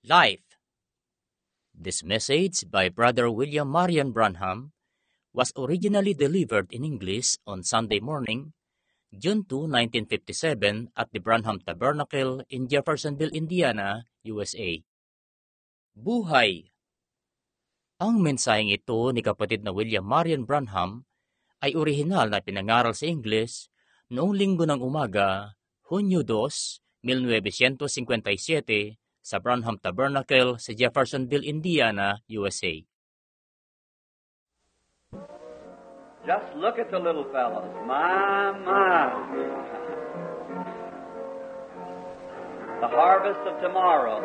Life. This message by Brother William Marion Branham was originally delivered in English on Sunday morning, June 2, 1957 at the Branham Tabernacle in Jeffersonville, Indiana, USA. Buhay. Ang mensaheng ito ni kapatid na William Marion Branham ay orihinal na pinangaral sa English noong Linggo ng umaga, Hunyo 2, 1957 sa Branham Tabernacle sa Jeffersonville, Indiana, USA. Just look at the little fellows. My. The harvest of tomorrow.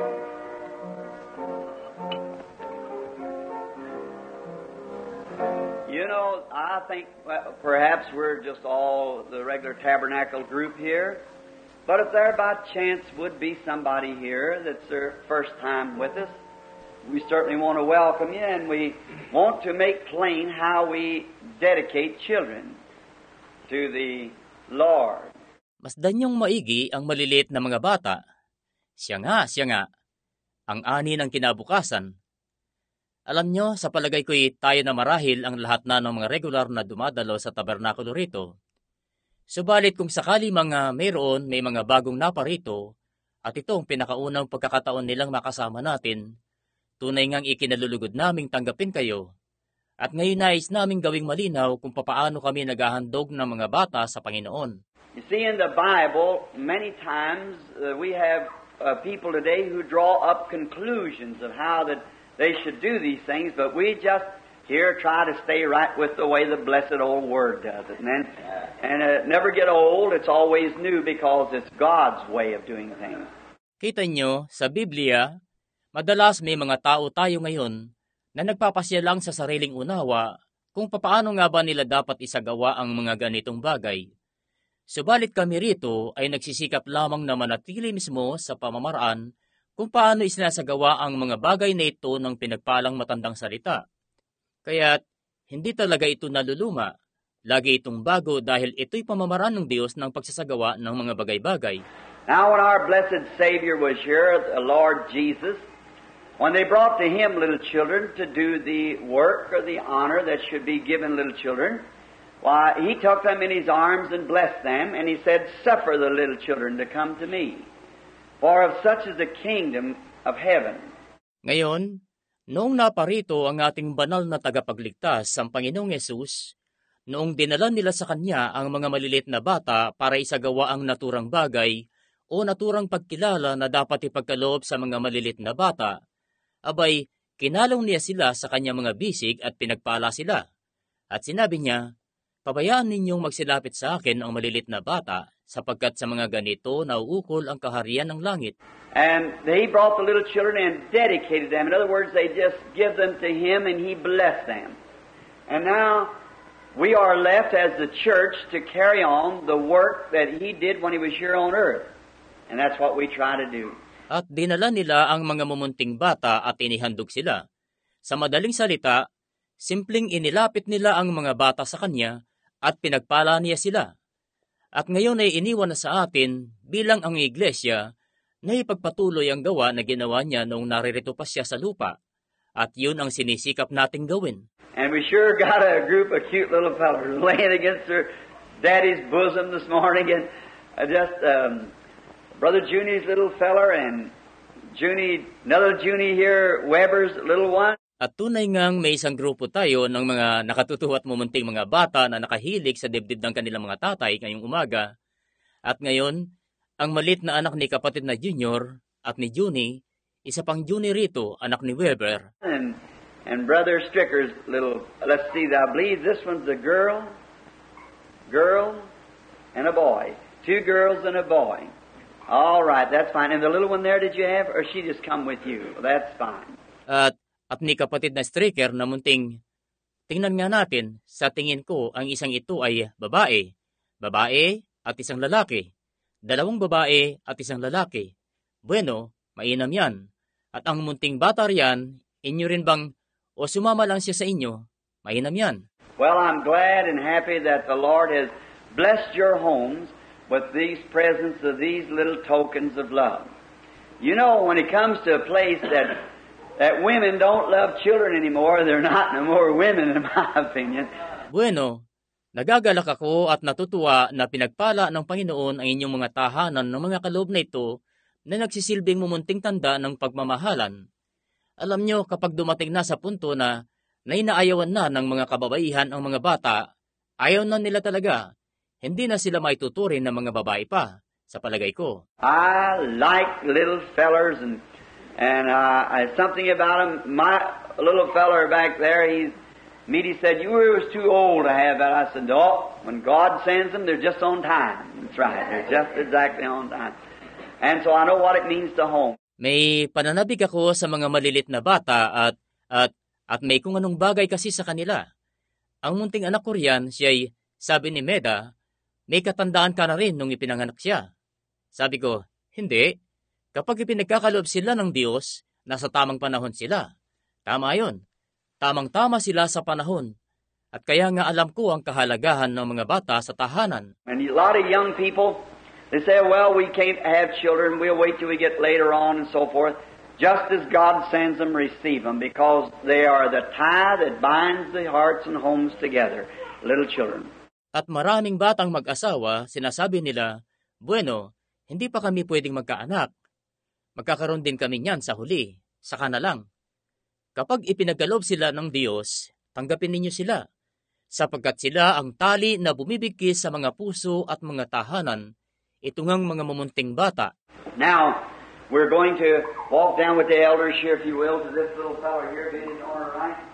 You know, I think perhaps we're just all the regular tabernacle group here. But if there by chance would be somebody here that's their first time with us, we certainly want to welcome you, and we want to make plain how we dedicate children to the Lord. Masdan niyong maigi ang maliliit na mga bata. Siya nga, ang ani ng kinabukasan. Alam niyo, sa palagay ko'y tayo na marahil ang lahat na ng mga regular na dumadalo sa tabernakulo rito. Subalit kung sakali may mga bagong naparito, at ito ang pinakaunang pagkakataon nilang makasama natin, tunay ngang ikinalulugod naming tanggapin kayo. At ngayon nais naming gawing malinaw kung papaano kami naghahandog ng mga bata sa Panginoon. You see, in the Bible, many times we have people today who draw up conclusions of how that they should do these things, but we just here try to stay right with the way the blessed old Word does it. And it never get old, it's always new because it's God's way of doing things. Kita nyo, sa Biblia, madalas may mga tao tayo ngayon na nagpapasya lang sa sariling unawa kung papaano nga ba nila dapat isagawa ang mga ganitong bagay. Subalit kami rito ay nagsisikap lamang na manatili mismo sa pamamaraan kung paano isinasagawa ang mga bagay na ito ng pinagpalang matandang salita. Kaya't hindi talaga ito naluluma. Lagi itong bago dahil ito'y pamamaraan ng Diyos ng pagsasagawa ng mga bagay-bagay. Now when our blessed Savior was here, the Lord Jesus, when they brought to Him little children to do the work or the honor that should be given little children, why, He took them in His arms and blessed them, and He said, "Suffer the little children to come to me, for of such is the kingdom of heaven." Ngayon, noong naparito ang ating banal na tagapagligtas, ang Panginoong Yesus, noong dinala nila sa Kanya ang mga maliliit na bata para isagawa ang naturang bagay o naturang pagkilala na dapat ipagkaloob sa mga maliliit na bata, abay, kinalong niya sila sa Kanyang mga bisig at pinagpala sila. At sinabi niya, "Pabayaan ninyong magsilapit sa akin ang maliliit na bata, sapagkat sa mga ganito nauukol ang kaharian ng langit." And He brought the little children and dedicated them. In other words, they just give them to Him and He blessed them. And now we are left as the church to carry on the work that He did when He was here on earth. And that's what we try to do. At dinala nila ang mga mumunting bata at inihandog sila. Sa madaling salita, simpleng inilapit nila ang mga bata sa Kanya at pinagpala niya sila. At ngayon ay iniwan na sa atin bilang ang iglesia na ipagpatuloy ang gawa na ginawa niya noong naririto pa siya sa lupa. At yun ang sinisikap nating gawin. And we sure got a group of cute little fellows laying against their daddy's bosom this morning. And Brother Junie's little feller and another Junie here, Weber's little one. At tunay ngang may isang grupo tayo ng mga nakatutuwa at mumunting mga bata na nakahilig sa dibdib ng kanilang mga tatay ngayong umaga. At ngayon, ang malit na anak ni kapatid na Junior at ni Junie, isa pang Junie rito, anak ni Weber. And Brother Stricker's little, let's see, I believe this one's a girl, and a boy. 2 girls and a boy. All right, that's fine. And the little one there, did you have, or she just come with you? That's fine. At ni kapatid na Stricker na munting, tingnan nga natin, sa tingin ko, ang isang ito ay babae. Babae at isang lalaki. 2 babae at isang lalaki. Bueno, mainam yan. At ang munting bata riyan, inyo rin bang, o sumama lang siya sa inyo, mainam yan. Well, I'm glad and happy that the Lord has blessed your homes with these presents of these little tokens of love. You know, when it comes to a place that women don't love children anymore, they're not no more women, in my opinion. Bueno, nagagalak ako at natutuwa na pinagpala ng Panginoon ang inyong mga tahanan ng mga kaloob na ito na nagsisilbing mumunting tanda ng pagmamahalan. Alam nyo, kapag dumating na sa punto na nainaayawan na ng mga kababaihan ang mga bata, ayaw na nila talaga. Hindi na sila maituturing ng mga babae pa, sa palagay ko. I like little fellers and something about them. My little feller back there, he said, you was too old to have that. I said, no, when God sends them, they're just on time. That's right, they're just exactly on time. And so I know what it means to home. May pananabik ako sa mga malilit na bata at may kung anong bagay kasi sa kanila. Ang munting anak ko riyan, siya'y sabi ni Meda, may katandaan ka na rin nung ipinanganak siya. Sabi ko, hindi. Kapag ipinagkakaloob sila ng Diyos, nasa tamang panahon sila. Tama yon. Tamang-tama sila sa panahon. At kaya nga alam ko ang kahalagahan ng mga bata sa tahanan. And a lot of young people, they say, well, we can't have children. We'll wait till we get later on and so forth. Just as God sends them, receive them, because they are the tie that binds the hearts and homes together, little children. At maraming batang mag-asawa, sinasabi nila, bueno, hindi pa kami pwedeng magkaanak. Magkakaroon din kami niyan sa huli, saka na lang. Kapag ipinagkaloob sila ng Diyos, tanggapin ninyo sila, sapagkat sila ang tali na bumibigkis sa mga puso at mga tahanan, itungang mga mamunting bata. Now, we're going to walk down with the elders here, if you will, to this little fellow here, being on our right.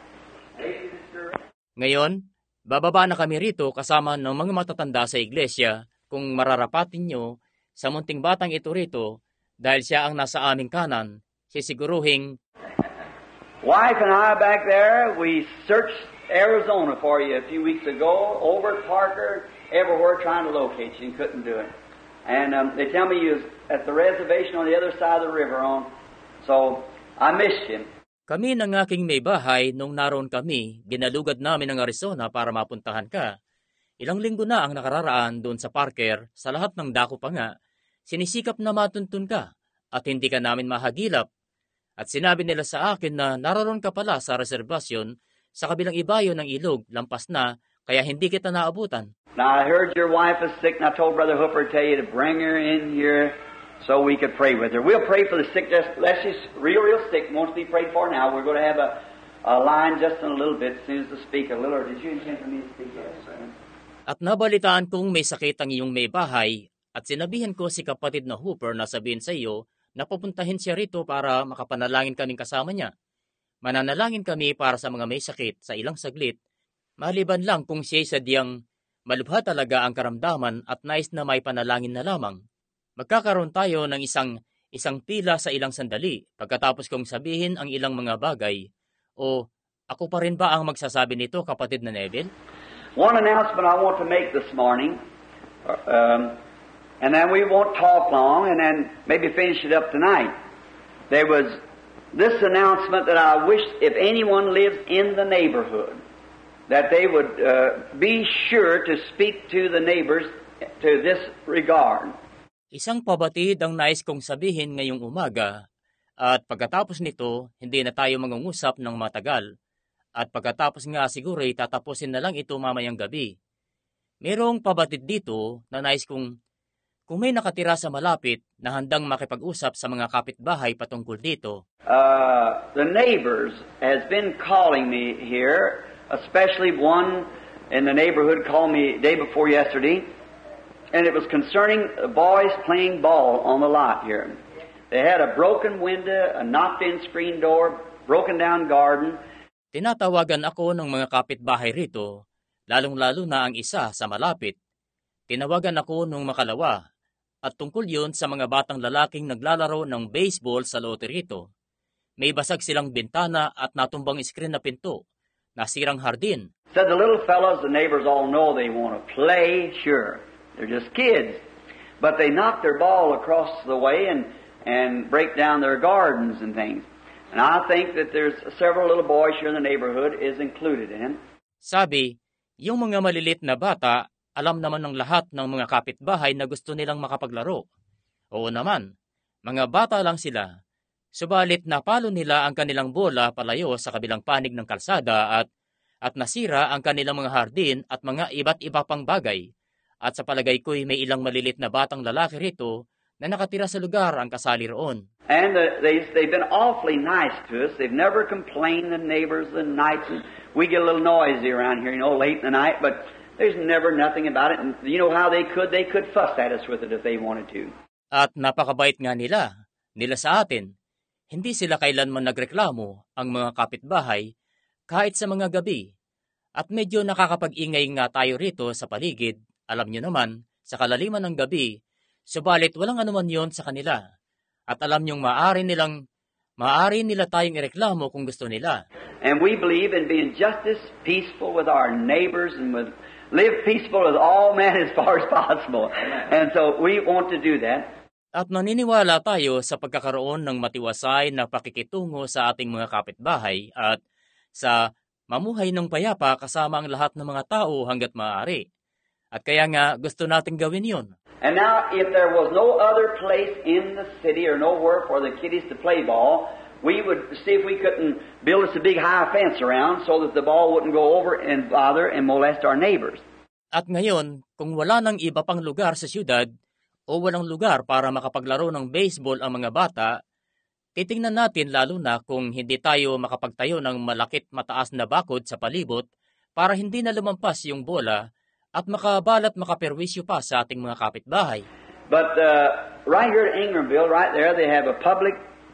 Ngayon, bababa na kami rito kasama ng mga matatanda sa iglesia kung mararapatin nyo sa munting batang ito rito dahil siya ang nasa aming kanan, sisiguruhing, wife and I back there, we searched Arizona for you a few weeks ago, over at Parker, everywhere trying to locate you, and couldn't do it. And they tell me you was at the reservation on the other side of the river so I missed you. Kami ng aking may bahay nung naroon kami, ginalugad namin ang Arizona para mapuntahan ka. Ilang linggo na ang nakararaan doon sa Parker, sa lahat ng dako pa nga, sinisikap na matuntun ka at hindi ka namin mahagilap. At sinabi nila sa akin na naroon ka pala sa reservasyon sa kabilang ibayo ng ilog, lampas na, kaya hindi kita naabutan. Now I heard your wife is sick and I told Brother Hooper to tell you to bring her in here so we could pray with her. We'll pray for the sick, just unless she's real sick, wants to be prayed for now. We're going to have a line just in a little bit as soon as the speaker. Little, did you intend for me to speak? Yes, sir. At nabalitaan kong may sakit ang iyong may bahay at sinabihan ko si kapatid na Hooper na sabihin sa iyo na pupuntahin siya rito para makapanalangin kaming kasama niya. Mananalangin kami para sa mga may sakit sa ilang saglit, maliban lang kung siya'y sadyang malubha talaga ang karamdaman at nais na may panalangin na lamang. Magkakaroon tayo ng isang pila sa ilang sandali pagkatapos kong sabihin ang ilang mga bagay. O ako pa rin ba ang magsasabi nito, kapatid na Neville? One announcement I want to make this morning, and then we won't talk long, and then maybe finish it up tonight. There was this announcement that I wish if anyone lives in the neighborhood, that they would be sure to speak to the neighbors to this regard. Isang pabatid ang nais kong sabihin ngayong umaga, at pagkatapos nito, hindi na tayo mangungusap ng matagal. At pagkatapos nga siguro tatapusin na lang ito mamayang gabi. Merong pabatid dito na nais kong kung may nakatira sa malapit na handang makipag-usap sa mga kapitbahay patungkol dito. The neighbors has been calling me here, especially one in the neighborhood called me day before yesterday, and it was concerning boys playing ball on the lot here. They had a broken window, a knocked-in screen door, broken down garden. Tinatawagan ako ng mga kapitbahay rito, lalong-lalo na ang isa sa malapit. Tinawagan ako nung makalawa, at tungkol yun sa mga batang lalaking naglalaro ng baseball sa lote rito. May basag silang bintana at natumbang screen na pinto, nasirang hardin. Said the little fellows, the neighbors all know they want to play, sure. They're just kids. But they knock their ball across the way and break down their gardens and things. And I think that there's several little boys here in the neighborhood is included in. Sabi, yung mga malilit na bata, alam naman ng lahat ng mga kapitbahay na gusto nilang makapaglaro. Oo naman, Mga bata lang sila, subalit napalo nila ang kanilang bola palayo sa kabilang panig ng kalsada at nasira ang kanilang mga hardin at mga iba't iba pang bagay. At sa palagay ko'y may ilang malilit na batang lalaki rito na nakatira sa lugar ang kasali roon. And they've been awfully nice to us. They've never complained, the neighbors, the nights. And we get a little noisy around here, late in the night, but there's never nothing about it. And you know how they could fuss at us with it if they wanted to. At napakabait nga nila sa atin. Hindi sila kailanman nagreklamo ang mga kapitbahay kahit sa mga gabi. At medyo nakakapag-ingay nga tayo rito sa paligid. Alam nyo naman, sa kalaliman ng gabi, subalit walang anuman yon sa kanila. At alam nyong maaari nila tayong ireklamo kung gusto nila. And we believe in being just as peaceful with our neighbors and live peaceful with all men as far as possible. And so we want to do that. At naniniwala tayo sa pagkakaroon ng matiwasay na pakikitungo sa ating mga kapitbahay at sa mamuhay ng payapa kasama ang lahat ng mga tao hanggat maaari. At kaya nga gusto nating gawin yon. And now, if there was no other place in the city or nowhere for the kiddies to play ball, we would see if we couldn't build us a big high fence around so that the ball wouldn't go over and bother and molest our neighbors. At ngayon, kung wala nang iba pang lugar sa siyudad o walang lugar para makapaglaro ng baseball ang mga bata, titingnan natin lalo na kung hindi tayo makapagtayo ng malakit mataas na bakod sa palibot para hindi na lumampas yung bola at makabalat makaperwisyo pa sa ating mga kapitbahay. But right here at Ingramville, right there, they have a public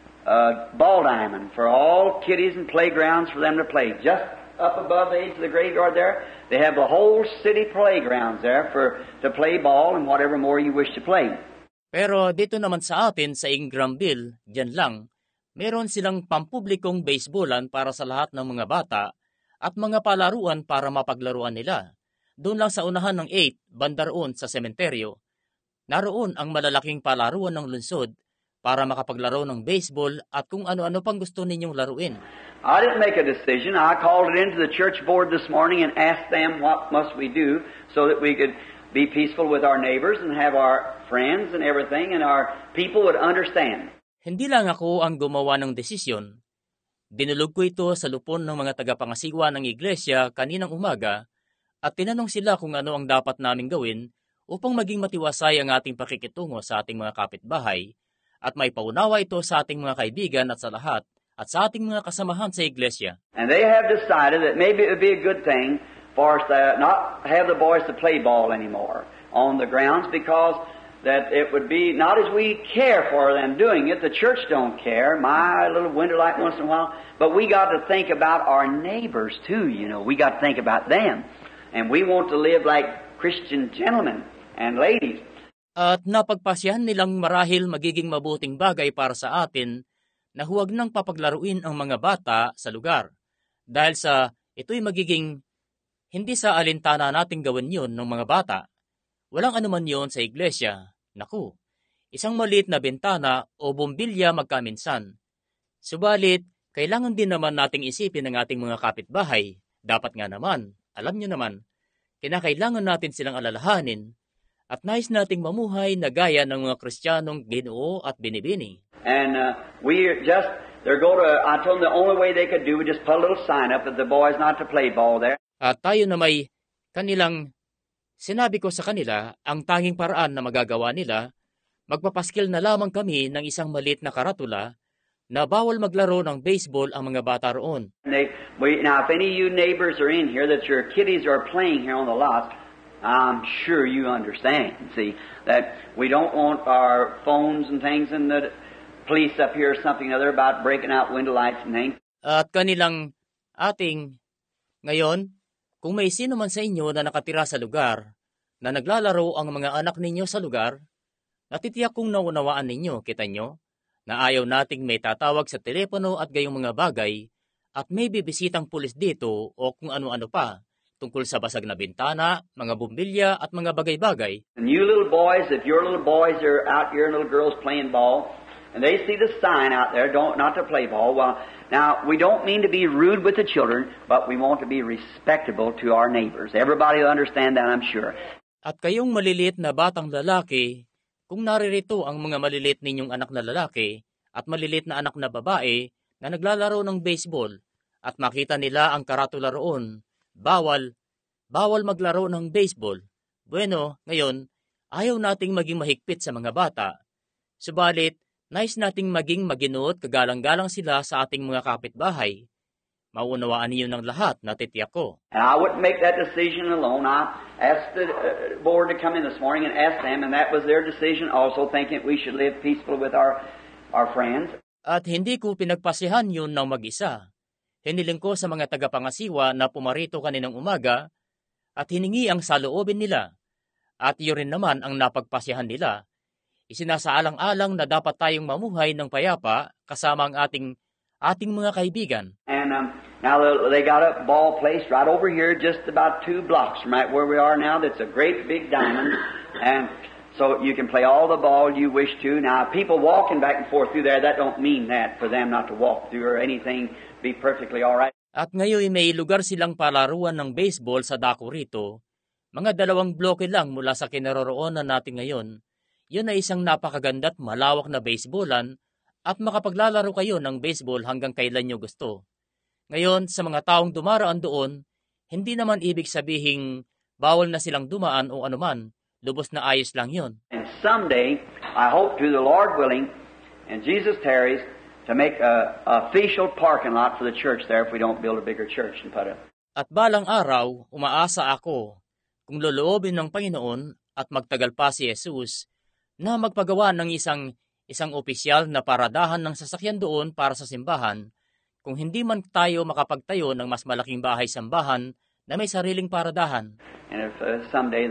ball diamond for all kiddies and playgrounds for them to play. Just up above the edge of the graveyard there, they have the whole city playgrounds there to play ball and whatever more you wish to play. Pero dito naman sa atin sa Ingramville, dyan lang, meron silang pampublikong baseballan para sa lahat ng mga bata at mga palaruan para mapaglaruan nila. Doon lang sa unahan ng 8, banda roon sa sementeryo, naroon ang malalaking palaruan ng lungsod para makapaglaro ng baseball at kung ano-ano pang gusto ninyong laruin. I didn't make a decision. I called it into the church board this morning and asked them what must we do so that we could be peaceful with our neighbors and have our friends and everything and our people would understand. Hindi lang ako ang gumawa ng desisyon. Dinulog ko ito sa lupon ng mga tagapangasiwa ng iglesia kaninang umaga at tinanong sila kung ano ang dapat naming gawin upang maging matiwasay ang ating pakikitungo sa ating mga kapitbahay at may paunawa ito sa ating mga kaibigan at sa lahat at sa ating mga kasamahan sa iglesia. And they have decided that maybe it would be a good thing for us to not have the boys to play ball anymore on the grounds because that it would be not as we care for them doing it. The church don't care, my little window light once in a while, but we got to think about our neighbors too, We got to think about them. And we want to live like Christian gentlemen and ladies. At napagpasyahan nilang marahil magiging mabuting bagay para sa atin na huwag nang papaglaruin ang mga bata sa lugar. Dahil sa ito'y magiging hindi sa alintana nating gawin yun ng mga bata. Walang anuman yon sa iglesia. Naku, isang maliit na bintana o bumbilya magkaminsan. Subalit, kailangan din naman nating isipin ang ating mga kapitbahay. Dapat nga naman, alam nyo naman, kinakailangan natin silang alalahanin at nais nating mamuhay na gaya ng mga Kristiyanong Ginoo at binibini. And I told them the only way they could do was just put a little sign up that the boys not to play ball there. At tayo na may sinabi ko sa kanila, ang tanging paraan na magagawa nila, magpapaskil na lamang kami ng isang maliit na karatula na bawal maglaro ng baseball ang mga bata roon. Now, if any of you neighbors are in here that your kiddies are playing here on the lots, I'm sure you understand, see, that we don't want our phones and things and the police up here or something or other about breaking out window lights and things. At kanilang ngayon, kung may sino man sa inyo na nakatira sa lugar na naglalaro ang mga anak ninyo sa lugar, natitiyak kong naunawaan ninyo, kita nyo, na ayaw nating may tatawag sa telepono at gayong mga bagay at may bibisitang pulis dito o kung ano-ano pa tungkol sa basag na bintana, mga bumbilya at mga bagay-bagay. And you little boys, if your little boys are out here and little girls playing ball, and they see the sign out there, not to play ball, well, now, we don't mean to be rude with the children, but we want to be respectable to our neighbors. Everybody will understand that, I'm sure. At kayong maliliit na batang lalaki, Kung naririto ang mga maliliit ninyong anak na lalaki at maliliit na anak na babae na naglalaro ng baseball at makita nila ang karatula roon, bawal maglaro ng baseball. Bueno, ngayon, ayaw nating maging mahigpit sa mga bata. Subalit, nais nating maging maginuot kagalang-galang sila sa ating mga kapitbahay. Maunawaan niyo ng lahat, natitiyak ko. And I wouldn't make that decision alone. I asked the board to come in this morning and ask them, and that was their decision also, thinking we should live peaceful with our friends. At hindi ko pinagpasihan yun ng mag-isa. Hiniling ko sa mga tagapangasiwa na pumarito kaninang umaga at hiningi ang saloobin nila. At yun rin naman ang napagpasihan nila. Isinasaalang-alang na dapat tayong mamuhay ng payapa kasama ang ating mga kaibigan. And now they got a ball placed right over here, just about 2 blocks from right where we are now. That's a great big diamond, and so you can play all the ball you wish to. Now, people walking back and forth through there, that don't mean that for them not to walk through or anything, be perfectly all right. At ngayon may lugar silang palaruan ng baseball sa dako rito. Mga 2 bloke lang mula sa kinaroroonan natin ngayon. Yun ay isang napakaganda't malawak na baseballan at makapaglalaro kayo ng baseball hanggang kailan nyo gusto. Ngayon, sa mga taong dumaraan doon, hindi naman ibig sabihing bawal na silang dumaan o anuman. Lubos na ayos lang yun. And someday, I hope to the Lord willing, and Jesus tarries, to make a official parking lot for the church there if we don't build a bigger church and put it. At balang araw, umaasa ako, kung loloobin ng Panginoon at magtagal pa si Jesus, na magpagawa ng isang opisyal na paradahan ng sasakyan doon para sa simbahan, kung hindi man tayo makapagtayo ng mas malaking bahay-sambahan na may sariling paradahan. And if someday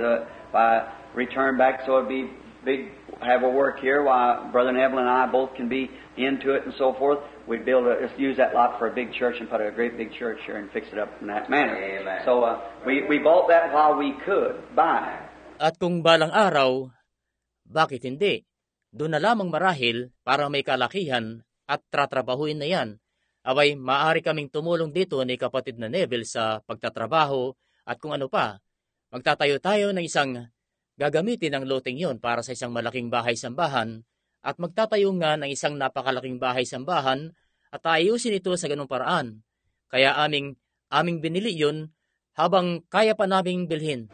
return back, so it'd be big, have a work here, while Brother Neville and I both can be into it and so forth, we'd be able to use that lot for a big church and put a great big church here and fix it up in that manner. Amen. So we bought that while we could buy. At kung balang araw, bakit hindi? Doon na lamang marahil para may kalakihan at tratrabahuin na yan. Abay, maaari kaming tumulong dito ni kapatid na Neville sa pagtatrabaho at kung ano pa. Magtatayo tayo ng isang gagamitin ng loting yon para sa isang malaking bahay-sambahan at magtatayo nga ng isang napakalaking bahay-sambahan at ayusin ito sa ganung paraan. Kaya aming binili yon habang kaya pa naming bilhin.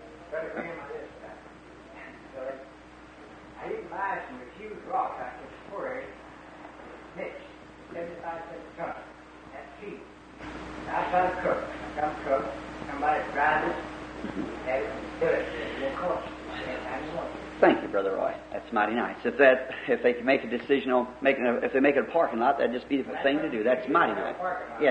Thank you, Brother Roy. That's mighty nice. If they can make a decision on if they make it a parking lot, that'd just be the thing to do. That's mighty nice.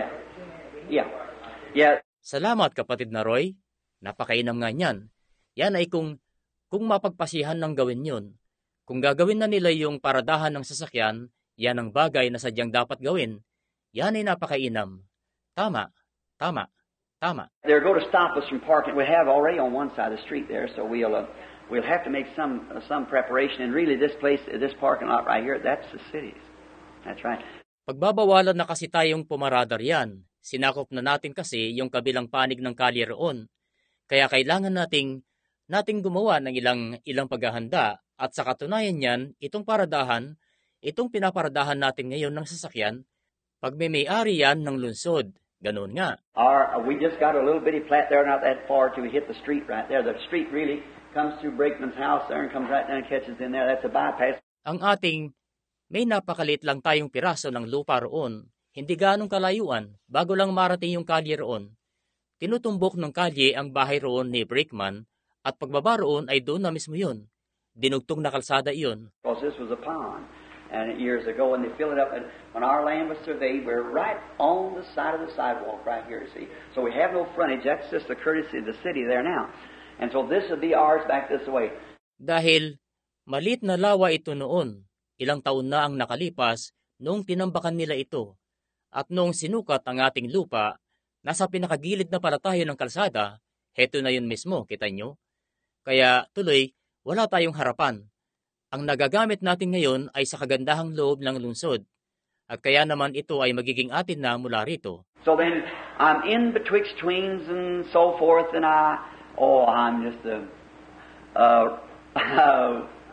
Yeah. Salamat, kapatid na Roy. Napakainam nga niyan. Yan ay kung mapagpasihan ng gawin yun. Kung gagawin na nila yung paradahan ng sasakyan, yan ang bagay na sadyang dapat gawin. Yan ay napakainam. Tama. They're going to stop us from parking. We have already on one side of the street there, so we'll have to make some preparation. And really, this parking lot right here, that's the city's. That's right. Pagbabawalan na kasi tayong pumaradar yan. Sinakop na natin kasi yung kabilang panig ng kalye roon. Kaya kailangan nating gumawa ng ilang paghahanda at sa katunayan niyan, itong paradahan, itong pinaparadahan natin ngayon ng sasakyan, pagme-may-ari yan ng lungsod. Ganoon nga. We just got a little bitty flat there, not that far till we hit the street right there. The street really comes through Brakeman's house there and comes right down and catches in there. That's a bypass. Ang ating may napakalit lang tayong piraso ng lupa roon. Hindi ganong kalayuan bago lang marating yung kalye roon. Tinutumbok ng kalye ang bahay roon ni Brakeman at pagbaba roon ay doon na mismo yun. Dinugtong na kalsada iyon. Because this was a pond. And years ago, when they filled it up, and when our land was surveyed, we're right on the side of the sidewalk right here, see. So we have no frontage. That's just the courtesy of the city there now. And so this would be ours back this way. Dahil maliit na lawa ito noon, ilang taon na ang nakalipas noong tinambakan nila ito. At noong sinukat ang ating lupa, nasa pinakagilid na pala tayo ng kalsada, heto na yun mismo, kita nyo? Kaya tuloy, wala tayong harapan. Ang nagagamit natin ngayon ay sa kagandahang loob ng lungsod. At kaya naman ito ay magiging atin na mula rito. So then, I'm in betwixt twins and so forth, and I'm just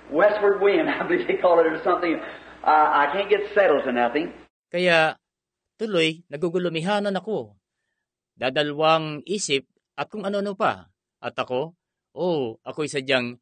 westward wind, I believe they call it, or something. I can't get settled to nothing. Kaya tuloy nagugulumihanan ako. Dadalawang isip at kung ano-ano pa. At ako, ako'y sadyang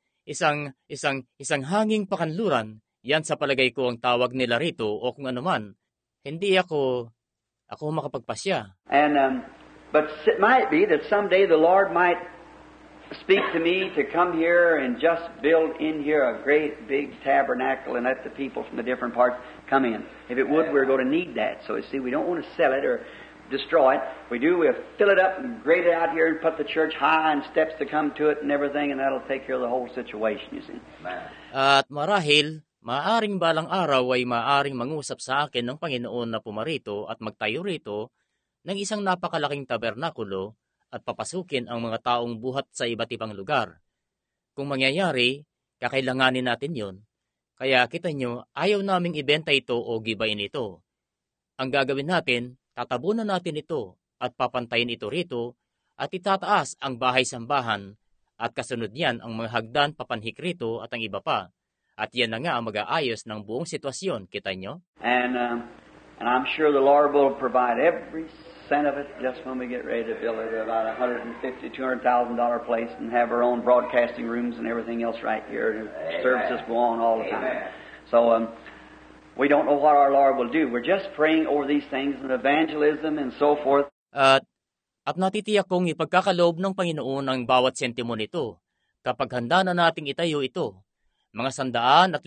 isang hanging pakanluran. Yan sa palagay ko ang tawag nila rito o kung ano man. Hindi ako makapagpasya. And but it might be that someday the Lord might speak to me to come here and just build in here a great big tabernacle and let the people from the different parts come in. If it would, we're going to need that. So you see, we don't want to sell it or destroy it. We'll fill it up and grade it out here and put the church high and steps to come to it and everything, and that'll take care of the whole situation, you see. At marahil, maaring balang araw ay maaring mangusap sa akin ng Panginoon na pumarito at magtayo rito ng isang napakalaking tabernakulo at papasukin ang mga taong buhat sa iba't ibang lugar. Kung mangyayari, kakailanganin natin yon. Kaya kita nyo, ayaw naming ibenta ito o gibain ito. Ang gagawin natin, tatabunan natin ito at papantayin ito rito at itataas ang bahay-sambahan at kasunod niyan ang mga hagdan papanhik rito at ang iba pa. At yan na nga ang mag-aayos ng buong sitwasyon, kita nyo? And I'm sure the Lord will provide every cent of it just when we get ready to build it, about $150,000, $200,000 place, and have our own broadcasting rooms and everything else right here. Services go on all the time. So we don't know what our Lord will do. We're just praying over these things and evangelism and so forth. At natitiyak kong ipagkakaloob ng Panginoon ang bawat sentimo nito kapag handa na nating itayo ito. Mga 150,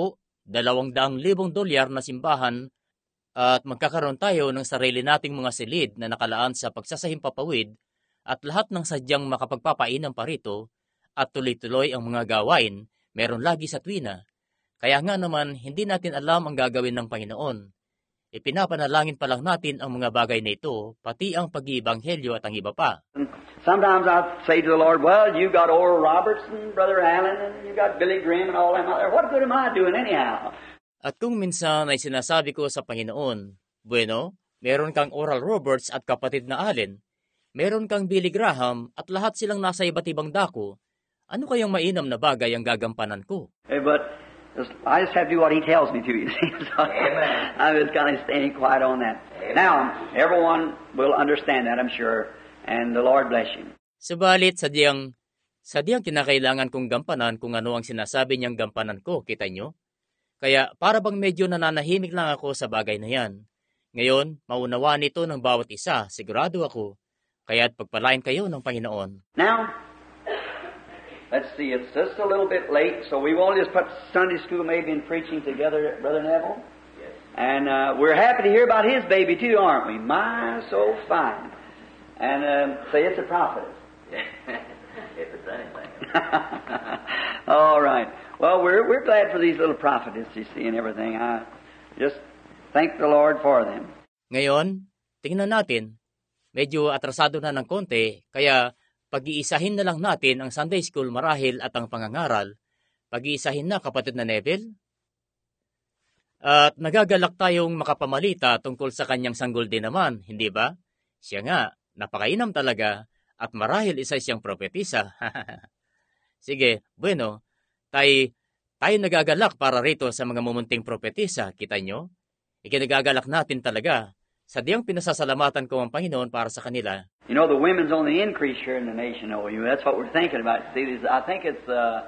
$200,000 na simbahan at magkakaroon tayo ng sarili nating mga silid na nakalaan sa pagsasahimpapawid at lahat ng sadyang makapagpapainam pa rito at tuloy-tuloy ang mga gawain meron lagi sa tuwina. Kaya nga naman, hindi natin alam ang gagawin ng Panginoon. Ipinapanalangin pa lang natin ang mga bagay na ito, pati ang pag-iibanghelyo at ang iba pa. Sometimes I say to the Lord, well, you got Oral Roberts and Brother Allen and you got Billy Graham and all them out there. What good am I doing anyhow? At kung minsan ay sinasabi ko sa Panginoon, bueno, meron kang Oral Roberts at kapatid na Allen, meron kang Billy Graham at lahat silang nasa iba't ibang dako, ano kayang mainam na bagay ang gagampanan ko? But I just have to do what He tells me to, you see. So I'm just kind of staying quiet on that. Now, everyone will understand that, I'm sure, and the Lord bless you. Subalit, sadyang kinakailangan kong gampanan kung ano ang sinasabi niyang gampanan ko, kita nyo? Kaya para bang medyo nananahimik lang ako sa bagay na yan. Ngayon, maunawa nito ng bawat isa, sigurado ako. Kaya't pagpalain kayo ng Panginoon. Now, let's see, it's just a little bit late, so we won't just put Sunday school maybe in preaching together, Brother Neville. Yes. And we're happy to hear about his baby too, aren't we? My, so fine. And say it's a prophetess. If it's anything. All right. Well, we're glad for these little prophetess, you see, and everything. I just thank the Lord for them. Ngayon, tingnan natin. Medyo atrasado na ng konti, kaya pag-iisahin na lang natin ang Sunday School marahil at ang pangangaral. Pag-iisahin na, kapatid na Neville. At nagagalak tayong makapamalita tungkol sa kanyang sanggol din naman, hindi ba? Siya nga, napakainam talaga, at marahil isa siyang propetisa. Sige, bueno, tayo nagagalak para rito sa mga mumunting propetisa, kita nyo? Ikinagagalak natin talaga. Sadyang pinasasalamatan ko ang Panginoon para sa kanila. You know, the women's on the increase here in the nation, OU. That's what we're thinking about. See, I think it's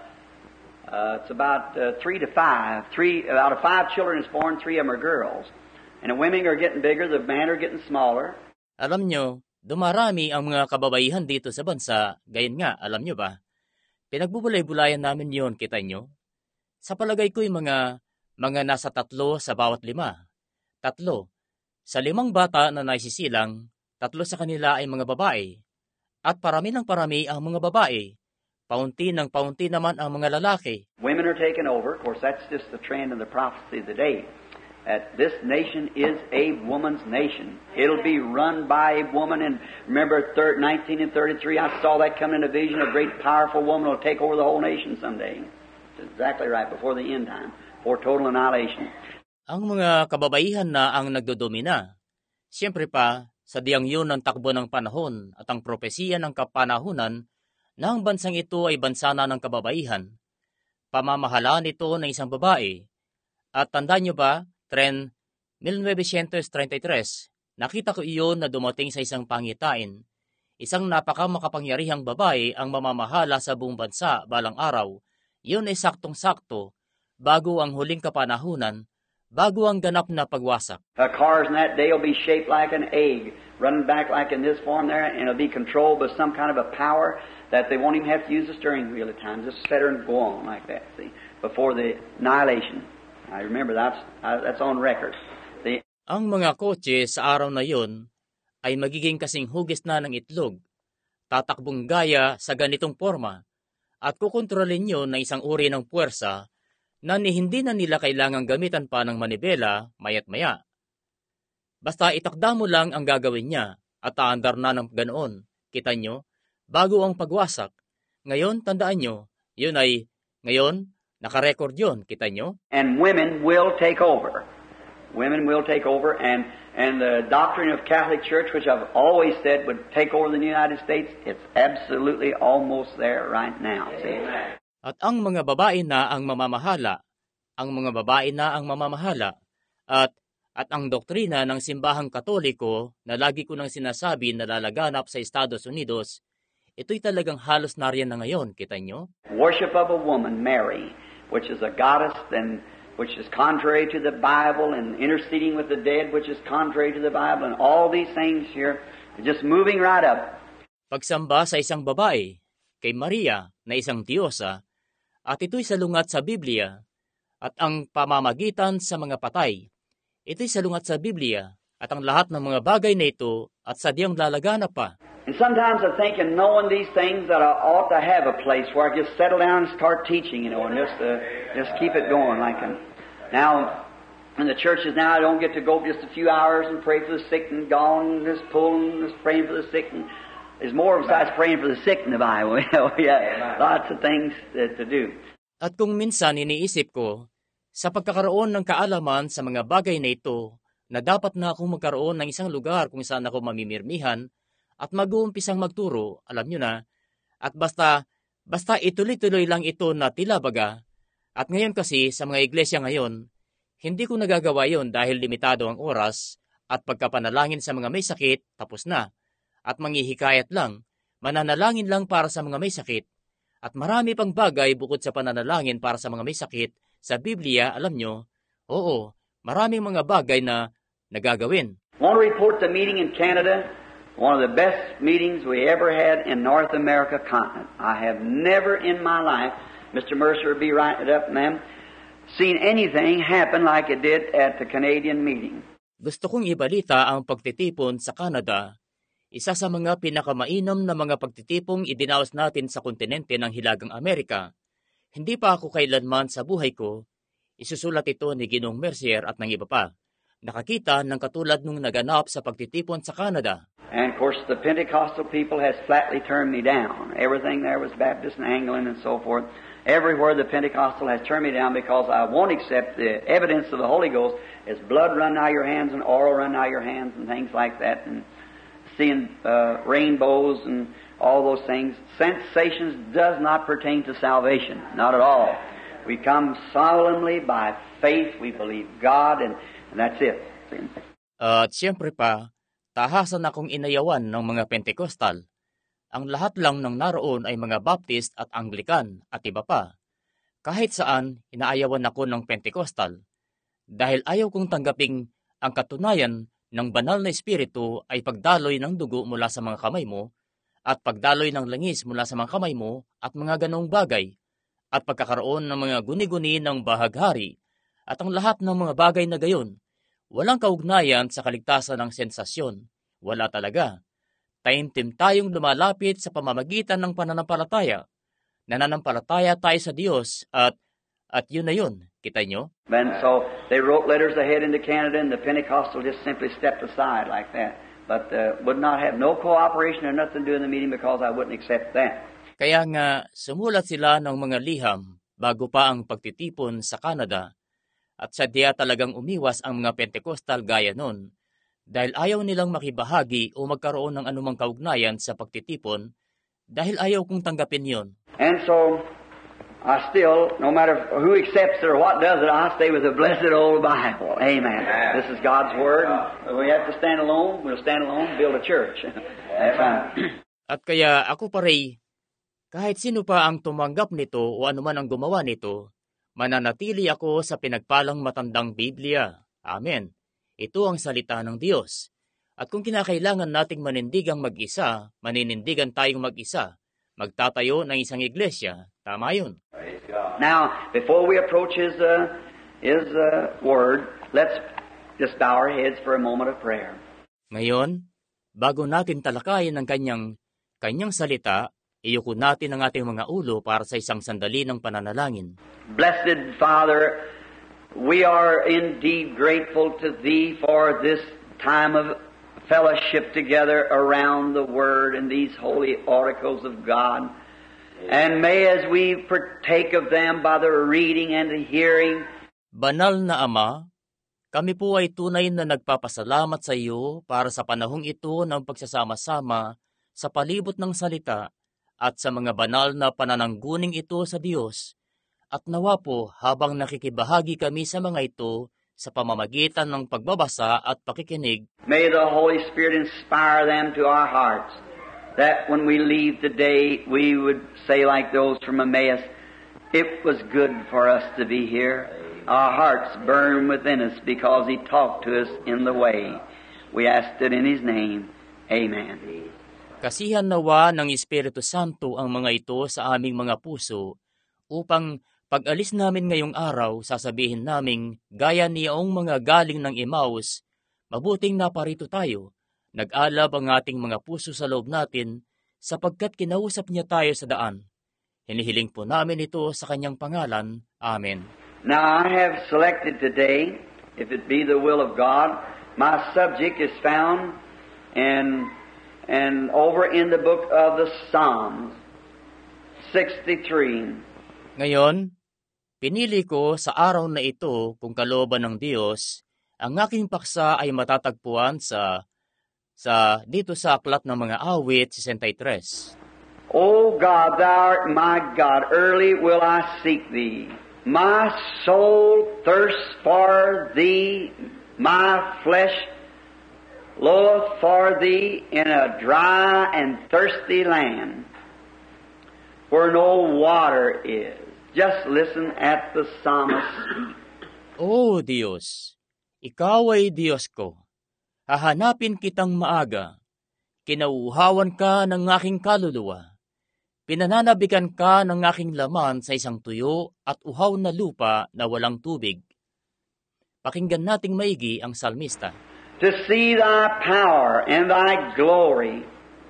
about 3 to 5. Out of 5 children is born, 3 of them are girls. And the women are getting bigger, the men are getting smaller. Alam nyo, dumarami ang mga kababaihan dito sa bansa. Gayon nga, alam nyo ba? Pinagbubulay-bulayan namin yon, kita nyo? Sa palagay ko'y mga nasa 3 sa bawat 5. 3. Sa 5 bata na naisisilang, 3 sa kanila ay mga babae. At parami ng parami ang mga babae. Paunti ng paunti naman ang mga lalaki. Women are taking over. Of course, that's just the trend and the prophecy of the day. That this nation is a woman's nation. It'll be run by a woman. And remember, 1933, I saw that coming in a vision. A great, powerful woman will take over the whole nation someday. That's exactly right, before the end time, for total annihilation. Ang mga kababaihan na ang nagdodomina. Siyempre pa, sadyang yun ang takbo ng panahon at ang propesiya ng kapanahunan na ang bansang ito ay bansa na ng kababaihan. pamamahalaan ito ng isang babae. At tandaan nyo ba, Tren 1933, nakita ko iyon na dumating sa isang pangitain. Isang napakamakapangyarihang babae ang mamamahala sa buong bansa balang araw. Yun ay saktong-sakto, bago ang huling kapanahunan, bago ang ganap na pagwasak. Cars in that day will be shaped like an egg, running back like in this form there, and it'll be controlled by some kind of a power that they won't even have to use the steering wheel at times. Just set her and go on like that, see, before the annihilation. I remember that's on record. Ang mga kotse sa araw na yun ay magiging kasing hugis na ng itlog, tatakbong gaya sa ganitong forma, at kukontrolin nyo ng isang uri ng puwersa na hindi na nila kailangang gamitan pa ng manibela maya't maya. Basta itakda mo lang ang gagawin niya at aandar na ng ganoon. Kita nyo, bago ang pagwasak. Ngayon, tandaan nyo, yun ay, ngayon, nakarecord yun. Kita nyo? And women will take over. Women will take over, and the doctrine of Catholic Church, which I've always said would take over the United States, it's absolutely almost there right now. See? At ang mga babae na ang mamamahala, at ang doktrina ng simbahang Katoliko na lagi ko nang sinasabi na lalaganap sa Estados Unidos, ito'y talagang halos nariyan na ngayon, kita nyo? Worship of a woman, Mary, which is a goddess, and which is contrary to the Bible, and interceding with the dead, which is contrary to the Bible, and all these things here, just moving right up. Pagsamba sa isang babae, kay Maria, na isang Diyosa, at ito'y salungat sa Biblia, at ang pamamagitan sa mga patay, ito'y salungat sa Biblia, at ang lahat ng mga bagay na ito, at sadyang lalaganap pa. And sometimes I think in knowing these things that I ought to have a place where I just settle down and start teaching, and just keep it going like that. Now, in the churches now, I don't get to go just a few hours and pray for the sick and gone, just pulling, just praying for the sick. And there's more besides praying for the sick in the Bible. Yeah, lots of things to do. At kung minsan iniisip ko, sa pagkakaroon ng kaalaman sa mga bagay na ito, na dapat na akong magkaroon ng isang lugar kung saan ako mamimirmihan, at mag-uumpisang magturo, alam nyo na, at basta ituloy-tuloy lang ito na tila baga. At ngayon kasi sa mga iglesia ngayon, hindi ko nagagawa yon dahil limitado ang oras at pagkapanalangin sa mga may sakit, tapos na. At manghihikayat lang, mananalangin lang para sa mga may sakit. At marami pang bagay bukod sa pananalangin para sa mga may sakit, sa Biblia, alam nyo, oo, maraming mga bagay na nagagawin. Want to report the meeting in Canada? One of the best meetings we ever had in North America continent. I have never in my life, Mr. Mercer would be writing it up, ma'am, seen anything happen like it did at the Canadian meeting. Gusto kong ibalita ang pagtitipon sa Canada. Isa sa mga pinakamainam na mga pagtitipong idinaos natin sa kontinente ng Hilagang Amerika. Hindi pa ako kailanman sa buhay ko, isusulat ito ni Ginoong Mercier at ng iba pa, nakakita ng katulad nung naganap sa pagtitipon sa Canada. And of course the Pentecostal people has flatly turned me down. Everything there was Baptist and Anglican and so forth. Everywhere the Pentecostal has turned me down because I won't accept the evidence of the Holy Ghost as blood run out of your hands and oil run out of your hands and things like that, and seeing rainbows and all those things. Sensations does not pertain to salvation, not at all. We come solemnly by faith, we believe God, and that's it. At siyempre pa, tahasan akong inayawan ng mga Pentecostal. Ang lahat lang ng naroon ay mga Baptist at Anglican at iba pa. Kahit saan, inaayawan ako ng Pentecostal. Dahil ayaw kong tanggaping ang katunayan ng banal na espiritu ay pagdaloy ng dugo mula sa mga kamay mo at pagdaloy ng langis mula sa mga kamay mo at mga ganong bagay at pagkakaroon ng mga guni-guni ng bahaghari at ang lahat ng mga bagay na gayon. Walang kaugnayan sa kaligtasan ng sensasyon. Wala talaga. Taimtim tayong lumalapit sa pamamagitan ng pananampalataya. Nananampalataya tayo sa Diyos at yun na yun. Kita nyo? And so they wrote letters ahead into Canada and the Pentecostal just simply stepped aside like that. But would not have no cooperation or nothing to do in the meeting because I wouldn't accept that. Kaya nga, sumulat sila ng mga liham bago pa ang pagtitipon sa Canada. At sadya talagang umiwas ang mga Pentecostal gaya nun dahil ayaw nilang makibahagi o magkaroon ng anumang kaugnayan sa pagtitipon dahil ayaw kong tanggapin yon. And so I still, no matter who accepts it or what does it, I stay with the blessed old Bible. Amen. This is God's Word. We have to stand alone. We'll stand alone and build a church. That's fine. At kaya ako pare'y, kahit sino pa ang tumanggap nito o anuman ang gumawa nito, mananatili ako sa pinagpalang matandang Biblia. Amen. Ito ang salita ng Diyos. At kung kinakailangan nating manindigang mag-isa, maninindigan tayong mag-isa, magtatayo ng isang iglesia. Tama yun. Now, before we approach His Word, let's just bow our heads for a moment of prayer. Ngayon, bago natin talakayin ang kanyang salita, iyuko natin ang ating mga ulo para sa isang sandali ng pananalangin. Blessed Father, we are indeed grateful to Thee for this time of fellowship together around the Word and these holy oracles of God. And may as we partake of them by the reading and the hearing. Banal na Ama, kami po ay tunay na nagpapasalamat sa iyo para sa panahong ito ng pagsasama-sama sa palibot ng salita at sa mga banal na pananangguning ito sa Diyos. At nawa po habang nakikibahagi kami sa mga ito sa pamamagitan ng pagbabasa at pakikinig, may the Holy Spirit inspire them to our hearts, that when we leave today, we would say like those from Emmaus, it was good for us to be here. Our hearts burn within us because He talked to us in the way. We asked it in His name. Amen. Kasihan nawa ng Espiritu Santo ang mga ito sa aming mga puso upang pag-alis namin ngayong araw, sasabihin naming gaya niyaong mga galing ng Emmaus, mabuting naparito tayo. Nag-alab ang ating mga puso sa loob natin sapagkat kinausap niya tayo sa daan. Hinihiling po namin ito sa kanyang pangalan. Amen. Now I have selected today, if it be the will of God, my subject is found over in the book of the Psalms, 63. Ngayon, pinili ko sa araw na ito kung kalooban ng Diyos, ang aking paksa ay matatagpuan dito sa aklat ng mga awit 63. O God, Thou art my God, early will I seek Thee. My soul thirsts for Thee, my flesh loweth for Thee in a dry and thirsty land, where no water is. Just listen at the psalmist speak. O Diyos, Ikaw ay Diyos ko. Hahanapin kitang maaga. Kinauuhawan ka ng aking kaluluwa. Pinananabikan ka ng aking laman sa isang tuyo at uhaw na lupa na walang tubig. Pakinggan nating maigi ang salmista. To see Thy power and Thy glory,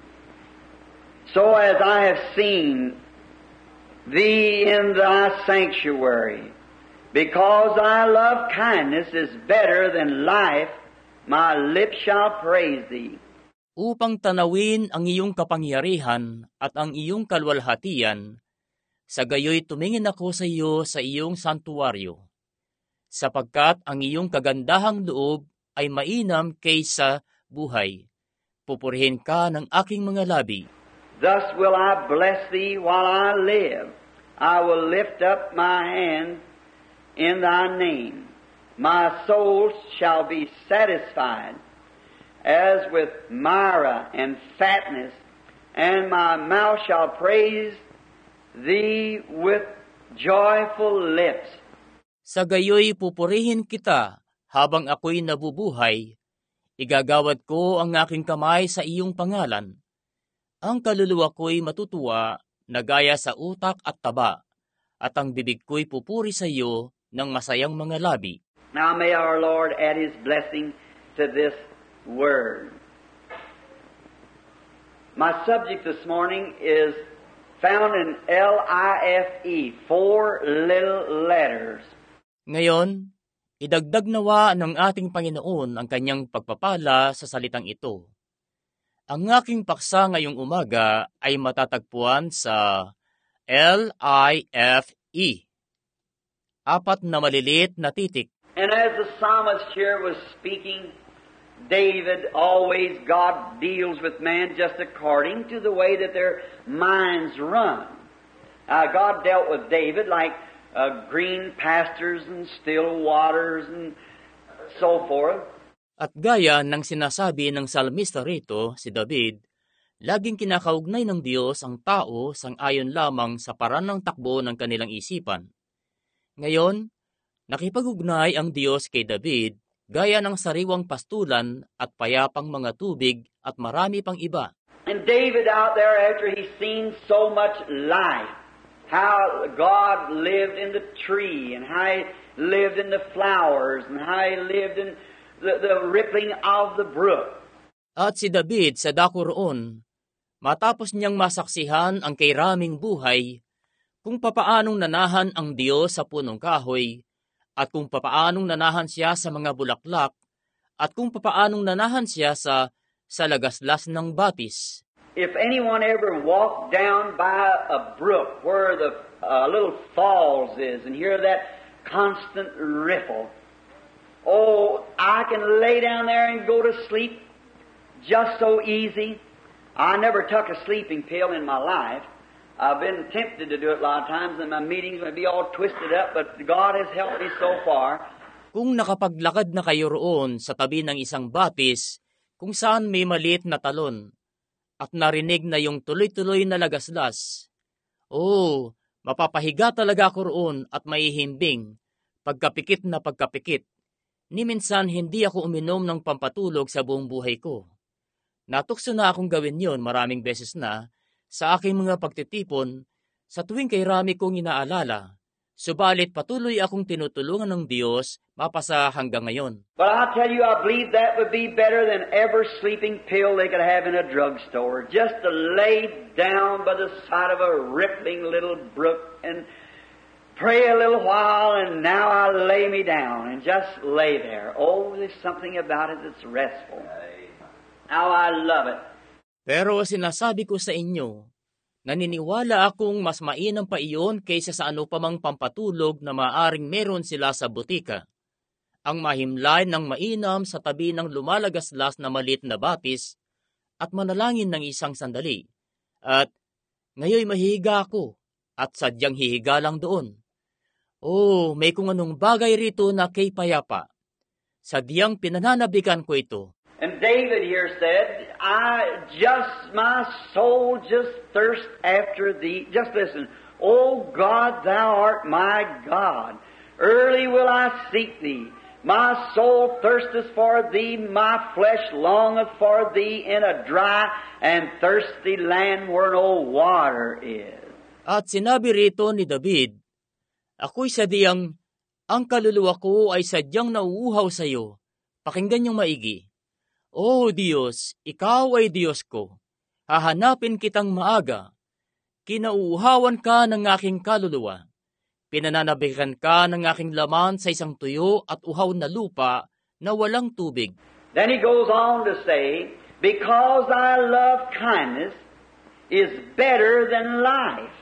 so as I have seen Thee in Thy sanctuary, because Thy love kindness is better than life, my lips shall praise Thee. Upang tanawin ang iyong kapangyarihan at ang iyong kalwalhatian, sa gayoy tumingin ako sa iyo sa iyong santuaryo, sapagkat ang iyong kagandahang loob ay mainam kaysa buhay. Pupurihin ka ng aking mga labi. Thus will I bless Thee while I live. I will lift up my hand in Thy name. My soul shall be satisfied as with myrrh and fatness, and my mouth shall praise Thee with joyful lips. Sa gayoy pupurihin kita habang ako'y nabubuhay. Igagawad ko ang aking kamay sa iyong pangalan. Ang kaluluwa ko'y matutuwa na gaya sa utak at taba, at ang bibig ko'y pupuri sa iyo ng masayang mga labi. Now may our Lord add His blessing to this word. My subject this morning is found in LIFE, 4 little letters. Ngayon, idagdag nawa ng ating Panginoon ang kanyang pagpapala sa salitang ito. Ang aking paksa ngayong umaga ay matatagpuan sa LIFE, 4 na maliliit na titik. And as the psalmist here was speaking, David, always God deals with man just according to the way that their minds run. God dealt with David like green pastures and still waters and so forth. At gaya ng sinasabi ng salmista rito, si David, laging kinakaugnay ng Diyos ang tao sang-ayon lamang sa paraan ng takbo ng kanilang isipan. Ngayon, nakipag-ugnay ang Diyos kay David gaya ng sariwang pastulan at payapang mga tubig at marami pang iba. And David out there, after he's seen so much life, how God lived in the tree, and how He lived in the flowers, and how He lived in the rippling of the brook. At si David sa dako roon, matapos niyang masaksihan ang kairaming buhay, kung papaanong nanahan ang Diyos sa punong kahoy, at kung papaanong nanahan siya sa mga bulaklak, at kung papaanong nanahan siya sa lagaslas ng batis. If anyone ever walked down by a brook where the little falls is and hear that constant ripple, oh, I can lay down there and go to sleep just so easy. I never took a sleeping pill in my life. I've been tempted to do it a lot of times, and my meetings would be all twisted up, but God has helped me so far. Kung nakapaglakad na kayo roon sa tabi ng isang batis, kung saan may maliit na talon, at narinig na yung tuloy-tuloy na lagaslas, oh, mapapahiga talaga ako roon at maihimbing, pagkapikit na pagkapikit. Ni minsan hindi ako uminom ng pampatulog sa buong buhay ko. Natukso na akong gawin yon maraming beses na sa aking mga pagtitipon sa tuwing kay rami kong inaalala. Subalit patuloy akong tinutulungan ng Diyos mapasa hanggang ngayon. But I'll tell you, I believe that would be better than every sleeping pill they could have in a drugstore. Just to lay down by the side of a rippling little brook and pray a little while, and now I lay me down and just lay there. Oh, there's something about it that's restful. How I love it. Pero sinasabi ko sa inyo, naniniwala akong mas mainam pa iyon kaysa sa ano pa mang pampatulog na maaring meron sila sa butika. Ang mahimlay ng mainam sa tabi ng lumalagaslas na maliit na batis at manalangin ng isang sandali. At ngayon mahihiga ako at sadyang hihiga lang doon. Oh, may kung anong bagay rito na kay payapa. Sadyang pinananabikan ko ito. And David here said, my soul just thirsts after thee. Just listen. O God, thou art my God. Early will I seek thee. My soul thirsteth for thee. My flesh longeth for thee in a dry and thirsty land where no water is. At sinabi rito ni David, ako'y sadyang, ang kaluluwa ko ay sadyang nauuhaw sa iyo. Pakinggan niyong maigi. O Diyos, Ikaw ay Diyos ko. Hahanapin kitang maaga. Kinauuhawan ka ng aking kaluluwa. Pinananabikan ka ng aking laman sa isang tuyo at uhaw na lupa na walang tubig. Then he goes on to say, because thy love kindness is better than life.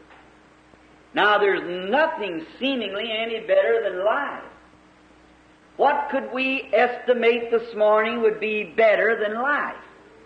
Now there's nothing seemingly any better than life. What could we estimate this morning would be better than life?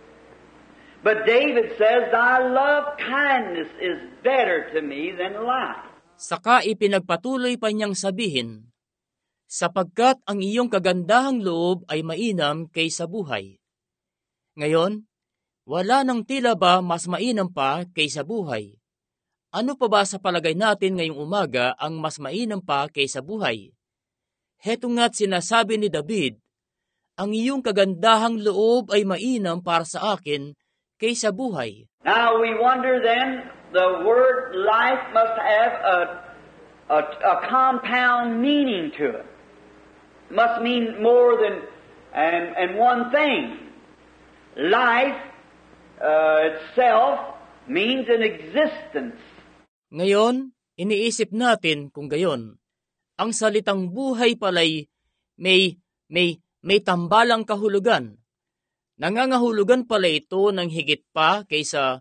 But David says, thy love kindness is better to me than life. Saka ipinagpatuloy pa niyang sabihin, sapagkat ang iyong kagandahang loob ay mainam kaysa buhay. Ngayon, wala nang tila ba mas mainam pa kaysa buhay? Ano pa ba sa palagay natin ngayong umaga ang mas mainam pa kaysa buhay? Heto nga't sinasabi ni David, ang iyong kagandahang loob ay mainam para sa akin kaysa buhay. Now we wonder then, the word life must have a compound meaning to it. Must mean more than and one thing. Life itself means an existence. Ngayon, iniisip natin kung gayon. Ang salitang buhay pala'y may tambalang kahulugan. Nangangahulugan pala ito ng higit pa kaysa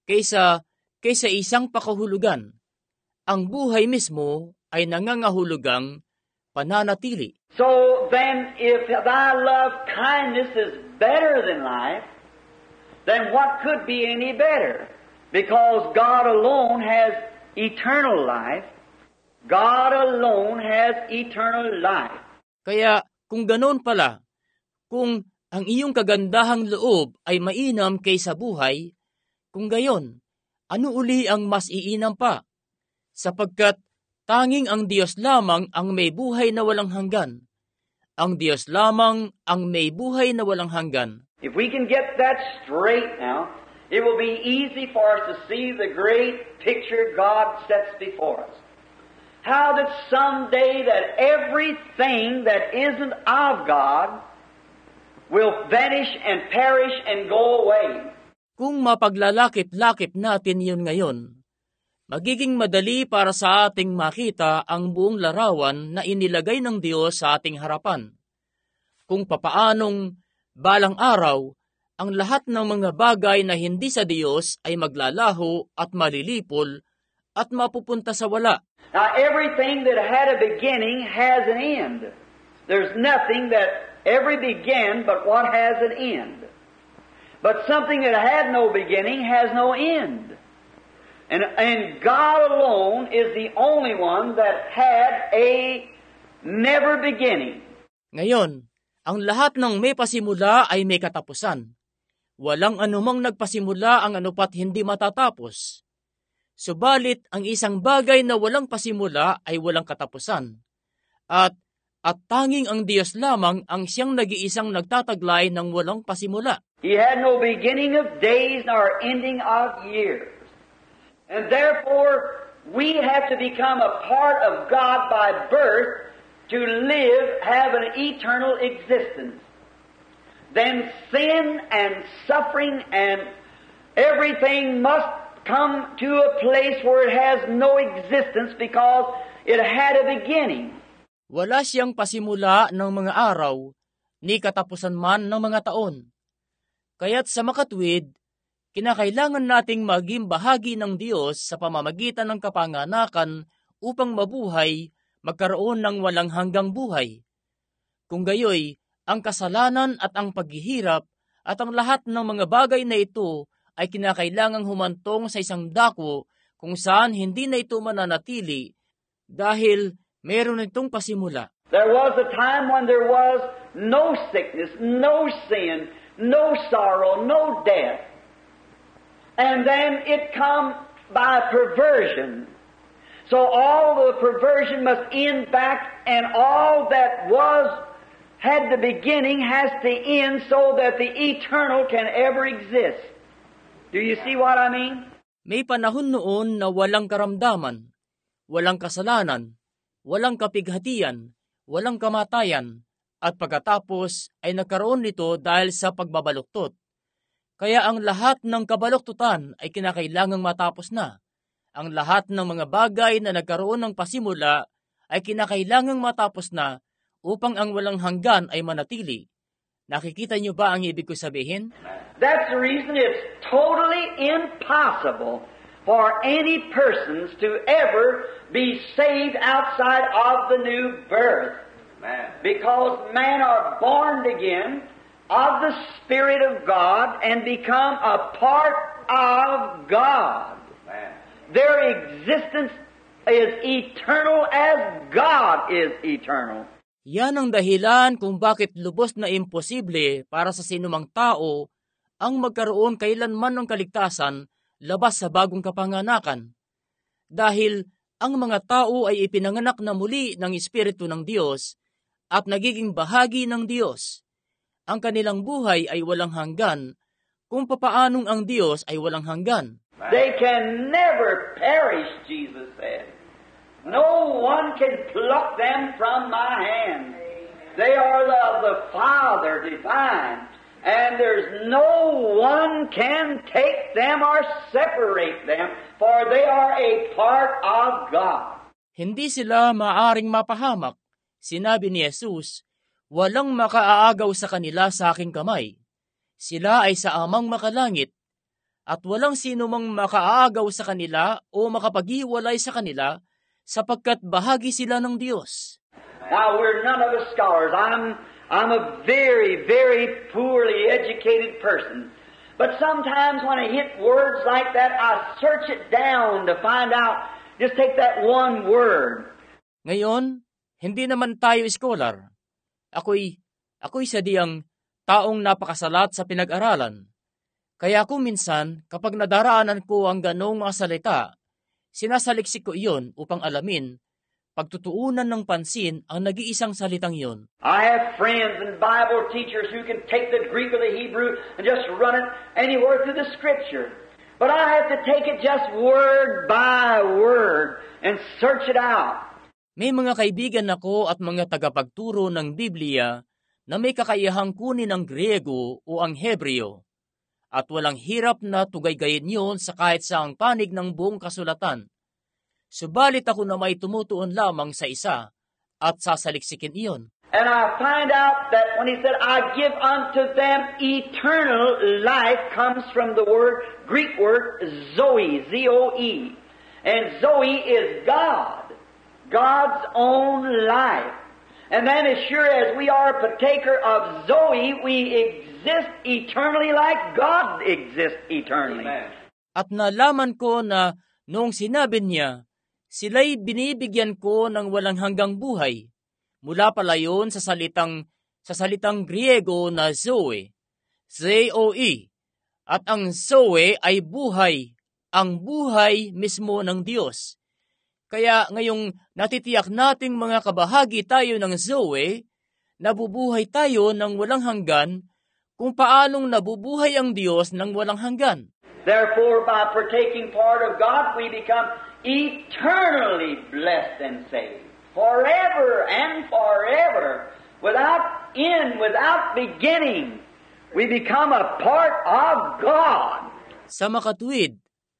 isang pakahulugan. Ang buhay mismo ay nangangahulugang pananatili. So then, if thy love kindness is better than life, then what could be any better? Because God alone has eternal life. God alone has eternal life. Kaya kung ganoon pala, kung ang iyong kagandahang loob ay mainam kaysa buhay, kung gayon, ano uli ang mas iinam pa? Sapagkat tanging ang Diyos lamang ang may buhay na walang hanggan. Ang Diyos lamang ang may buhay na walang hanggan. If we can get that straight now, it will be easy for us to see the great picture God sets before us. How that someday that everything that isn't of God will vanish and perish and go away. Kung mapaglalakip-lakip natin yun ngayon, magiging madali para sa ating makita ang buong larawan na inilagay ng Diyos sa ating harapan. Kung papaanong balang araw, ang lahat ng mga bagay na hindi sa Diyos ay maglalaho at malilipol at mapupunta sa wala. Now everything that had a beginning has an end. There's nothing that ever began but what has an end. But something that had no beginning has no end. And God alone is the only one that had a never beginning. Ngayon, ang lahat ng may pasimula ay may katapusan. Walang anumang nagpasimula ang anupat hindi matatapos. Subalit, ang isang bagay na walang pasimula ay walang katapusan. At tanging ang Diyos lamang ang siyang nag-iisang nagtataglay ng walang pasimula. He had no beginning of days nor ending of years. And therefore, we have to become a part of God by birth to live, have an eternal existence. Then sin and suffering and everything must come to a place where it has no existence because it had a beginning. Wala siyang pasimula ng mga araw, ni katapusan man ng mga taon. Kaya't sa makatwid, kinakailangan nating maging bahagi ng Diyos sa pamamagitan ng kapanganakan upang mabuhay, magkaroon ng walang hanggang buhay. Kung gayoy, ang kasalanan at ang paghihirap at ang lahat ng mga bagay na ito ay kinakailangang humantong sa isang dako kung saan hindi na ito mananatili dahil meron itong pasimula. There was a time when there was no sickness, no sin, no sorrow, no death. And then it come by perversion. So all the perversion must end back, and all that had the beginning has to end so that the eternal can ever exist. Do you see what I mean? May panahon noon na walang karamdaman, walang kasalanan, walang kapighatian, walang kamatayan, at pagkatapos ay nagkaroon nito dahil sa pagbabaluktot. Kaya ang lahat ng kabaluktutan ay kinakailangang matapos na. Ang lahat ng mga bagay na nagkaroon ng pasimula ay kinakailangang matapos na upang ang walang hanggan ay manatili. Nakikita niyo ba ang ibig ko sabihin? That's the reason it's totally impossible for any persons to ever be saved outside of the new birth. Because men are born again of the Spirit of God and become a part of God. Their existence is eternal as God is eternal. Yan ang dahilan kung bakit lubos na imposible para sa sinumang tao ang magkaroon kailanman ng kaligtasan labas sa bagong kapanganakan. Dahil ang mga tao ay ipinanganak na muli ng Espiritu ng Diyos at nagiging bahagi ng Diyos. Ang kanilang buhay ay walang hanggan kung papaanong ang Diyos ay walang hanggan. They can never perish, Jesus said. No one can pluck them from my hand. They are of the Father divine, and there's no one can take them or separate them, for they are a part of God. Hindi sila maaring mapahamak. Sinabi ni Jesus, walang makaaagaw sa kanila sa aking kamay. Sila ay sa Amang makalangit, at walang sino mang makaaagaw sa kanila o makapaghiwalay sa kanila, sapagkat bahagi sila ng Diyos. Now, we're none of us scholars. I'm a very, very poorly educated person. But sometimes when I hit words like that, I search it down to find out Just take that one word. Ngayon, hindi naman tayo scholar. Ako'y sadyang taong napakasalat sa pinag-aralan. Kaya kung minsan, kapag nadaraanan ko ang ganong mga salita, sinasaliksik ko iyon upang alamin, pagtutuunan ng pansin ang nag-iisang salitang iyon. I have friends and Bible teachers who can take the Greek or the Hebrew and just run it anywhere through the Scripture. But I have to take it just word by word and search it out. May mga kaibigan ako at mga tagapagturo ng Biblia na may kakayahang kunin ang Griego o ang Hebreo. At walang hirap na tugay-gayin yun sa kahit saang panig ng buong kasulatan. Subalit ako na may tumutuon lamang sa isa at sasaliksikin iyon. And I find out that when he said, I give unto them eternal life, comes from the Greek word Zoe, Z-O-E. And Zoe is God, God's own life. And then as sure as we are a partaker of Zoe, we exist eternally like God exists eternally. Amen. At nalaman ko na noong sinabi niya, sila'y binibigyan ko ng walang hanggang buhay. Mula pala yun sa salitang Griego na Zoe, Z-O-E. At ang Zoe ay buhay, ang buhay mismo ng Diyos. Kaya ngayong natitiyak nating mga kabahagi tayo ng Zoe, nabubuhay tayo ng walang hanggan kung paanong nabubuhay ang Diyos ng walang hanggan. Therefore, by partaking part of God, we become eternally blessed and saved. Forever and forever. Without end, without beginning. We become a part of God. Sa makatuwid,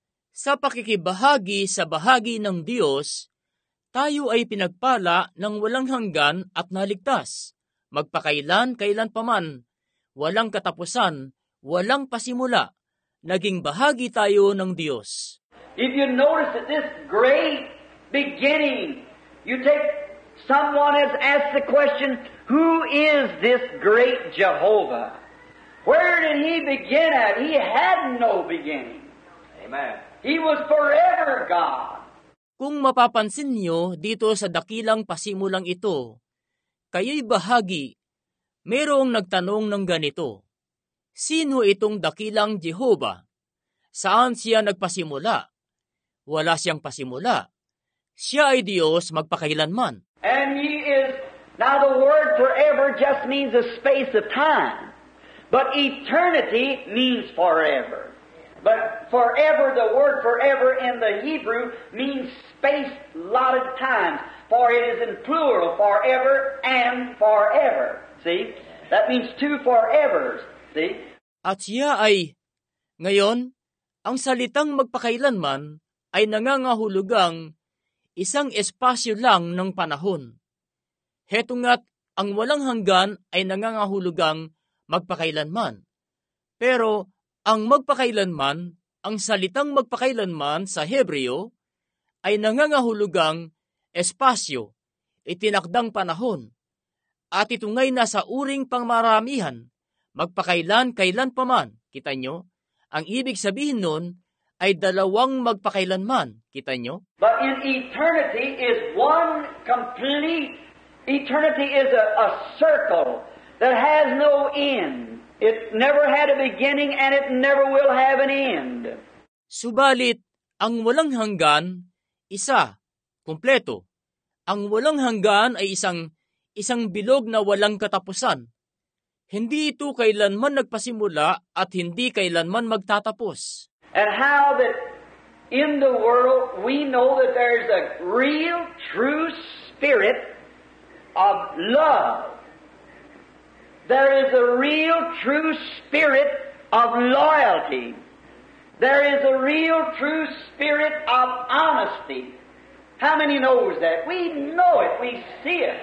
sa pakikibahagi sa bahagi ng Diyos, tayo ay pinagpala ng walang hanggan at naligtas, magpakailan-kailan paman, walang katapusan, walang pasimula, naging bahagi tayo ng Diyos. If you notice that this great beginning, you take someone has asked the question, who is this great Jehovah? Where did he begin at? He had no beginning. Amen. He was forever God. Kung mapapansin niyo dito sa dakilang pasimulang ito, kayo'y bahagi, mayroong nagtanong ng ganito, sino itong dakilang Jehovah? Saan siya nagpasimula? Wala siyang pasimula. Siya ay Diyos magpakailanman. And he is, now the word forever just means a space of time. But eternity means forever. But forever, the word forever in the Hebrew means space-lotted times. For it is in plural, forever and forever. See? That means two forevers. See? At siya ay, ngayon, ang salitang magpakailanman ay nangangahulugang isang espasyo lang ng panahon. Heto nga't ang walang hanggan ay nangangahulugang magpakailanman. Pero ang magpakailanman, ang salitang magpakailanman sa Hebreo, ay nangangahulugang espasyo, itinakdang panahon. At ito nga'y nasa uring pangmaramihan, magpakailan-kailan paman. Kita nyo? Ang ibig sabihin nun ay dalawang magpakailanman. Kita nyo? But in eternity is one complete, eternity is a circle that has no end. It never had a beginning and it never will have an end. Subalit, ang walang hanggan, isa, kumpleto. Ang walang hanggan ay isang bilog na walang katapusan. Hindi ito kailanman nagpasimula at hindi kailanman magtatapos. And how that in the world we know that there's a real, true spirit of love. There is a real, true spirit of loyalty. There is a real, true spirit of honesty. How many knows that? We know it. We see it.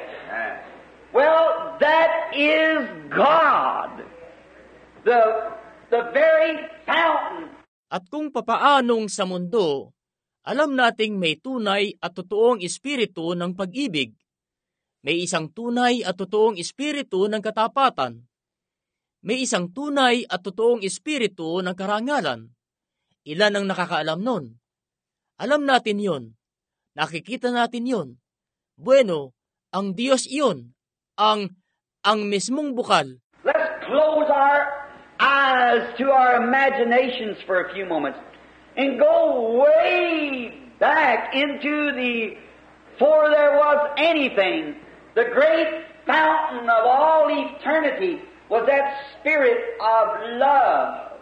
Well, that is God. The very fountain. At kung papaanong sa mundo, alam nating may tunay at totoong espiritu ng pag-ibig. May isang tunay at totoong espiritu ng katapatan. May isang tunay at totoong espiritu ng karangalan. Ilan ang nakakaalam nun? Alam natin yon. Nakikita natin yun. Bueno, ang Diyos iyon, ang mismong bukal. Let's close our eyes to our imaginations for a few moments and go way back into before there was anything. The great fountain of all eternity was that spirit of love,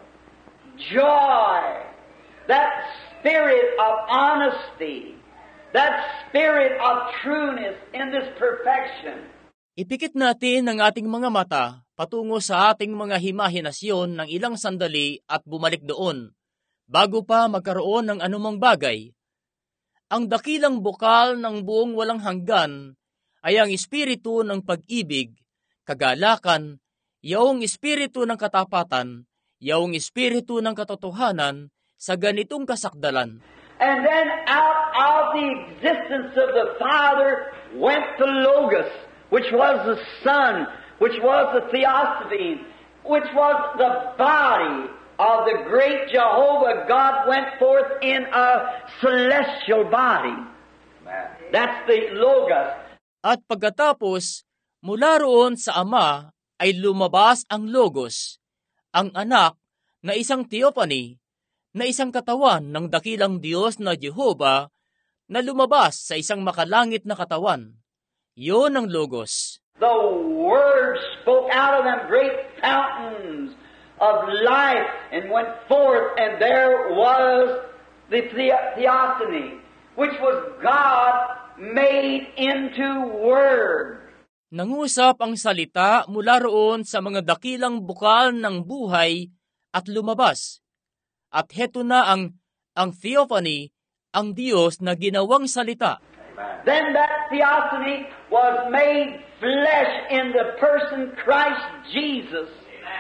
joy, that spirit of honesty, that spirit of trueness in this perfection. Ipikit natin ang ating mga mata patungo sa ating mga himahinasyon ng ilang sandali at bumalik doon, bago pa magkaroon ng anumang bagay. Ang dakilang bukal ng buong walang hanggan ay ang espiritu ng pag-ibig, kagalakan, yaong espiritu ng katapatan, yaong espiritu ng katotohanan sa ganitong kasakdalan. And then out of the existence of the Father went the Logos, which was the Son, which was the Theophany, which was the body of the great Jehovah God went forth in a celestial body. That's the Logos. At pagkatapos, mula roon sa Ama ay lumabas ang Logos, ang anak na isang theophany, na isang katawan ng dakilang Diyos na Jehovah na lumabas sa isang makalangit na katawan. Yun ang Logos. The Word spoke out of them great fountains of life and went forth, and there was the Theophany, which was God made into Word. Nangusap ang salita mula roon sa mga dakilang bukal ng buhay at lumabas. At heto na ang Theophany, ang Diyos na ginawang salita. Then that Theophany was made flesh in the person Christ Jesus.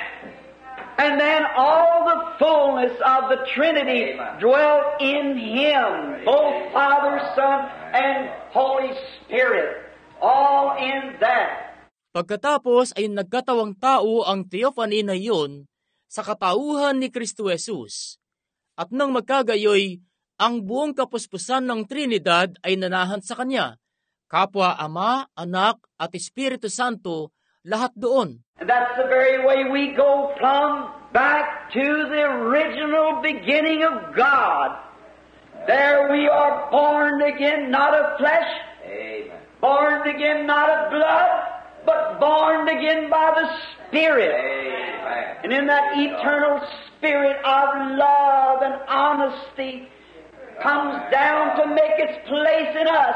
And then all the fullness of the Trinity dwelt in Him, both Father, Son, and Holy Spirit, all in that. Pagkatapos ay nagkatawang tao ang Theophany na iyon sa katauhan ni Kristo Jesus. At nang magkagayoy, ang buong kapuspusan ng Trinidad ay nanahan sa Kanya. Kapwa Ama, Anak, at Espiritu Santo, lahat doon. And that's the very way we go from back to the original beginning of God. There we are born again, not of flesh, born again not of blood, but born again by the Spirit. And in that eternal spirit of love and honesty comes down to make its place in us.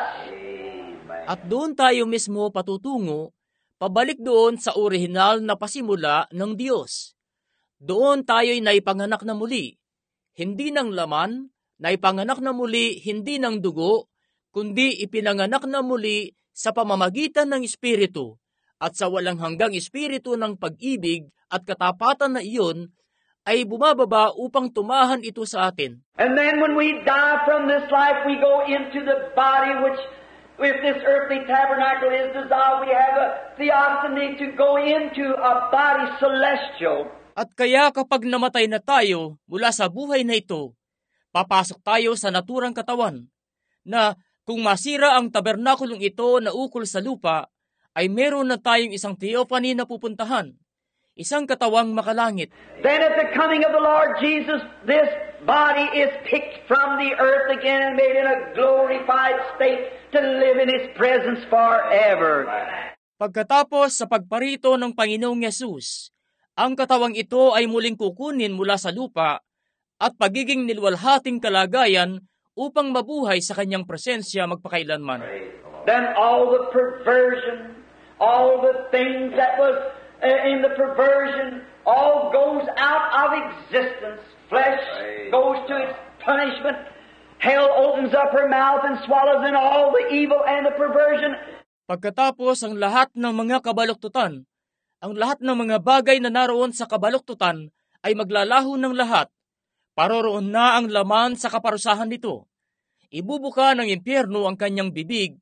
At doon tayo mismo patutungo, pabalik doon sa orihinal na pasimula ng Diyos. Doon tayo'y naipanganak na muli, hindi ng laman, naipanganak na muli hindi ng dugo, kundi ipinanganak na muli sa pamamagitan ng Espiritu, at sa walang hanggang Espiritu ng pag-ibig at katapatan na iyon ay bumababa upang tumahan ito sa atin. And then when we die from this life, we go into the body which, if this earthly tabernacle is dissolved, we have a theophany to go into a body celestial. At kaya kapag namatay na tayo mula sa buhay na ito, papasok tayo sa naturang katawan, na kung masira ang tabernakulong ito na ukol sa lupa, ay meron na tayong isang theophany na pupuntahan, isang katawang makalangit. Then at the coming of the Lord Jesus, this body is picked from the earth again and made in a glorified state to live in His presence forever. Pagkatapos sa pagparito ng Panginoong Yesus, ang katawang ito ay muling kukunin mula sa lupa at pagiging nilwalhating kalagayan upang mabuhay sa Kanyang presensya magpakailanman. Then all the perversion, all the things that was in the perversion, all goes out of existence. Flesh goes to its punishment. Hell opens up her mouth and swallows in all the evil and the perversion. Pagkatapos ang lahat ng mga kabaluktutan, ang lahat ng mga bagay na naroon sa kabaluktutan ay maglalaho ng lahat. Paroroon na ang laman sa kaparusahan nito. Ibubuka ng impyerno ang kanyang bibig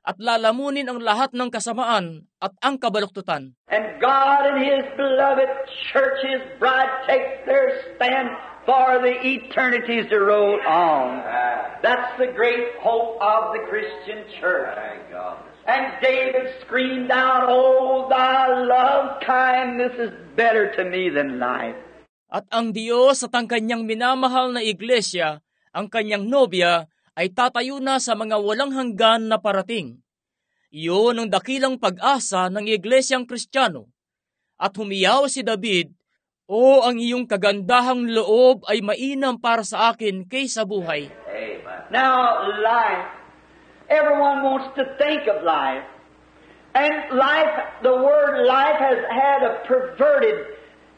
at lalamunin ang lahat ng kasamaan at ang kabaluktutan. And God and His beloved church, His bride, takes their stand for the eternities to roll on. That's the great hope of the Christian church. And David screamed out, "Oh, thy love kindness is better to me than life." At ang Diyos at ang kanyang minamahal na iglesia, ang kanyang nobya, ay tatayo na sa mga walang hanggan na parating. Iyon ang dakilang pag-asa ng iglesyang Kristiyano. At humiyaw si David, "O, ang iyong kagandahang loob ay mainam para sa akin kaysa buhay." Now, life, everyone wants to think of life. And life, the word life has had a perverted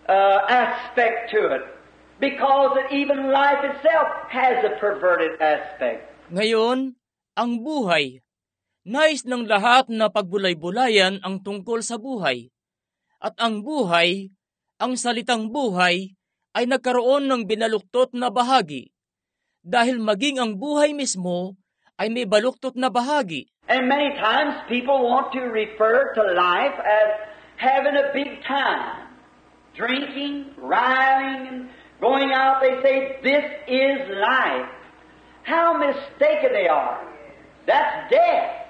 aspect to it. Because even life itself has a perverted aspect. Ngayon, ang buhay. Nais ng lahat na pagbulay-bulayan ang tungkol sa buhay. At ang buhay, ang salitang buhay, ay nagkaroon ng binaluktot na bahagi. Dahil maging ang buhay mismo ay may baluktot na bahagi. And many times people want to refer to life as having a big time. Drinking, riding, and going out, they say, "This is life." How mistaken they are. That's death.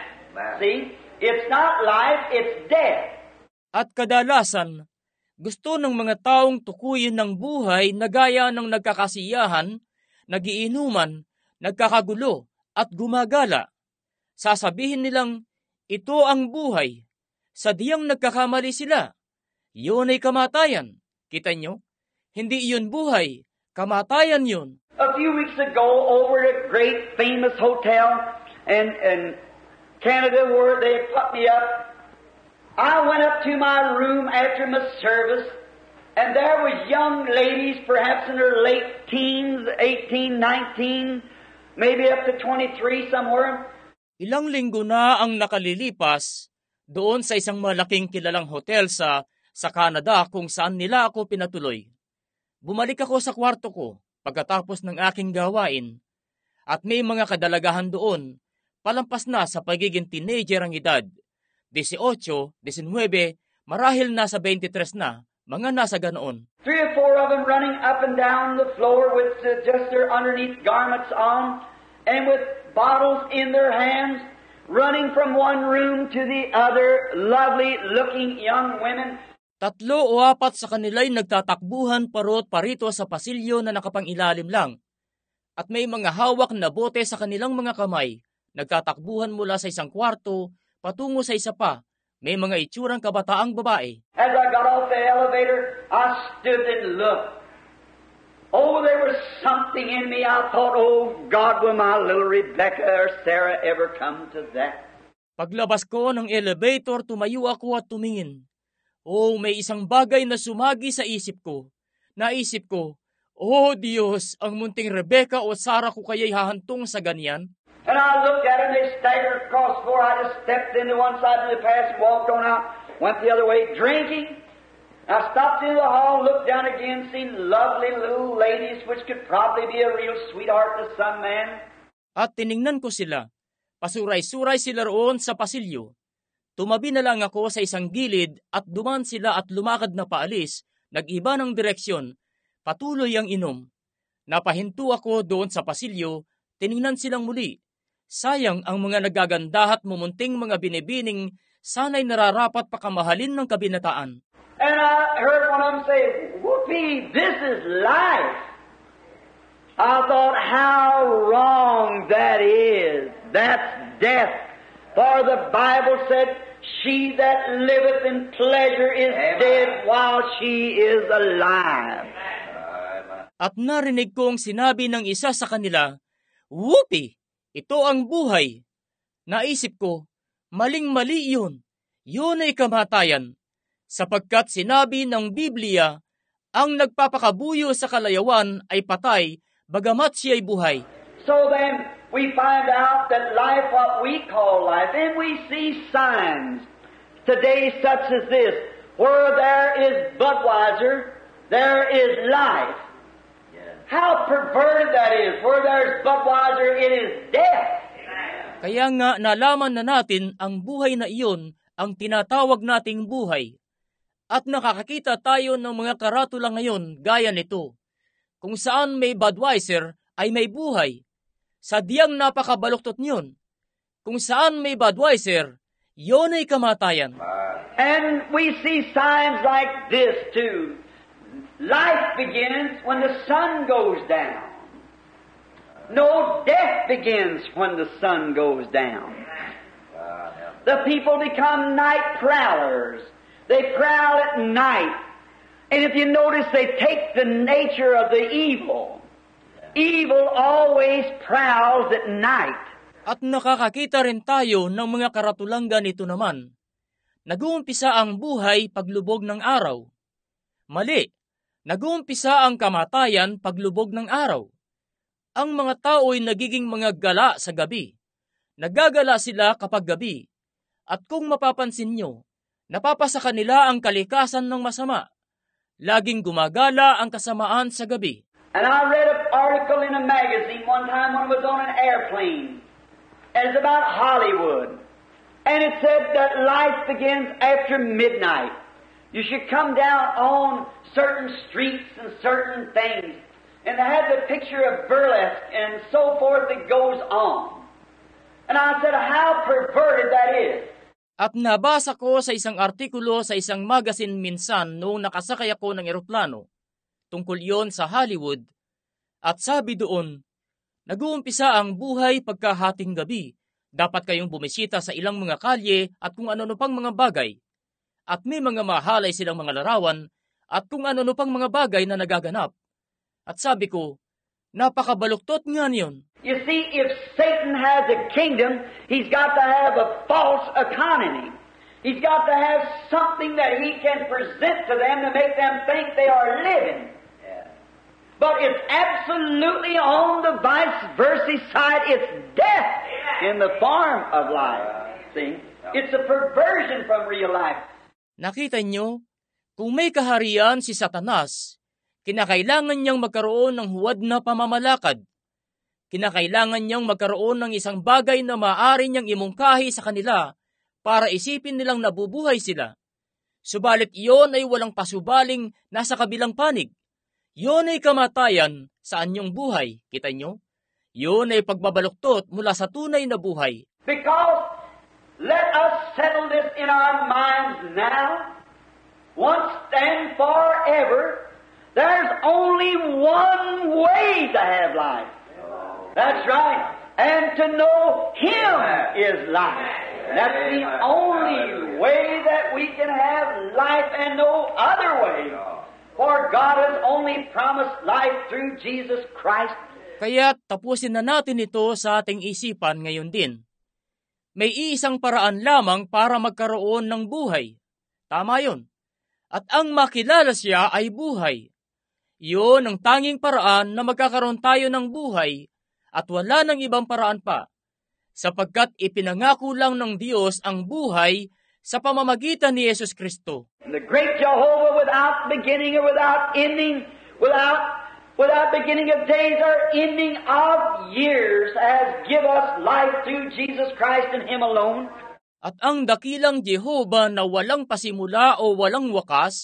See? It's not life, it's death. At kadalasan, gusto ng mga taong tukuyin ng buhay na gaya ng nagkakasiyahan, nagiinuman, nagkakagulo, at gumagala. Sasabihin nilang, ito ang buhay. Sadyang nagkakamali sila. Yun ay kamatayan. Kita nyo? Hindi iyon buhay. Kamatayan yun. A few weeks ago, over at a great famous hotel in Canada where they put me up, I went up to my room after my service, and there was young ladies, perhaps in their late teens, 18, 19, maybe up to 23 somewhere. Ilang linggo na ang nakalilipas doon sa isang malaking kilalang hotel sa Canada kung saan nila ako pinatuloy. Bumalik ako sa kwarto ko pagkatapos ng aking gawain at may mga kadalagahan doon, palampas na sa pagiging teenager ang edad, 18, 19, marahil nasa 23 na, mga nasa ganoon. 3 or 4 of them running up and down the floor with just their underneath garments on and with bottles in their hands, running from one room to the other, lovely looking young women. 3 o 4 sa kanila'y nagtatakbuhan parot parito sa pasilyo na nakapangilalim lang. At may mga hawak na bote sa kanilang mga kamay, nagtatakbuhan mula sa isang kwarto patungo sa isa pa. May mga itsurang kabataang babae. As I got off the elevator, I stood and looked. Oh, there was something in me. I thought, oh God, will my little Rebecca or Sarah ever come to that? Paglabas ko ng elevator, tumayo ako at tumingin. Oh, may isang bagay na sumagi sa isip ko. Naisip ko, oh Diyos, ang munting Rebecca o Sarah ko kaya'y hahantong sa ganyan? And I looked at them, they staggered across the floor. I just stepped into one side of the pass, walked on out, went the other way, drinking. I stopped into the hall, looked down again, seen lovely little ladies, which could probably be a real sweetheart to some man. At tiningnan ko sila. Pasuray-suray sila roon sa pasilyo. Tumabi na lang ako sa isang gilid at duman sila at lumakad na paalis, nag-iba ng direksyon, patuloy ang inom. Napahinto ako doon sa pasilyo, tiningnan silang muli. Sayang ang mga nagagandahat mumunting mga binibining sana'y nararapat pakamahalin ng kabinataan. And I heard one of them say, "Whoopee, this is life." I thought, how wrong that is. That's death. For the Bible said, "She that liveth in pleasure is dead while she is alive." At narinig kong sinabi ng isa sa kanila, "Whoopee, ito ang buhay." Naisip ko, maling-mali yun. Yun ay kamatayan. Sapagkat sinabi ng Biblia, ang nagpapakabuyo sa kalayawan ay patay, bagamat siya'y buhay. So then, we find out that life, what we call life, and we see signs today such as this, where there is Budweiser, there is life. How perverted that is. Where there's Budweiser, it is death. Kaya nga nalaman na natin ang buhay na iyon ang tinatawag nating buhay. At nakakakita tayo ng mga karatula ngayon gaya nito. Kung saan may Budweiser ay may buhay. Sadyang napakabaluktot niyon. Kung saan may Budweiser, yon ay kamatayan. And we see signs like this too. Life begins when the sun goes down. No, death begins when the sun goes down. The people become night prowlers. They prowl at night. And if you notice, they take the nature of the evil. Evil always prowls at night. At nakakakita rin tayo ng mga karatulang ganito naman. Nag-uumpisa ang buhay paglubog ng araw. Mali, nag-uumpisa ang kamatayan paglubog ng araw. Ang mga tao ay nagiging mga gala sa gabi. Nagagala sila kapag gabi. At kung mapapansin nyo, napapasa kanila ang kalikasan ng masama. Laging gumagala ang kasamaan sa gabi. And I read an article in a magazine one time when I was on an airplane. And it's about Hollywood. And it said that life begins after midnight. You should come down on certain streets and certain things. And they had the picture of burlesque and so forth that goes on. And I said, how perverted that is. At nabasa ko sa isang artikulo sa isang magazine minsan noong nakasakay ako ng eroplano. Tungkol yon sa Hollywood. At sabi doon, nag-uumpisa ang buhay pagkahating gabi. Dapat kayong bumisita sa ilang mga kalye at kung ano-ano pang mga bagay. At may mga mahalay silang mga larawan at kung ano-ano pang mga bagay na nagaganap. At sabi ko, napakabaluktot nga niyon. You see, if Satan has a kingdom, he's got to have a false economy. He's got to have something that he can present to them to make them think they are living. But it's absolutely on the vice versa side. It's death in the form of life. See? It's a perversion from real life. Nakita nyo, kung may kaharian si Satanas, kinakailangan niyang magkaroon ng huwad na pamamalakad. Kinakailangan niyang magkaroon ng isang bagay na maaari niyang imungkahi sa kanila para isipin nilang nabubuhay sila. Subalit iyon ay walang pasubaling nasa kabilang panig. Iyon ay kamatayan sa anyong buhay. Kita nyo? Iyon ay pagbabaluktot mula sa tunay na buhay. Because let us settle this in our minds now, once and forever. There's only one way to have life. That's right. And to know Him is life. That's the only way that we can have life and no other way. For God has only promised life through Jesus Christ. Kaya tapusin na natin ito sa ating isipan ngayon din. May iisang paraan lamang para magkaroon ng buhay. Tama yun. At ang makilala siya ay buhay. Iyon ang tanging paraan na magkakaroon tayo ng buhay at wala ng ibang paraan pa. Sapagkat ipinangako lang ng Diyos ang buhay sa pamamagitan ni Yesus Kristo. The great Jehovah without beginning or without ending, without beginning of days or ending of years has give us life through Jesus Christ and Him alone. At ang dakilang Jehovah na walang pasimula o walang wakas,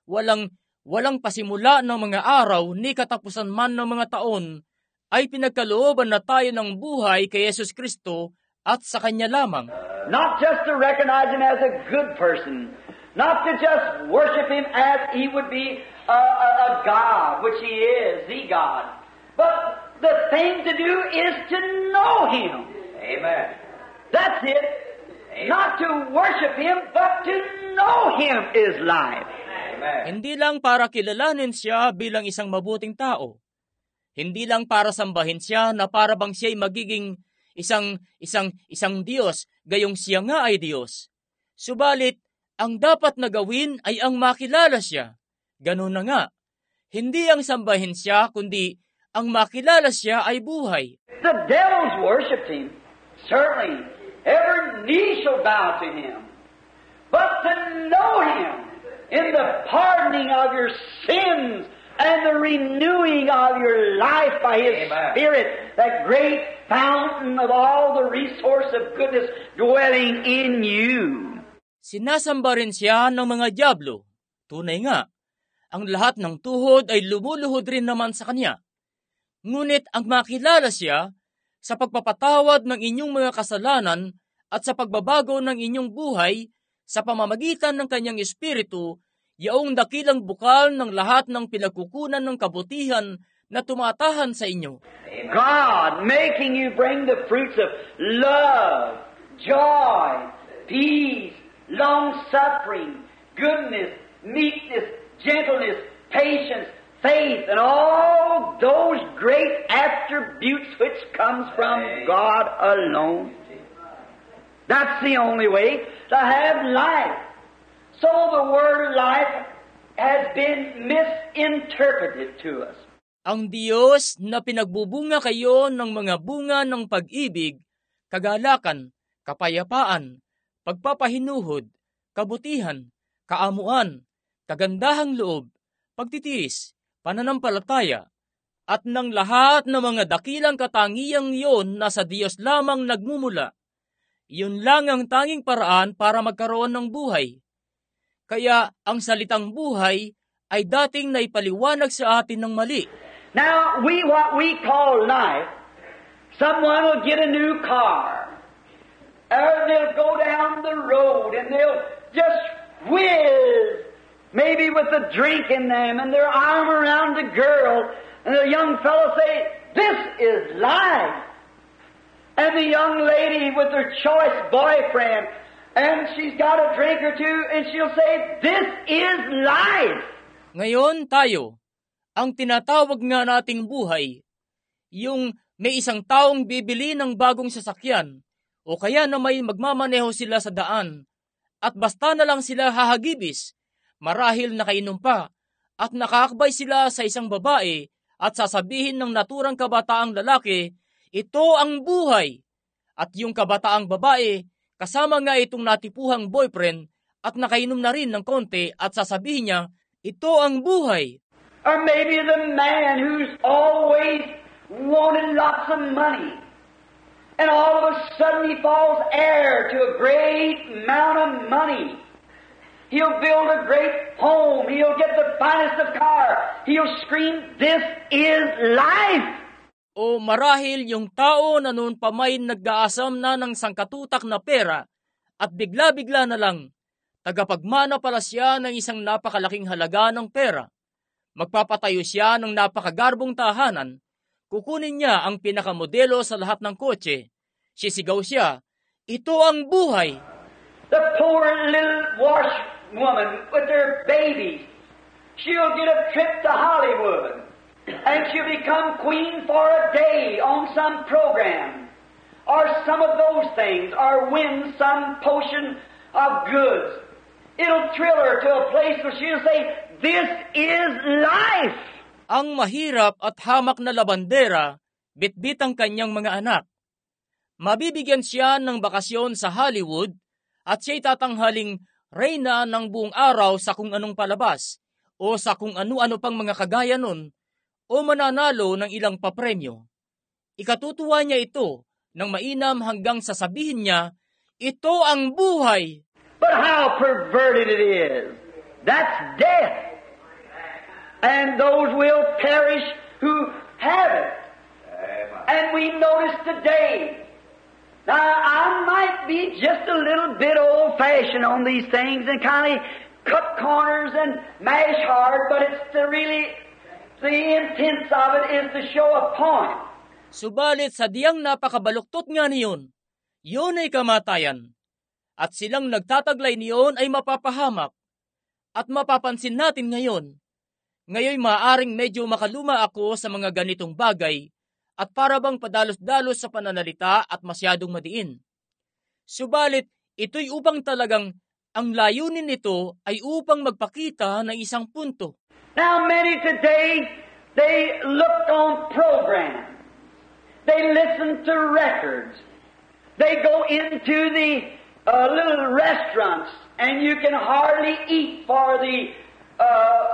walang pasimula ng mga araw ni katapusan man ng mga taon, ay pinagkalooban na tayo ng buhay kay Yesus Kristo at sa Kanya lamang. Not just to recognize Him as a good person, not to just worship Him as He would be a God, which He is, the God. But the thing to do is to know Him. Amen. That's it. Amen. Not to worship Him, but to know Him is life. Amen. Hindi lang para kilalanin siya bilang isang mabuting tao. Hindi lang para sambahin siya na para bang siya'y magiging isang Diyos, gayong siya nga ay Diyos. Subalit, ang dapat na gawin ay ang makilala siya. Ganun na nga. Hindi ang sambahin siya, kundi ang makilala siya ay buhay. The devils worshipped Him. Certainly, every knee shall bow to Him. But to know Him in the pardoning of your sins and the renewing of your life by His Amen. Spirit, that great fountain of all the resource of goodness dwelling in you. Sinasamba rin siya ng mga dyablo. Tunay nga, ang lahat ng tuhod ay lumuluhod rin naman sa kanya. Ngunit ang makilala siya sa pagpapatawad ng inyong mga kasalanan at sa pagbabago ng inyong buhay sa pamamagitan ng kanyang espiritu, yaong dakilang bukal ng lahat ng pinagkukunan ng kabutihan na tumatahan sa inyo. God making you bring the fruits of love, joy, peace, long-suffering, goodness, meekness, gentleness, patience, faith, and all those great attributes which comes from God alone. That's the only way to have life. So the word life has been misinterpreted to us. Ang Diyos na pinagbubunga kayo ng mga bunga ng pag-ibig, kagalakan, kapayapaan, pagpapahinuhod, kabutihan, kaamuan, kagandahang loob, pagtitiis, pananampalataya, at ng lahat ng mga dakilang katangiang iyon na sa Diyos lamang nagmumula. Iyon lang ang tanging paraan para magkaroon ng buhay. Kaya ang salitang buhay ay dating naipaliwanag sa atin ng mali. Now, what we call life, someone will get a new car, or they'll go down the road and they'll just whiz, maybe with a drink in them, and their arm around the girl, and the young fellow say, "This is life." And the young lady with her choice boyfriend, and she's got a drink or two, and she'll say, "This is life." Ngayon tayo, ang tinatawag nga nating buhay, yung may isang taong bibili ng bagong sasakyan, o kaya na may magmamaneho sila sa daan, at basta na lang sila hahagibis, marahil nakainom pa, at nakakabay sila sa isang babae, at sasabihin ng naturang kabataang lalaki, ito ang buhay. At yung kabataang babae, kasama nga itong natipuhang boyfriend, at nakainom na rin ng konti, at sasabihin niya, ito ang buhay. Or maybe the man who's always wanted lots of money, and all of a sudden he falls heir to a great amount of money. He'll build a great home. He'll get the finest of car. He'll scream, "This is life." O marahil yung tao na noon pa may nag-aasam na ng sangkatutak na pera at bigla-bigla na lang, tagapagmana pala siya ng isang napakalaking halaga ng pera. Magpapatayo siya ng napakagarbong tahanan, kukunin niya ang pinakamodelo sa lahat ng kotse. Sisigaw siya, ito ang buhay. The poor little washwoman with her babies, she'll get a trip to Hollywood, and she'll become queen for a day on some program, or some of those things, or win some potion of goods. It'll thrill her to a place where she'll say, "This is life." Ang mahirap at hamak na labandera, bitbit ang kanyang mga anak. Mabibigyan siya ng bakasyon sa Hollywood at siya'y tatanghaling reyna ng buong araw sa kung anong palabas o sa kung ano-ano pang mga kagaya nun o mananalo ng ilang papremyo. Ikatutuwa niya ito nang mainam hanggang sasabihin niya, ito ang buhay. But how perverted it is. That's death. And those will perish who have it. And we notice today, now I might be just a little bit old-fashioned on these things and kind of cut corners and mash hard, but it's the intent of it is to show a point. Subalit sa diyang napakabaluktot nga niyon, yun ay kamatayan. At silang nagtataglay niyon ay mapapahamak. At mapapansin natin ngayon, ngayon maaring medyo makaluma ako sa mga ganitong bagay at para bang padalos-dalos sa pananalita at masyadong madiin. Subalit, ito'y upang talagang ang layunin nito ay upang magpakita ng isang punto. Now many today, they look on programs. They listen to records. They go into the little restaurants, and you can hardly eat for the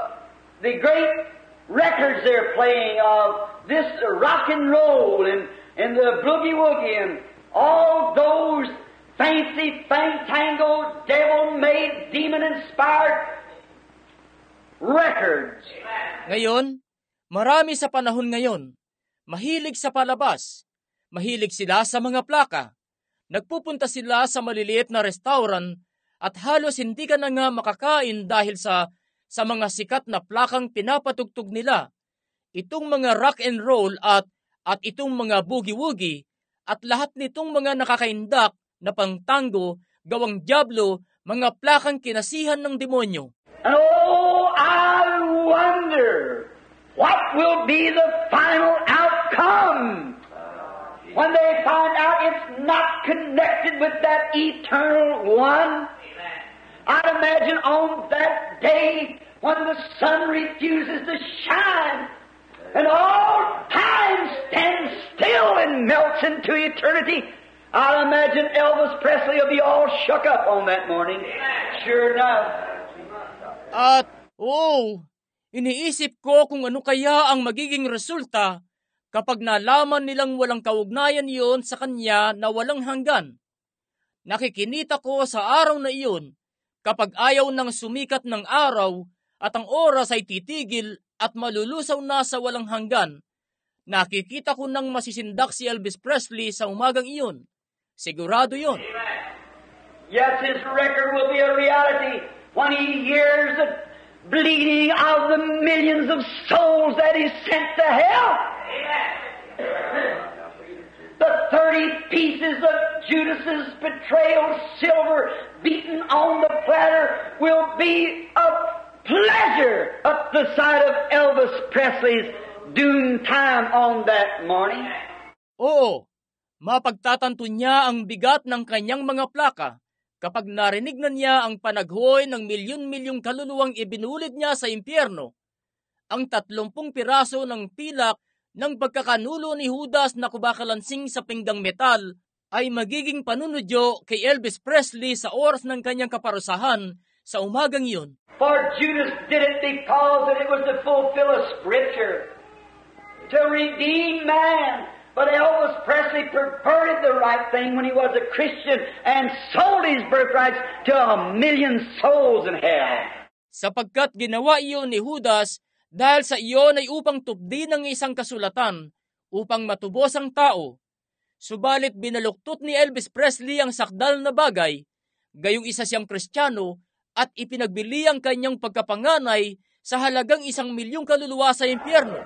great records they're playing of this rock and roll, and and the boogie-woogie and all those fancy, fantangled, devil-made, demon-inspired records. Ngayon, marami sa panahon ngayon, mahilig sa palabas, mahilig sila sa mga plaka, nagpupunta sila sa maliliit na restaurant at halos hindi ka na nga makakain dahil sa mga sikat na plakang pinapatugtog nila. Itong mga rock and roll at itong mga boogie-woogie at lahat nitong mga nakakaindak na pangtango, gawang diablo, mga plakang kinasihan ng demonyo. And oh, I wonder what will be the final outcome when they find out it's not connected with that eternal one. I'd imagine on that day when the sun refuses to shine and all time stands still and melts into eternity, I'd imagine Elvis Presley will be all shook up on that morning. Sure enough. At, iniisip ko kung ano kaya ang magiging resulta kapag nalaman nilang walang kaugnayan iyon sa kanya na walang hanggan. Nakikinita ko sa araw na iyon kapag ayaw nang sumikat ng araw at ang oras ay titigil at malulusaw na sa walang hanggan. Nakikita ko nang masisindak si Elvis Presley sa umagang iyon. Sigurado yun. Yes, his record will be a reality when he hears the bleeding of the millions of souls that he sent to hell. The 30 pieces of Judas's betrayal silver beaten on the platter will be a pleasure up the side of Elvis Presley's doom time on that morning. Oo, mapagtatanto niya ang bigat ng kanyang mga plaka kapag narinig na niya ang panaghoy ng milyon-milyong kaluluwang ibinulid niya sa impyerno. Ang 30 piraso ng pilak ng pagkakanulo ni Judas na kubakalansing sa pinggang metal ay magiging panunodyo kay Elvis Presley sa oras ng kanyang kaparusahan sa umagang iyon. For Judas did it because it was to fulfill a scripture, to redeem man. But Elvis Presley perverted the right thing when he was a Christian and sold his birthrights to 1,000,000 souls in hell. Sapagkat ginawa iyon ni Judas dahil sa iyon ay upang tupdin ng isang kasulatan, upang matubos ang tao. Subalit binaluktot ni Elvis Presley ang sakdal na bagay, gayong isa siyang Kristiyano at ipinagbili ang kanyang pagkapanganay sa halagang 1,000,000 kaluluwa sa impyerno.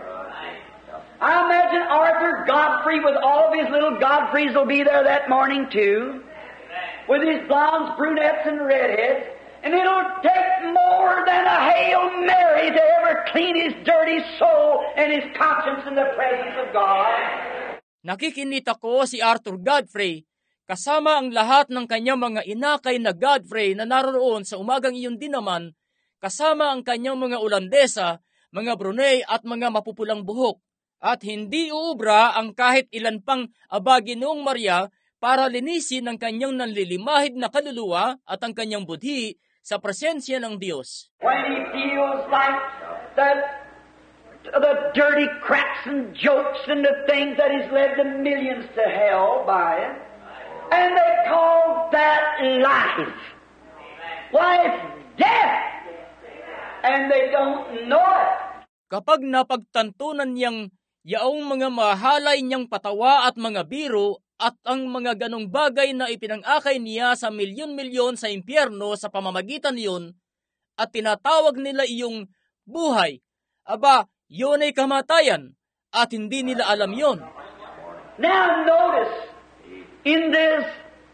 I imagine Arthur Godfrey with all of his little Godfreys will be there that morning too, with his blondes, brunettes, and redheads. And it'll take more than a Hail Mary to ever clean his dirty soul and his conscience in the presence of God. Nakikinita ko si Arthur Godfrey kasama ang lahat ng kanyang mga inakay na Godfrey na naroon sa umagang iyon din naman, kasama ang kanyang mga Olandesa, mga Brunei at mga mapupulang buhok. At hindi uubra ang kahit ilan pang Ginoong Maria para linisin ang kanyang nanlilimahid na kaluluwa at ang kanyang budhi sa presensya ng Diyos. When he feels like that, the dirty cracks and jokes and the things that he's led the millions to hell by it, and they call that life. Why, it's death, and they don't know it. Kapag napagtantunan niyang yaong mga mahalay niyang patawa at mga biro at ang mga ganong bagay na ipinang-akay niya sa milyon-milyon sa impyerno sa pamamagitan niyon at tinatawag nila iyong buhay, aba, yun ay kamatayan at hindi nila alam yon. Now notice, in this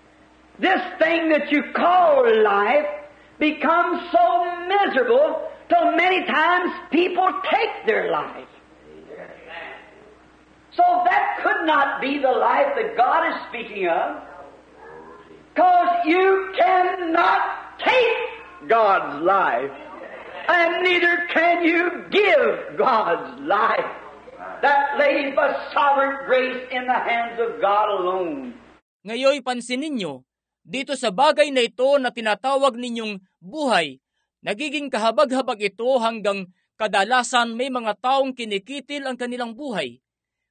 thing that you call life becomes so miserable till many times people take their life. So that could not be the life that God is speaking of, because you cannot take God's life, and neither can you give God's life. That lays by sovereign grace in the hands of God alone. Ngayon pansinin ninyo, dito sa bagay na ito na tinatawag ninyong buhay, nagiging kahabag-habag ito hanggang kadalasan may mga taong kinikitil ang kanilang buhay.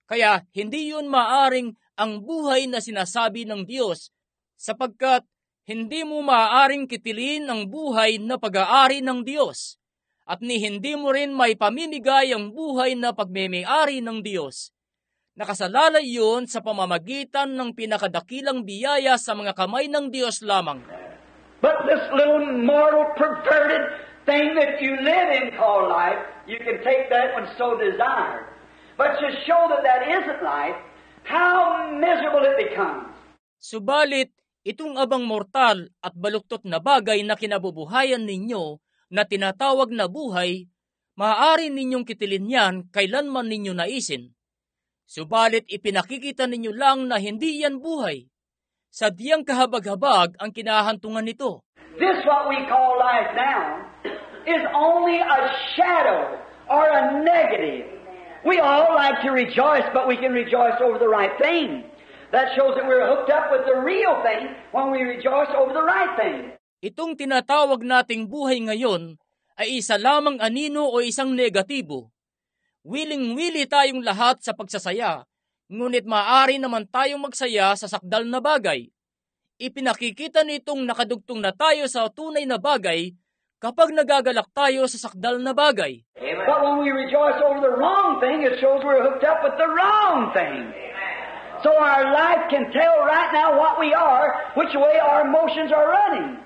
Kaya hindi yun maaring ang buhay na sinasabi ng Diyos, sapagkat hindi mo maaaring kitilin ang buhay na pag-aari ng Diyos, at hindi mo rin may pamimigay ang buhay na pagmemay-ari ng Diyos. Nakasalalay yun sa pamamagitan ng pinakadakilang biyaya sa mga kamay ng Diyos lamang. But this little mortal perverted thing that you live in called life, you can take that when so desired. But to show that that isn't life, how miserable it becomes. Subalit, itong abang mortal at baluktot na bagay na kinabubuhayan ninyo na tinatawag na buhay, maaari ninyong kitilin yan kailanman ninyo naisin. Subalit ipinakikita ninyo lang na hindi yan buhay. Sadyang kahabag-habag ang kinahantungan nito. This what we call life now is only a shadow or a negative. We all like to rejoice, but we can rejoice over the right thing. That shows that we're hooked up with the real thing when we rejoice over the right thing. Itong tinatawag nating buhay ngayon ay isa lamang anino o isang negatibo. Wiling-wili tayong lahat sa pagsasaya, ngunit maaari naman tayong magsaya sa sakdal na bagay. Ipinakikita nitong nakadugtong na tayo sa tunay na bagay kapag nagagalak tayo sa sakdal na bagay. But when we rejoice over the wrong thing, it shows we're hooked up with the wrong thing. So our life can tell right now what we are, which way our emotions are running.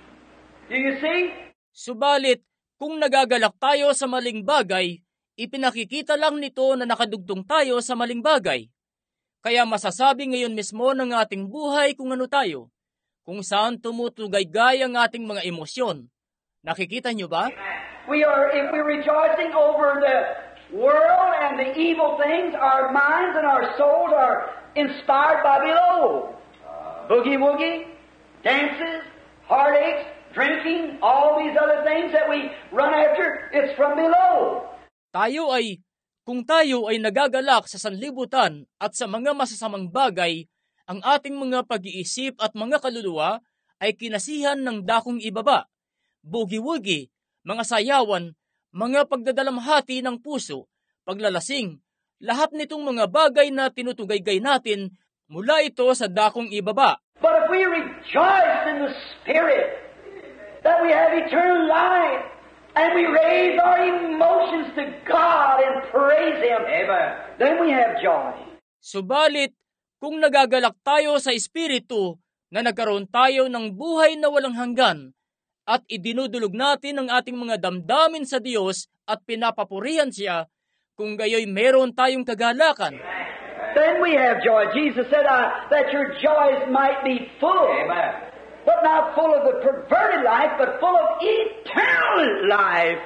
Do you see? Subalit, kung nagagalak tayo sa maling bagay, ipinakikita lang nito na nakadugtong tayo sa maling bagay. Kaya masasabi ngayon mismo ng ating buhay kung ano tayo, kung saan tumutugay-gay ang ating mga emosyon. Nakikita nyo ba? If we're rejoicing over the world and the evil things, our minds and our souls are inspired by below. Boogie-woogie, dances, heartaches, drinking, all these other things that we run after, it's from below. Kung tayo ay nagagalak sa sanlibutan at sa mga masasamang bagay, ang ating mga pag-iisip at mga kaluluwa ay kinasihan ng dakong ibaba, bugi-wugi, mga sayawan, mga pagdadalamhati ng puso, paglalasing, lahat nitong mga bagay na tinutugay-gay natin mula ito sa dakong ibaba. But if we rejoice in the Spirit, that we have eternal life, and we raise our emotions to God and praise Him, then we have joy. Subalit, kung nagagalak tayo sa Espiritu na nagkaroon tayo ng buhay na walang hanggan at idinudulog natin ang ating mga damdamin sa Diyos at pinapapurihan Siya, kung gayoy meron tayong kagalakan. Then we have joy. Jesus said that your joys might be full. Amen. But not full of the perverted life, but full of eternal life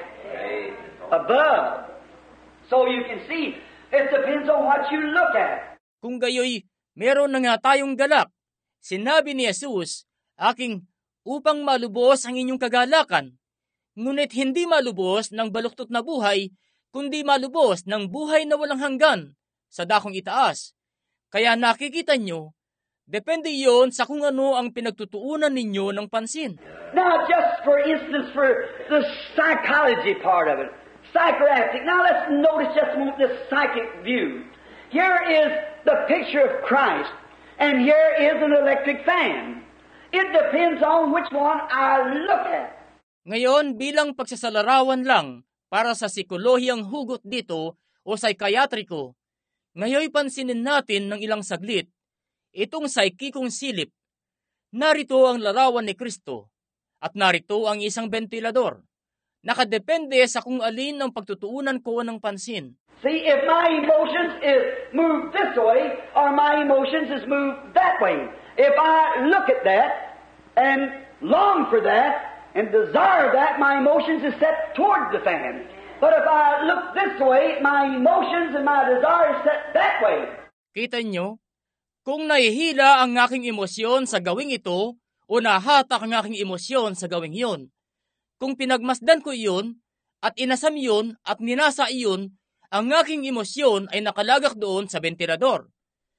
above. So you can see, it depends on what you look at. Kung gayoy, meron na nga tayong galak. Sinabi ni Jesus, upang malubos ang inyong kagalakan. Ngunit hindi malubos ng baluktot na buhay, kundi malubos ng buhay na walang hanggan sa dakong itaas. Kaya nakikita nyo, depende yon sa kung ano ang pinagtutuunan ninyo ng pansin. Now, just for instance, for the psychology part of it, psychoactic. Now, let's notice just a moment this psychic view. Here is the picture of Christ, and here is an electric fan. It depends on which one I look at. Ngayon, bilang pagsasalarawan lang para sa psikolohiyang hugot dito o psychiatriko, ngayon pansinin natin ng ilang saglit itong psychikong silip. Narito ang larawan ni Kristo at narito ang isang ventilador. Nakadepende sa kung alin ang pagtutuunan ko ng pansin. See, if my emotions is moved this way or my emotions is moved that way, if I look at that and long for that and desire that, my emotions is set towards the fan. But if I look this way, my emotions and my desire is set that way. Kita nyo? Kung nahihila ang aking emosyon sa gawing ito o nahatak ang aking emosyon sa gawing iyon, kung pinagmasdan ko iyon at inasam iyon at ninasa iyon, ang aking emosyon ay nakalagak doon sa ventilador.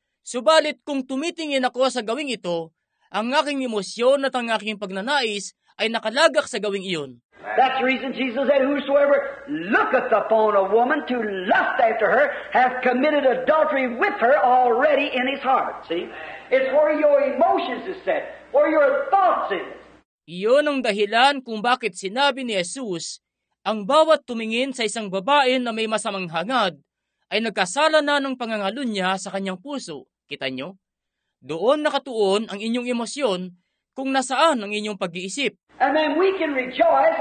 Subalit kung tumitingin ako sa gawing ito, ang aking emosyon at ang aking pagnanais ay nakalagak sa gawing iyon. That's the reason Jesus said, whosoever looketh upon a woman to lust after her hath committed adultery with her already in his heart. See? It's where your emotions is set, where your thoughts is. Iyon ang dahilan kung bakit sinabi ni Jesus, ang bawat tumingin sa isang babae na may masamang hangad ay nagkasala na ng pangangalunya sa kanyang puso. Kita nyo? Doon nakatuon ang inyong emosyon kung nasaan ang inyong pag-iisip. And then we can rejoice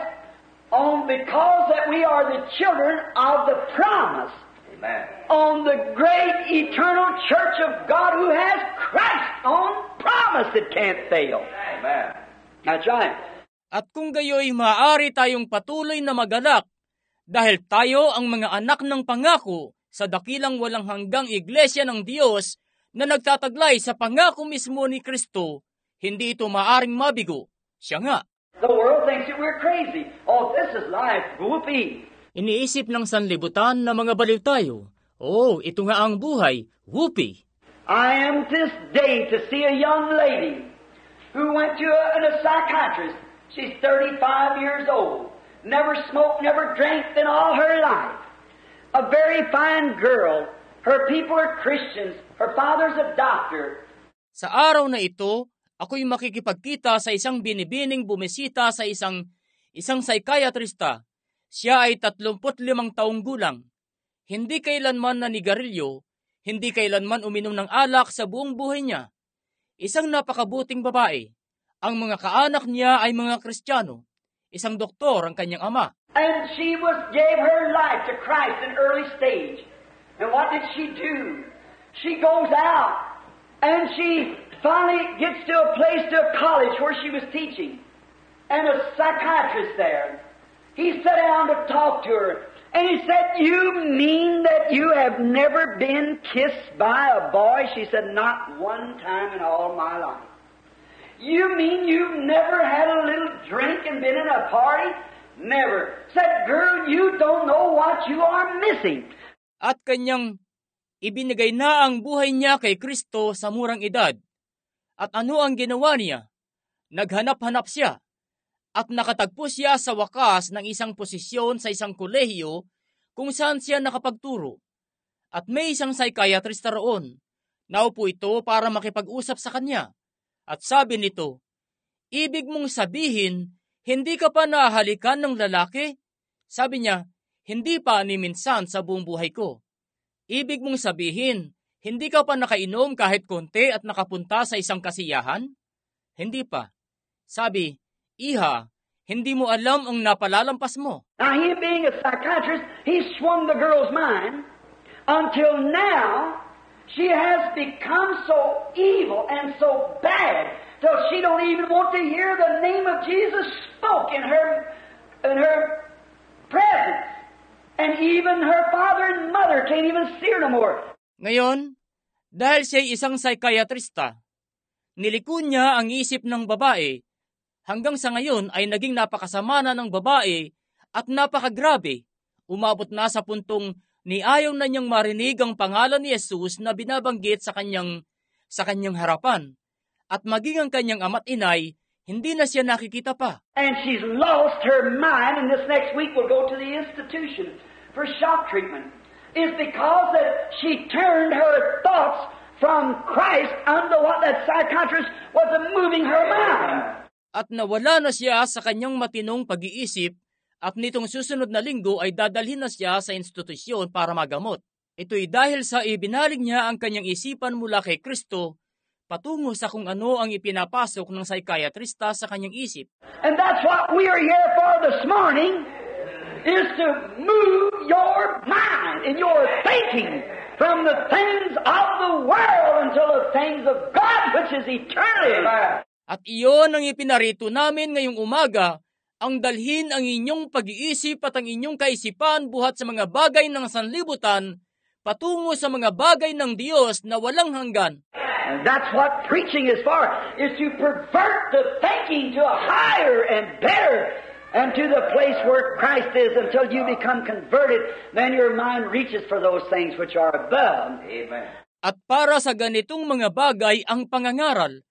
on because that we are the children of the promise. Amen. On the great eternal church of God who has Christ on promise that can't fail. Amen. That's right. At kung gayo'y maaari tayong patuloy na magalak dahil tayo ang mga anak ng pangako sa dakilang walang hanggang iglesia ng Diyos na nagtataglay sa pangako mismo ni Kristo, hindi ito maaring mabigo. Siya nga. The world thinks that we're crazy. Oh, this is life. Whoopee. Iniisip ng sanlibutan na mga baliw tayo. Oh, ito nga ang buhay. Whoopee. I am this day to see a young lady who went to a psychiatrist. She's 35 years old. Never smoked, never drank in all her life. A very fine girl. Her people are Christians. Her father's a doctor. Sa araw na ito, ako'y makikipagkita sa isang binibining bumisita sa isang psychiatrista. Siya ay 35 taong gulang. Hindi kailanman nanigarilyo, hindi kailanman uminom ng alak sa buong buhay niya. Isang napakabuting babae. Ang mga kaanak niya ay mga Kristiyano. Isang doktor ang kanyang ama. And she gave her life to Christ in early stage. And what did she do? She goes out and she finally gets to a place, to a college where she was teaching. And a psychiatrist there. He sat down to talk to her. And he said, you mean that you have never been kissed by a boy? She said, not one time in all my life. You mean you've never had a little drink and been in a party? Never. Said, girl, you don't know what you are missing. At kanyang ibinigay na ang buhay niya kay Kristo sa murang edad. At ano ang ginawa niya? Naghanap-hanap siya. At nakatagpo siya sa wakas ng isang posisyon sa isang kolehiyo kung saan siya nakapagturo. At may isang psychiatrist roon. Naupo ito para makipag-usap sa kanya. At sabi nito, ibig mong sabihin, hindi ka pa nahalikan ng lalaki? Sabi niya, hindi pa ni minsan sa buong buhay ko. Ibig mong sabihin, hindi ka pa nakainom kahit konti at nakapunta sa isang kasiyahan? Hindi pa. Sabi, Iha, hindi mo alam ang napalalampas mo. Now, him being a psychiatrist, he swung the girl's mind until now she has become so evil and so bad till she don't even want to hear the name of Jesus spoke in her presence. And even her father and mother can't even see her no more. Ngayon, dahil siya'y isang psychiatrista, niliko niya ang isip ng babae. Hanggang sa ngayon ay naging napakasama na ng babae at napakagrabe. Umabot na sa puntong ni ayaw na niyang marinig ang pangalan ni Jesus na binabanggit sa kanyang harapan. At maging ang kanyang ama't inay, hindi na siya nakikita pa. And she's lost her mind, and this next week we'll go to the institution for shock treatment. It's because that she turned her thoughts from Christ unto what that psychiatrist was moving her mind. At nawala na siya sa kanyang matinong pag-iisip at nitong susunod na linggo ay dadalhin na siya sa institusyon para magamot. Ito'y dahil sa ibinalig niya ang kanyang isipan mula kay Kristo patungo sa kung ano ang ipinapasok ng psychiatrista sa kanyang isip. And that's what we are here for this morning, is to move your mind and your thinking from the things of the world until the things of God, which is eternity. At iyon ang ipinarito namin ngayong umaga, ang dalhin ang inyong pag-iisip at ang inyong kaisipan buhat sa mga bagay ng sanlibutan, patungo sa mga bagay ng Diyos na walang hanggan. And that's what preaching is for, is to pervert the thinking to a higher and better, and to the place where Christ is until you become converted, then your mind reaches for those things which are above. Amen. At para sa ganitong mga bagay ang pangangaral,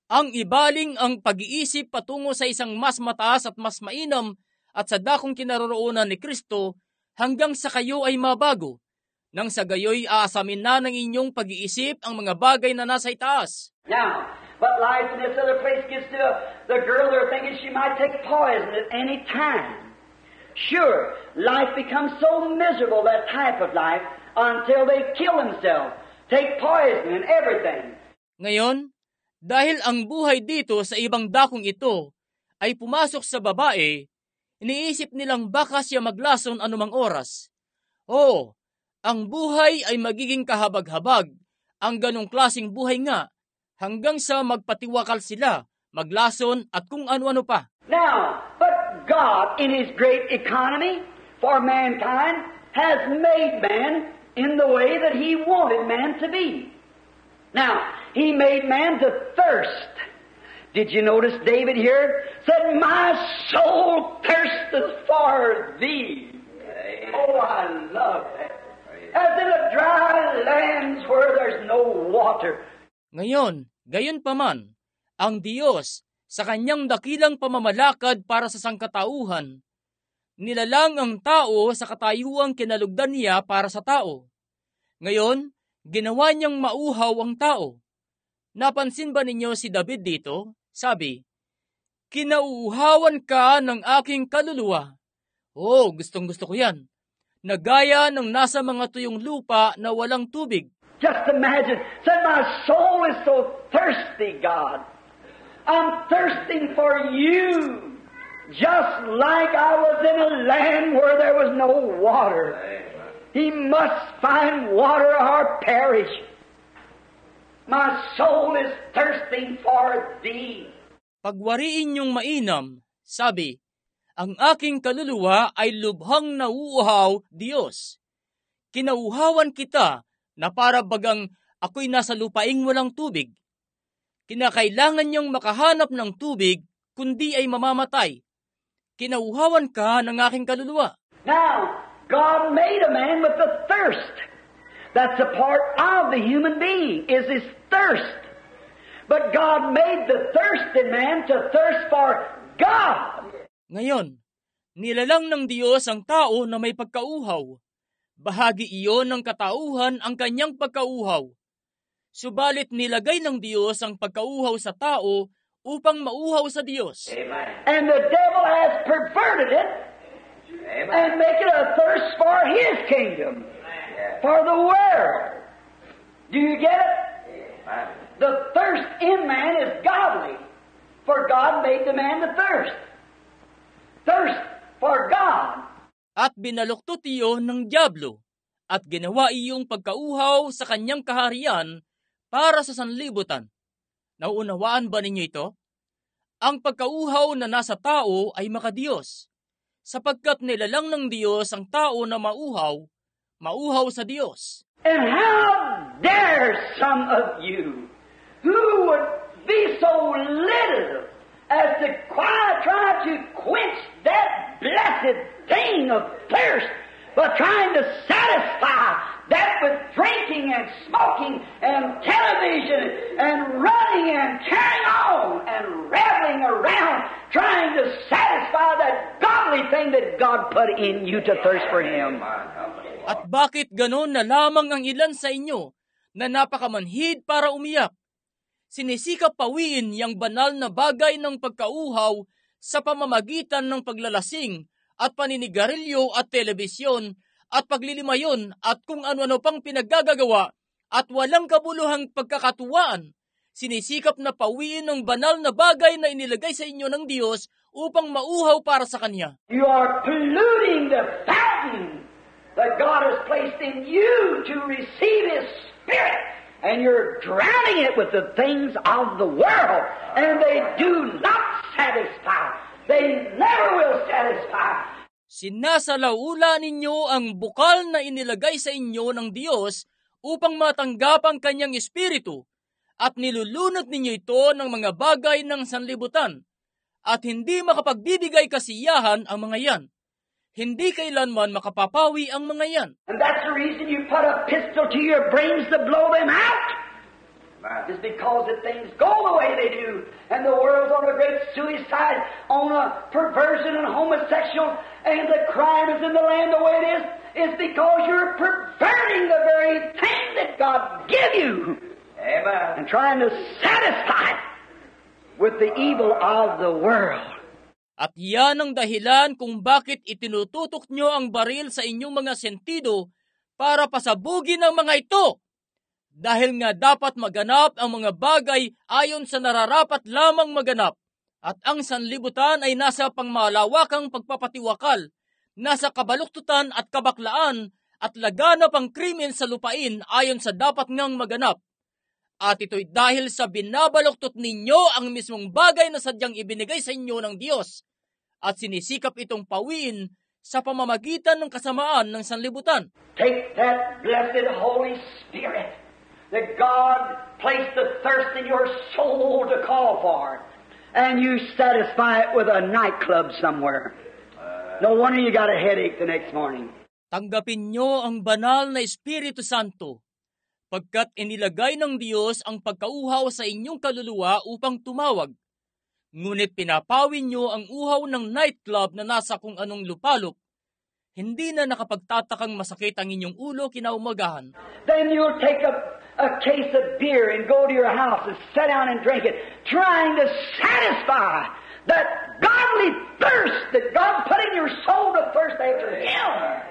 ang ibaling ang pag-iisip patungo sa isang mas mataas at mas mainam at sa dakong kinaroroonan ni Kristo hanggang sa kayo ay mabago. Nang sa gayoy aasamin na ng inyong pag-iisip ang mga bagay na nasa itaas. Now, but life in this other place gets to the girl, they're thinking she might take poison at any time. Sure, life becomes so miserable, that type of life, until they kill themselves, take poison and everything. Ngayon, dahil ang buhay dito sa ibang dakong ito ay pumasok sa babae, iniisip nilang baka siya maglason anumang oras. Oo, ang buhay ay magiging kahabag-habag, ang ganong klaseng buhay nga, hanggang sa magpatiwakal sila, maglason at kung ano-ano pa. Now, but God, in His great economy for mankind, has made man in the way that He wanted man to be. Now, He made man to thirst. Did you notice David here said, "My soul thirsteth for Thee." Oh, I love that. As in a dry lands where there's no water. Ngayon, gayon pa man, ang Diyos sa kanyang dakilang pamamalakad para sa sangkatauhan, nilalang ang tao sa katayuang kinalugdan niya para sa tao. Ngayon, ginawa niyang mauhaw ang tao. Napansin ba ninyo si David dito? Sabi, "Kinauuhawan ka ng aking kaluluwa." Oh, gustong-gusto ko yan. Nagaya ng nasa mga tuyong lupa na walang tubig. Just imagine, said, "My soul is so thirsty, God. I'm thirsting for You, just like I was in a land where there was no water. He must find water or perish. My soul is thirsting for Thee." Pagwariin niyong mainam, sabi, "Ang aking kaluluwa ay lubhang nauuhaw, Diyos. Kinauhawan kita na para bagang ako'y nasa lupaing walang tubig. Kinakailangan niyang makahanap ng tubig, kundi ay mamamatay. Kinauhawan ka ng aking kaluluwa." Now, God made a man with a thirst. That's a part of the human being, is his thirst. But God made the thirsted man to thirst for God. Ngayon, nilalang ng Diyos ang tao na may pagkauhaw. Bahagi iyon ng katauhan ang kanyang pagkauhaw. Subalit nilagay ng Diyos ang pagkauhaw sa tao upang mauhaw sa Diyos. Amen. And the devil has perverted it and make it a thirst for his kingdom, for the world. Do you get it? Amen. The thirst in man is godly, for God made the man to thirst. Thirst for God. At binaluktot iyon ng dyablo, at ginawa iyong pagkauhaw sa kanyang kaharian para sa sanlibutan. Nauunawaan ba ninyo ito? Ang pagkauhaw na nasa tao ay makadiyos, sapagkat nilalang ng Diyos ang tao na mauhaw sa Diyos. And how dare some of you who would be so little as to try to quench that blessed thing of thirst, but trying to satisfy that with drinking and smoking and television and running and carrying on and rattling around, trying to satisfy that godly thing that God put in you to thirst for Him. At bakit ganon na lamang ang ilan sa inyo na napakamanhid para umiyak? Sinisikap pawiin yang banal na bagay ng pagkauhaw sa pamamagitan ng paglalasing at paninigarilyo at telebisyon at paglilimayon at kung ano-ano pang pinaggagawa at walang kabuluhang pagkakatuwaan. Sinisikap na pawiin ang banal na bagay na inilagay sa inyo ng Diyos upang mauhaw para sa Kanya. You are polluting the fountain that God has placed in you to receive His Spirit, and you're drowning it with the things of the world, and they do not satisfy. They never will satisfy. Sinasalaula ninyo ang bukal na inilagay sa inyo ng Diyos upang matanggap ang Kanyang Espiritu, at nilulunod ninyo ito ng mga bagay ng sanlibutan, at hindi makapagbibigay kasiyahan ang mga yan. Hindi kailanman makapapawi ang mga yan. And that's the reason you put a pistol to your brains to blow them out. is because that things go the way they do, and the world's on a great suicide, on a perversion and homosexual, and the crime is in the land the way it is because you're perverting the very thing that God gave you. Amen. And trying to satisfy it with the evil of the world. At yan ang dahilan kung bakit itinututok nyo ang baril sa inyong mga sentido para pasabugin ang mga ito. Dahil nga dapat maganap ang mga bagay ayon sa nararapat lamang maganap, at ang sanlibutan ay nasa pangmalawakang pagpapatiwakal, nasa kabaluktutan at kabaklaan, at laganap ang krimen sa lupain ayon sa dapat ngang maganap. At ito'y dahil sa binabaluktot ninyo ang mismong bagay na sadyang ibinigay sa inyo ng Diyos, at sinisikap itong pawiin sa pamamagitan ng kasamaan ng sanlibutan. Take that blessed Holy Spirit that God placed the thirst in your soul to call for, and you satisfy it with a nightclub somewhere. No wonder you got a headache the next morning. Tanggapin nyo ang banal na Espiritu Santo, pagkat inilagay ng Diyos ang pagkauhaw sa inyong kaluluwa upang tumawag. Ngunit pinapawin nyo ang uhaw ng nightclub na nasa kung anong lupalop. Hindi na nakapagtatakang masakit ang inyong ulo kinaumagahan. Then you'll take a case of beer and go to your house and sit down and drink it, trying to satisfy that godly thirst that God put in your soul to thirst after Him.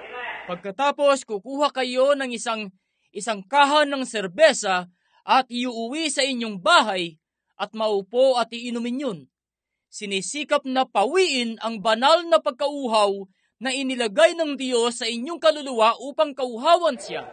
Pagkatapos, kukuha kayo ng isang kahan ng serbesa at iuuwi sa inyong bahay at maupo at iinumin yun. Sinisikap na pawiin ang banal na pagkauhaw na inilagay ng Diyos sa inyong kaluluwa upang kauhawan siya.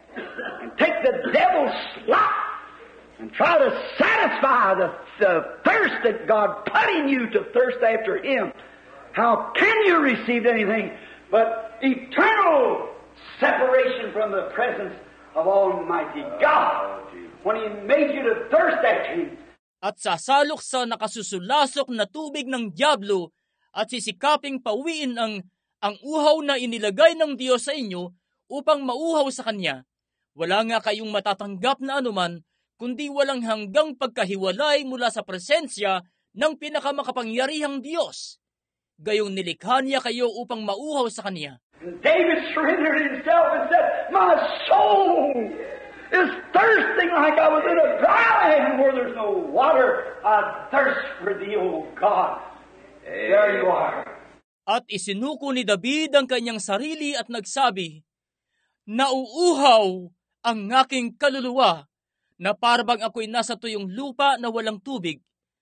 And take the devil's slop and try to satisfy the thirst that God put in you to thirst after Him. How can you receive anything but eternal separation from the presence of Almighty God when He made you to thirst after Him? At sasalok sa nakasusulasok na tubig ng dyablo at sisikaping pawiin ang uhaw na inilagay ng Diyos sa inyo upang mauhaw sa Kanya. Wala nga kayong matatanggap na anuman, kundi walang hanggang pagkahiwalay mula sa presensya ng pinakamakapangyarihang Diyos. Gayong nilikha niya kayo upang mauhaw sa Kanya. David surrendered himself and said, "My soul is thirsting like I was in a dry land where there's no water. I thirst for Thee, O God." There you are. At isinuko ni David ang kanyang sarili at nagsabi, "Nauuhaw ang aking kaluluwa, na parabang ako'y nasa tuyong lupa na walang tubig.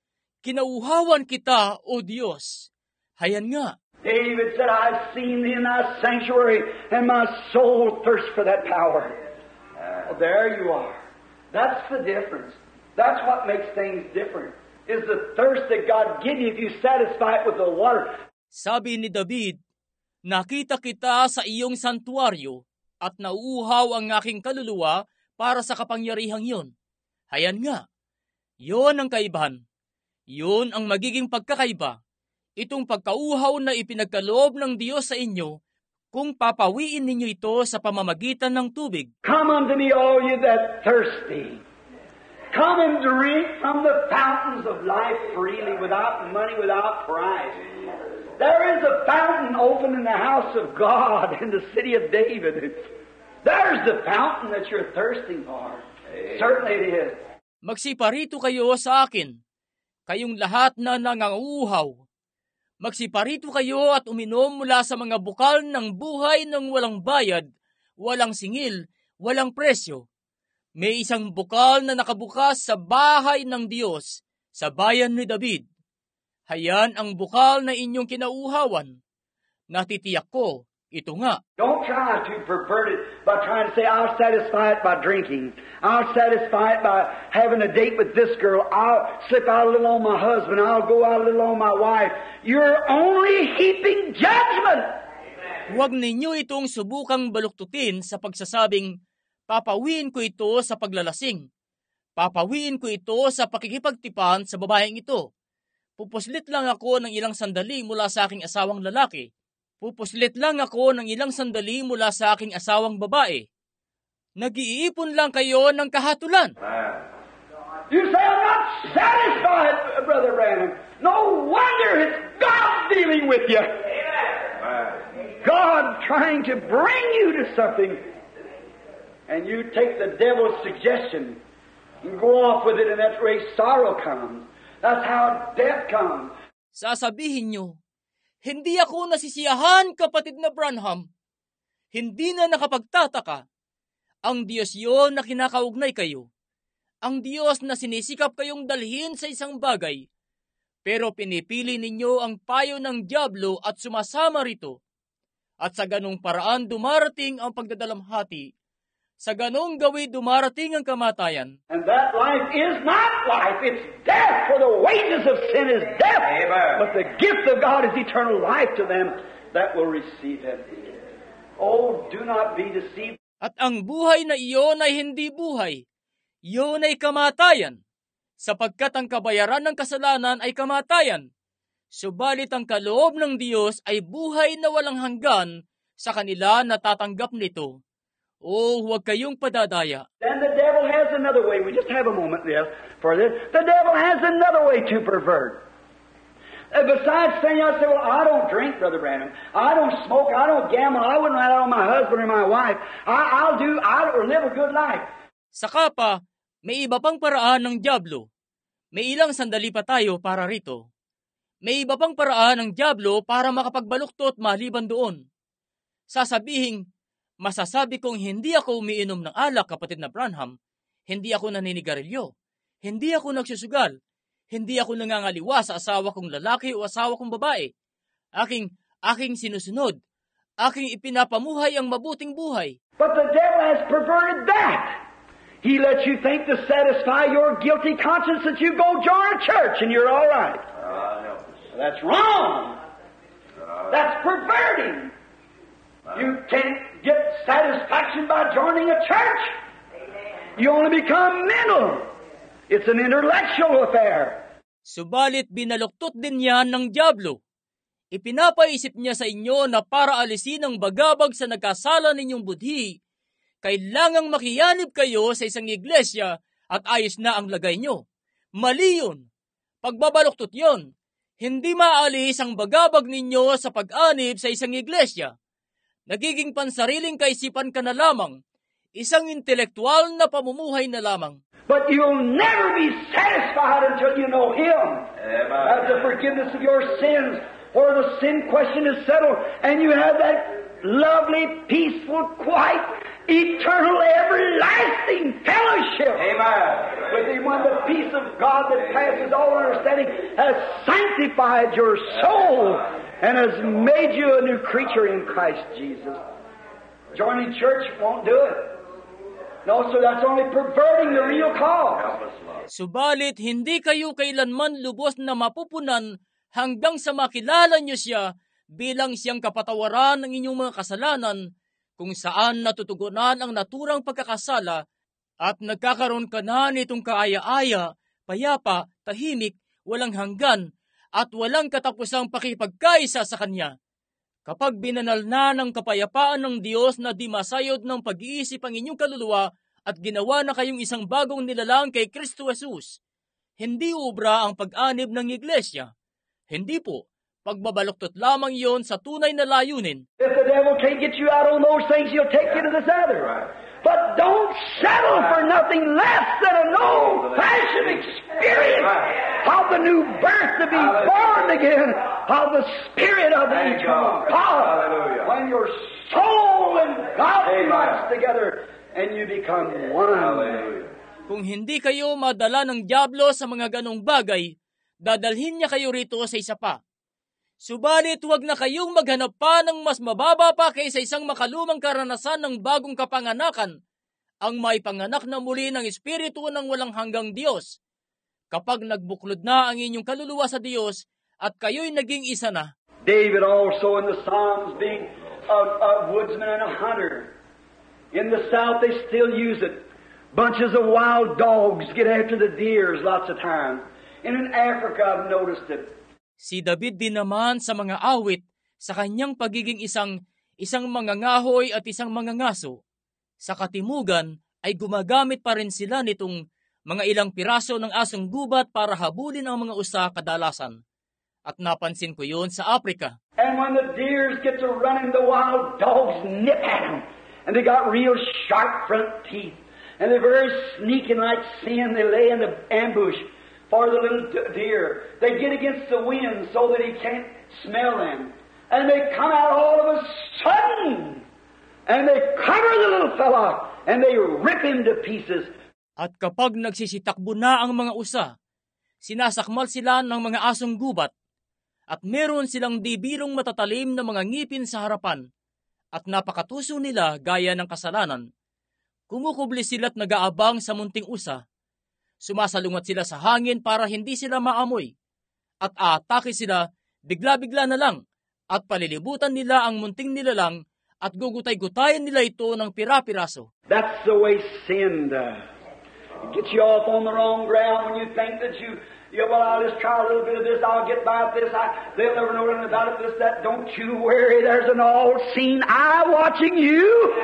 Kinauhawan kita, O Diyos." Hayan nga. David said, "I've seen Thee in Thy sanctuary, and my soul thirsts for that power." Well, there you are. That's the difference. That's what makes things different, is the thirst that God gives you if you satisfy it with the water. Sabi ni David, "Nakita kita sa iyong santuaryo at nauuhaw ang aking kaluluwa para sa kapangyarihang yun." Hayan nga. Yon ang kaibahan. Yon ang magiging pagkakaiba. Itong pagkauhaw na ipinagkaloob ng Diyos sa inyo kung papawiin ninyo ito sa pamamagitan ng tubig. Come unto me, all you that thirsty. Come and drink from the fountains of life freely, without money, without price. There is a fountain open in the house of God in the city of David. There's the fountain that you're thirsting for. Certainly it is. Magsiparito kayo sa akin, kayong lahat na nanganguhaw. Magsiparito kayo at uminom mula sa mga bukal ng buhay ng walang bayad, walang singil, walang presyo. May isang bukal na nakabukas sa bahay ng Diyos, sa bayan ni David. Hayan ang bukal na inyong kinauhawan. Natitiyak ko, ito nga. Don't try to pervert it by trying to say, "I'll satisfy it by drinking. I'll satisfy it by having a date with this girl. I'll slip out a little on my husband. I'll go out a little on my wife." You're only heaping judgment. Huwag ninyo itong subukang baluktutin sa pagsasabing, "Papawiin ko ito sa paglalasing. Papawiin ko ito sa pakikipagtipan sa babaeng ito. Pupuslit lang ako ng ilang sandali mula sa aking asawang lalaki. Pupuslit lang ako ng ilang sandali mula sa aking asawang babae." Nag-iipon lang kayo ng kahatulan. You say, I'm not satisfied, Brother Branham. No wonder it's God dealing with you. God trying to bring you to something. And you take the devil's suggestion and go off with it, and that's where sorrow comes. That's how death comes. Sasabihin nyo, hindi ako nasisiyahan, kapatid na Branham. Hindi na nakapagtataka. Ang Diyos yun na kinakaugnay kayo. Ang Diyos na sinisikap kayong dalhin sa isang bagay. Pero pinipili ninyo ang payo ng dyablo at sumasama rito. At sa ganong paraan dumarating ang pagdadalamhati. Sa ganong gawin dumarating ang kamatayan. And that life is not life, it's death, for the wages of sin is death. Amen. But the gift of God is eternal life to them that will receive it. Oh, do not be deceived. At ang buhay na iyon ay hindi buhay. Iyon ay kamatayan. Sapagkat ang kabayaran ng kasalanan ay kamatayan. Subalit ang kaloob ng Diyos ay buhay na walang hanggan sa kanila na tatanggap nito. Oh, huwag kayong padadaya. Then the devil has another way. We just have a moment there for this. The devil has another way to pervert. Besides saying, I say, well, I don't drink, Brother Branham. I don't smoke. I don't gamble. I wouldn't rat on my husband or my wife. I'll live a good life. Saka pa, may iba pang paraan ng dyablo. May ilang sandali pa tayo para rito. May iba pang paraan ng dyablo para makapagbaluktot maliban doon. Sasabihin, masasabi kong hindi ako umiinom ng alak, kapatid na Branham. Hindi ako naninigarilyo. Hindi ako nagsusugal. Hindi ako nangangaliwa sa asawa kong lalaki o asawa kong babae. Aking sinusunod. Aking ipinapamuhay ang mabuting buhay. But the devil has perverted that. He lets you think to satisfy your guilty conscience that you go join a church and you're all right. That's wrong. That's perverting. You can't get satisfaction by joining a church. You only become mental. It's an intellectual affair. Subalit binaluktot din yan ng dyablo. Ipinapaisip niya sa inyo na para alisin ang bagabag sa nagkasala ninyong budhi, kailangang makiyanib kayo sa isang iglesia at ayos na ang lagay nyo. Mali yun. Pagbabaluktot yun. Hindi maalis ang bagabag ninyo sa pag-anib sa isang iglesia. Nagiging pansariling kaisipan ka na lamang. Isang intelektual na pamumuhay na lamang. But you'll never be satisfied until you know Him. As the forgiveness of your sins, or the sin question is settled, and you have that lovely, peaceful, quiet, eternal, everlasting fellowship. Amen. With Him, when the peace of God that passes all understanding has sanctified your soul and has made you a new creature in Christ Jesus. Joining church won't do it. No, so that's only perverting the real cause. Subalit, hindi kayo kailanman lubos na mapupunan hanggang sa makilala niyo siya bilang siyang kapatawaran ng inyong mga kasalanan, kung saan natutugunan ang naturang pagkakasala at nagkakaroon ka na nitong kaaya-aya, payapa, tahimik, walang hanggan, at walang katapusang pakipagkaisa sa Kanya. Kapag binanal na ng kapayapaan ng Diyos na di masayod ng pag-iisip ang inyong kaluluwa at ginawa na kayong isang bagong nilalang kay Kristo Jesus, hindi ubra ang pag-anib ng iglesia. Hindi po, pagbabaluktot lamang yon sa tunay na layunin. If the devil can't get you out on those things, he'll take you to this other. But don't settle for nothing less than an old-fashioned experience of the new birth, to be born again of the Spirit of the eternal God. When your soul and God unite together and you become one. Kung hindi kayo madala ng dyablo sa mga ganong bagay, dadalhin niya kayo rito sa isa pa. Subalit huwag na kayong maghanap pa ng mas mababa pa kaysa isang makalumang karanasan ng bagong kapanganakan, ang maipanganak na muli ng Espiritu ng walang hanggang Diyos. Kapag nagbuklod na ang inyong kaluluwa sa Diyos at kayo'y naging isa na. David also in the Psalms being a woodsman and a hunter. In the South they still use it. Bunches of wild dogs get after the deers lots of times. And in Africa I've noticed it. Si David din naman sa mga awit sa kanyang pagiging isang mangangahoy at isang mangangaso. Sa katimugan ay gumagamit pa rin sila nitong mga ilang piraso ng asong gubat para habulin ang mga usa kadalasan. At napansin ko yun sa Africa. And when the deers get to running, the wild dogs nip at them. And they got real sharp front teeth. And they're very sneaking like sin. They lay in the ambush for the little deer. They get against the wind so that he can't smell them. And they come out all of a sudden. And they cover the little fella. And they rip him to pieces. At kapag nagsisitakbo na ang mga usa, sinasakmal sila ng mga asong gubat. At meron silang dibilong matatalim na mga ngipin sa harapan. At napakatuso nila gaya ng kasalanan. Kumukubli sila't nag-aabang sa munting usa. Sumasalungat sila sa hangin para hindi sila maamoy. At aatake sila bigla-bigla na lang. At palilibutan nila ang munting nilalang at gugutay-gutayan nila ito ng pira-piraso. That's the way sin does. It gets you off on the wrong ground when you think that well, I'll just try a little bit of this, I'll get by with this, they'll never know anything about it, this, that. Don't you worry, there's an all-seeing eye watching you.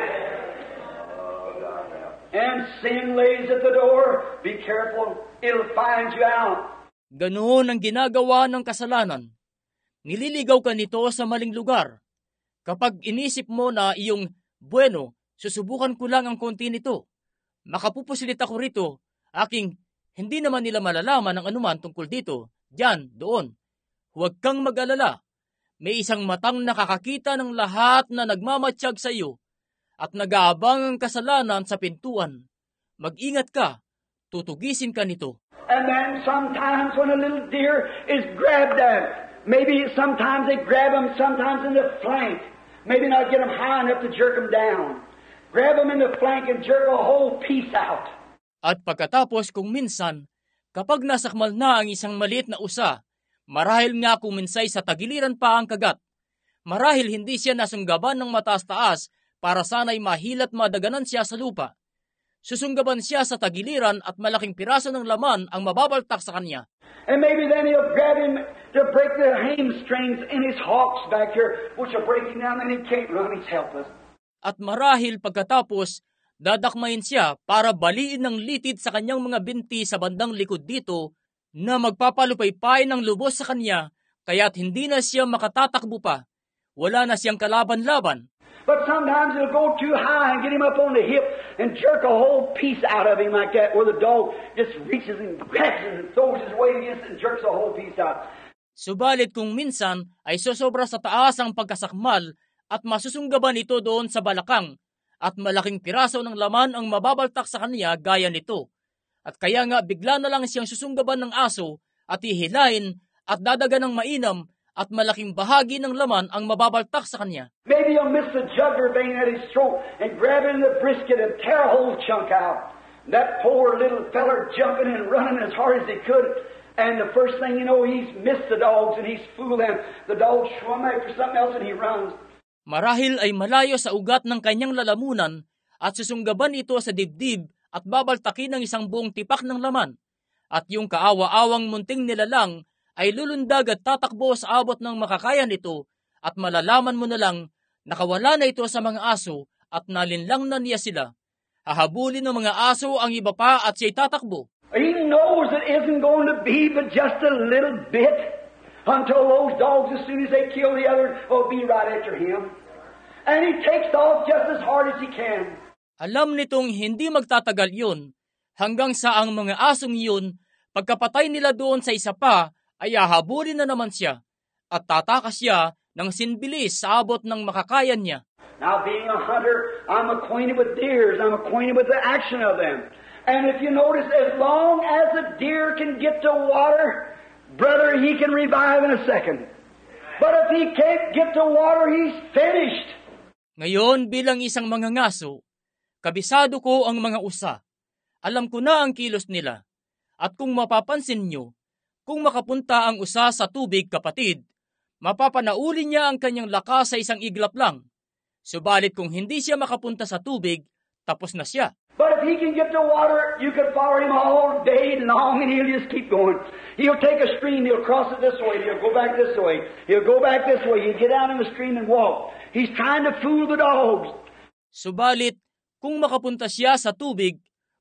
And sin lays at the door. Be careful, it'll find you out. Ganoon ang ginagawa ng kasalanan. Nililigaw ka nito sa maling lugar. Kapag inisip mo na iyong, bueno, susubukan ko lang ang konti nito. Makapupusilit ako rito, aking hindi naman nila malalaman ang anuman tungkol dito, diyan, doon. Huwag kang mag-alala. May isang matang nakakakita ng lahat na nagmamatsyag sa iyo at nag-aabang ang kasalanan sa pintuan. Mag-ingat ka, tutugisin ka nito. And then sometimes when a little deer is grabbed at, maybe sometimes they grab him sometimes in the flank. Maybe not get him high enough to jerk him down. Grab him in the flank and jerk a whole piece out. At pagkatapos kung minsan, kapag nasakmal na ang isang maliit na usa, marahil nga kung minsay sa tagiliran pa ang kagat, marahil hindi siya nasunggaban ng mataas-taas para sana'y mahilat madaganan siya sa lupa. Susunggaban siya sa tagiliran at malaking piraso ng laman ang mababaltak sa kanya. And maybe then he'll grab him to break the hamstrings in his hocks back here, which will break him down and he can't run, he's helpless. At marahil pagkatapos, dadakmayin siya para baliin ng litid sa kanyang mga binti sa bandang likod dito na magpapalupaypay ng lubos sa kanya kaya't hindi na siya makatatakbo pa. Wala na siyang kalaban-laban. But sometimes it'll go too high and get him up on the hip and jerk a whole piece out of him like that where the dog just reaches and grabs him and throws his weight against it and jerks a whole piece out. Subalit kung minsan ay sosobra sa taas ang pagkasakmal at masusunggaban ito doon sa balakang at malaking piraso ng laman ang mababaltak sa kanya gaya nito. At kaya nga bigla na lang siyang susunggaban ng aso at ihilain at dadagan ng mainam at malaking bahagi ng laman ang mababaltak sa kanya. Maybe he'll miss the jugular vein at his throat and grab it in the brisket and tear a whole chunk out. That poor little feller jumping and running as hard as he could. And the first thing you know, he's missed the dogs and he's fooled them. The dogs swim after something else and he runs. Marahil ay malayo sa ugat ng kanyang lalamunan at susunggaban ito sa dibdib at babaltakin ng isang buong tipak ng laman. At yung kaawa-awang munting nilalang ay lulundag at tatakbo sa abot ng makakaya nito at malalaman mo na lang nakawala na ito sa mga aso at nalinlang na niya sila. Hahabulin ng mga aso ang iba pa at siya'y tatakbo. He knows it isn't going to be but just a little bit until those dogs, as soon as they kill the other, will be right after him. And he takes off just as hard as he can. Alam nitong hindi magtatagal yun hanggang sa ang mga asong yun, pagkapatay nila doon sa isa pa, ay hahabulin na naman siya at tatakas siya ng sinbilis sa abot ng makakaya niya. Now, being a hunter, I'm acquainted with deers. I'm acquainted with the action of them. And if you notice, as long as a deer can get to water, brother, he can revive in a second. But if he can't get to water, he's finished. Ngayon, bilang isang mangangaso, kabisado ko ang mga usa. Alam ko na ang kilos nila. At kung mapapansin nyo, kung makapunta ang usa sa tubig, kapatid, mapapanauli niya ang kanyang lakas sa isang iglap lang. Subalit kung hindi siya makapunta sa tubig, tapos na siya. But if he can get to water, you can follow him all day long and he'll just keep going. He'll take a stream, he'll cross it this way, he'll go back this way, he'll go back this way, he'll get out in the stream and walk. He's trying to fool the dogs. Subalit, kung makapunta siya sa tubig,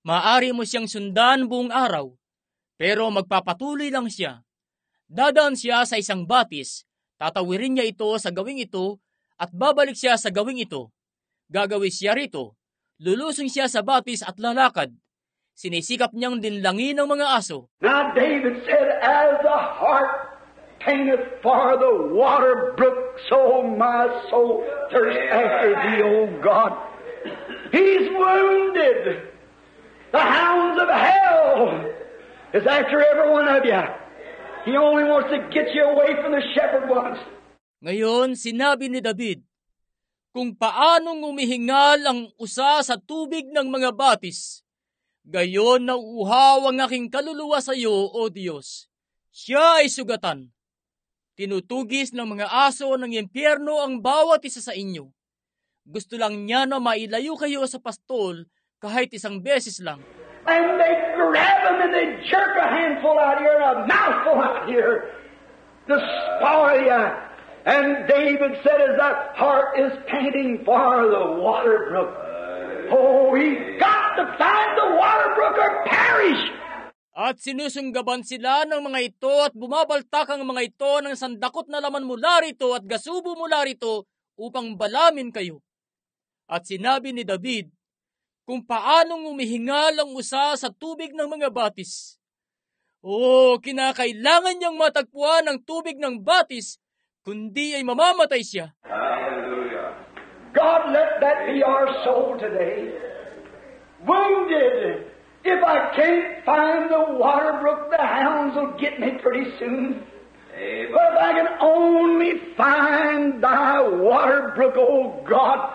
Maaari mo siyang sundan buong araw, pero magpapatuloy lang siya. Dadaan siya sa isang batis, tatawirin niya ito sa gawing ito, at babalik siya sa gawing ito. Gagawin siya rito, lulusong siya sa batis at lalakad. Sinisikap niyang dinlangin ng mga aso. Now David said, as the heart painteth for the water brook, so my soul thirsts after thee, O God. He's wounded. The hounds of hell is after every one of you. He only wants to get you away from the shepherd ones. Ngayon, sinabi ni David, kung paanong umihingal ang usa sa tubig ng mga batis, gayon na uuhaw ang aking kaluluwa sa iyo, O Diyos. Siya ay sugatan. Tinutugis ng mga aso ng impyerno ang bawat isa sa inyo. Gusto lang niya na mailayo kayo sa pastol kahit isang beses lang. And they grab him and they jerk a handful out here and a mouthful out here to spoil you. And David said, as that heart is panting for the water brook, oh, he's got to find the water brook or perish. At sinusunggaban sila ng mga ito at bumabaltak ang mga ito ng sandakot na laman mula rito at gasubo mula rito upang balamin kayo. At sinabi ni David, kung paanong umihingal ang usa sa tubig ng mga batis. Kinakailangan niyang matagpuan ang tubig ng batis, kundi ay mamamatay siya. Hallelujah. God, let that be our soul today. Wounded. If I can't find the water brook, the hounds will get me pretty soon. Amen. But if I can only find thy water brook, O God.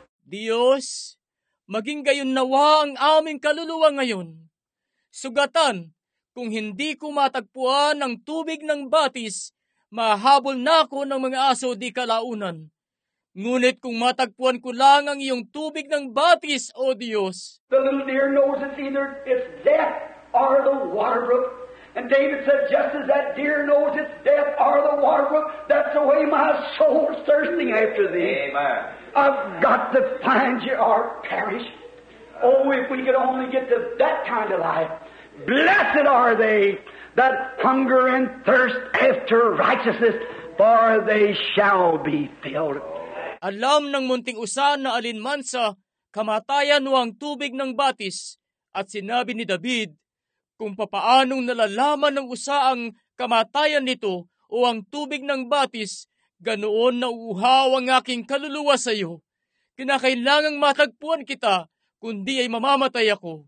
Diyos, maging gayon nawa ang aming kaluluwa ngayon. Sugatan, kung hindi ko matagpuan ang tubig ng batis, mahabol na ako ng mga aso di kalaunan. Ngunit kung matagpuan ko lang ang iyong tubig ng batis, O Diyos. The little deer knows it's death or the water brook. And David said, just as that deer knows it's death or the water brook, that's the way my soul's thirsting after thee. Amen. I've got to find you or perish. Oh, if we could only get to that kind of life. Blessed are they that hunger and thirst after righteousness, for they shall be filled. Alam ng munting usa na alinman sa kamatayan o ang tubig ng batis, at sinabi ni David, kung papaanong nalalaman ng usa ang kamatayan nito o ang tubig ng batis, ganoon na uhaw ang aking kaluluwa sa iyo. Kinakailangang matagpuan kita, kundi ay mamamatay ako.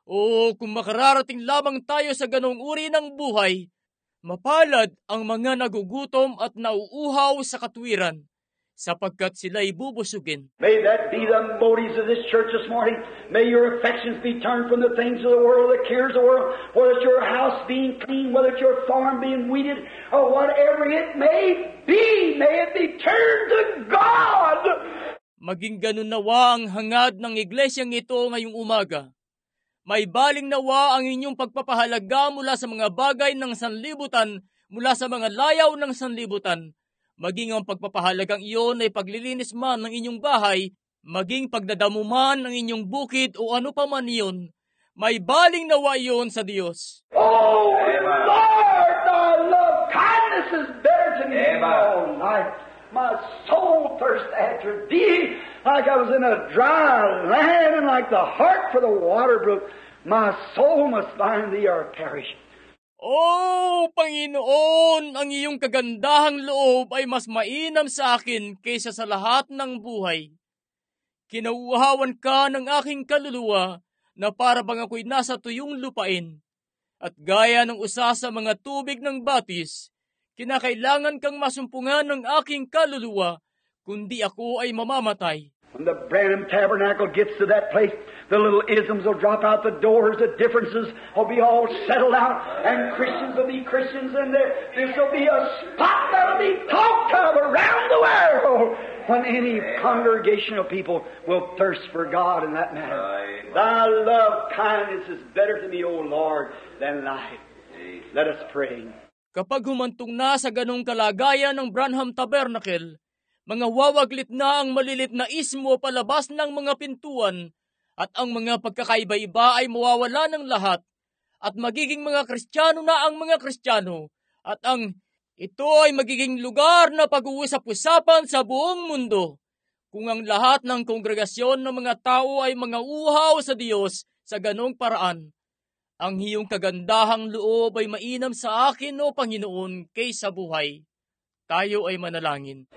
Kung makararating lamang tayo sa ganong uri ng buhay, mapalad ang mga nagugutom at nauuhaw sa katwiran, sapagkat sila'y bubusugin. May that be the motives of this church this morning. May your affections be turned from the things of the world, the cares of the world, whether it's your house being clean, whether it's your farm being weeded, or whatever it may be. May it be turned to God. Maging ganun nawa ang hangad ng iglesyang ito ngayong umaga. May baling nawa ang inyong pagpapahalaga mula sa mga bagay ng sanlibutan, mula sa mga layaw ng sanlibutan, maging ang pagpapahalagang iyon ay paglilinis man ng inyong bahay, maging pagdadamo man ng inyong bukid o ano pa man iyon, may baling nawa iyon sa Diyos. Oh, Lord, thy love kindness is better to me than all life. My soul thirsts after thee, like I was in a dry land, and like the heart for the water brook. My soul must find thee or perish. Panginoon, ang iyong kagandahang loob ay mas mainam sa akin kaysa sa lahat ng buhay. Kinauuhawan ka ng aking kaluluwa na para bang ako'y nasa tuyong lupain. At gaya ng usa sa mga tubig ng batis, kinakailangan kang masumpungan ng aking kaluluwa, kundi ako ay mamamatay. When the Branham Tabernacle gets to that place, the little isms will drop out the doors, the differences will be all settled out, and Christians will be Christians, and this will be a spot that will be talked of around the world when any congregation of people will thirst for God in that manner. Thy love kindness is better to me, O Lord, than life. Let us pray. Kapag humantong na sa ganong kalagayan ng Branham Tabernacle, mga wawaglit na ang malilit na ismo palabas ng mga pintuan at ang mga pagkakaiba-iba ay mawawala ng lahat at magiging mga Kristiyano na ang mga Kristiyano at ang ito ay magiging lugar na pag-uusap-usapan sa buong mundo. Kung ang lahat ng kongregasyon ng mga tao ay mga uhaw sa Diyos sa ganong paraan, ang iyong kagandahang loob ay mainam sa akin, O Panginoon, kaysa buhay. Tayo ay manalangin.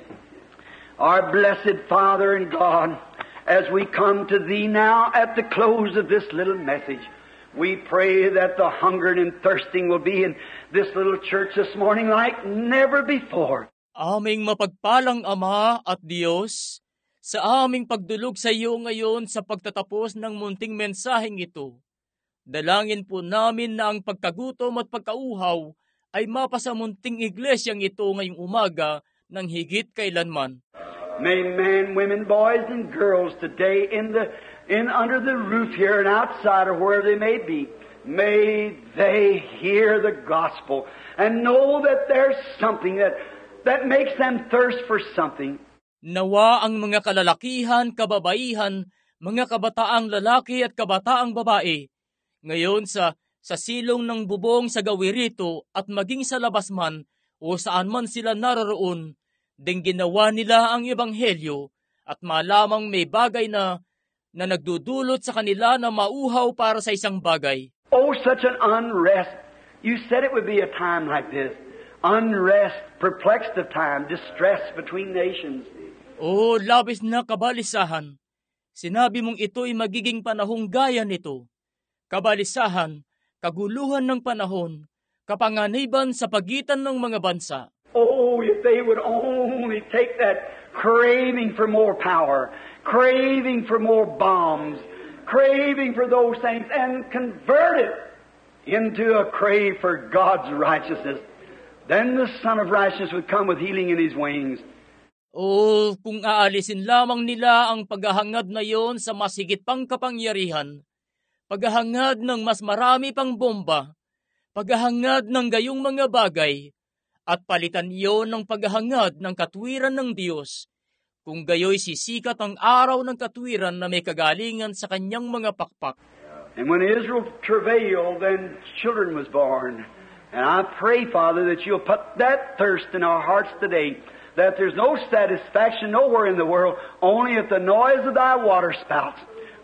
Our blessed Father and God, as we come to Thee now at the close of this little message, we pray that the hunger and thirsting will be in this little church this morning like never before. Aming mapagpalang Ama at Diyos, sa aming pagdulog sa iyo ngayon sa pagtatapos ng munting mensaheng ito, dalangin po namin na ang pagkagutom at pagkauhaw ay mapasa munting iglesyang ito ngayong umaga ng higit kailanman. May men, women, boys, and girls today in under the roof here and outside or wherever they may be, may they hear the gospel and know that there's something that makes them thirst for something. Nawa ang mga kalalakihan, kababaihan, mga kabataang lalaki at kabataang babae, ngayon sa silong ng bubong sa gawirito at maging sa labas man o saan man sila naroroon, ding ginawa nila ang ebanghelyo at malamang may bagay na nagdudulot sa kanila na mauhaw para sa isang bagay. Oh, such an unrest. You said it would be a time like this. Unrest, perplexed of time, distress between nations. Oh, labis na kabalisahan. Sinabi mong ito'y magiging panahong gaya nito. Kabalisahan, kaguluhan ng panahon, kapanganiban sa pagitan ng mga bansa. Oh, if they would only take that craving for more power, craving for more bombs, craving for those things, and convert it into a crave for God's righteousness, then the Son of Righteousness would come with healing in His wings. O kung aalisin lamang nila ang paghahangad na iyon sa mas higit pang kapangyarihan, paghahangad ng mas marami pang bomba, paghahangad ng gayong mga bagay, at palitan iyon ng paghahangad ng katwiran ng Diyos, kung gayoy sisikat ang araw ng katwiran na may kagalingan sa kanyang mga pakpak. And when Israel travailed, then children was born. And I pray, Father, that You'll put that thirst in our hearts today, that there's no satisfaction nowhere in the world, only at the noise of Thy water spouts.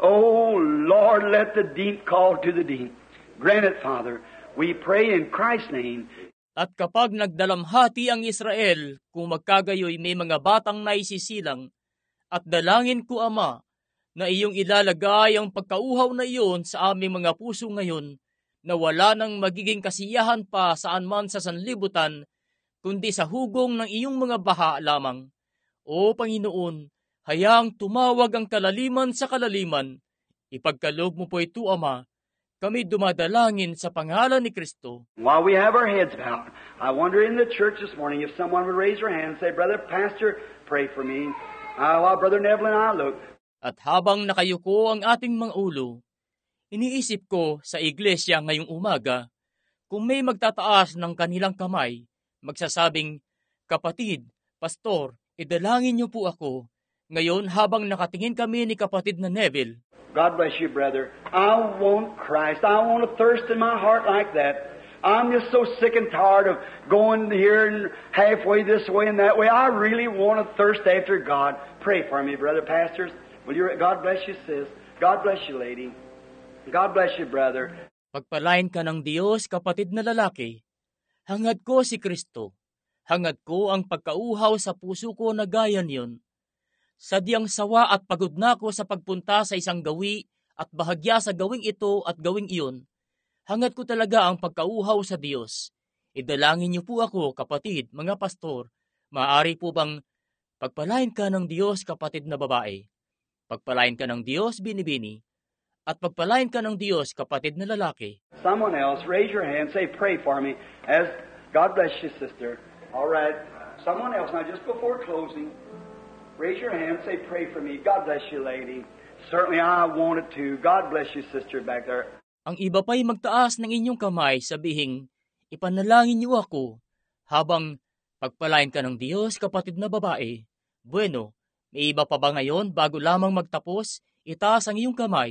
Oh, Lord, let the deep call to the deep. Grant it, Father. We pray in Christ's name. At kapag nagdalamhati ang Israel, kung magkagayoy may mga batang naisisilang, at dalangin ko, Ama, na iyong ilalagay ang pagkauhaw na iyon sa aming mga puso ngayon, na wala nang magiging kasiyahan pa saan man sa sanlibutan, kundi sa hugong ng iyong mga baha lamang. O Panginoon, hayaang tumawag ang kalaliman sa kalaliman. Ipagkaloob mo po ito, Ama. Kami dumadalangin sa pangalan ni Kristo. While we have our heads bowed, I wonder in the church this morning if someone would raise their hand and say, Brother Pastor, pray for me. While Brother Neville and I look. At habang nakayuko ang ating mga ulo, iniisip ko sa iglesia ngayong umaga, kung may magtataas ng kanilang kamay, magsasabing, Kapatid, Pastor, idalangin niyo po ako. Ngayon habang nakatingin kami ni kapatid na Neville. God bless you, brother. I want Christ. I want a thirst in my heart like that. I'm just so sick and tired of going here and halfway this way and that way. I really want a thirst after God. Pray for me, brother pastors. Will you? God bless you, sis. God bless you, lady. God bless you, brother. Pagpalain ka ng Diyos, kapatid na lalaki. Hangad ko si Kristo. Hangad ko ang pagkauhaw sa puso ko na gaya niyon. Sadyang sawa at pagod na ako sa pagpunta sa isang gawi at bahagya sa gawing ito at gawing iyon. Hangad ko talaga ang pagkauhaw sa Diyos. Idalangin niyo po ako, kapatid, mga pastor. Maaari po bang pagpalain ka ng Diyos, kapatid na babae? Pagpalain ka ng Diyos, binibini. At pagpalain ka ng Diyos, kapatid na lalaki. Someone else, raise your hand, say, pray for me. As God bless you, sister. All right. Someone else, now just before closing, raise your hand, say, pray for me. God bless you, lady. Certainly I want it to. God bless you, sister, back there. Ang iba pa'y magtaas ng inyong kamay, sabihing, ipanalangin niyo ako, habang pagpalain ka ng Diyos, kapatid na babae. Bueno, may iba pa ba ngayon bago lamang magtapos, itaas ang iyong kamay,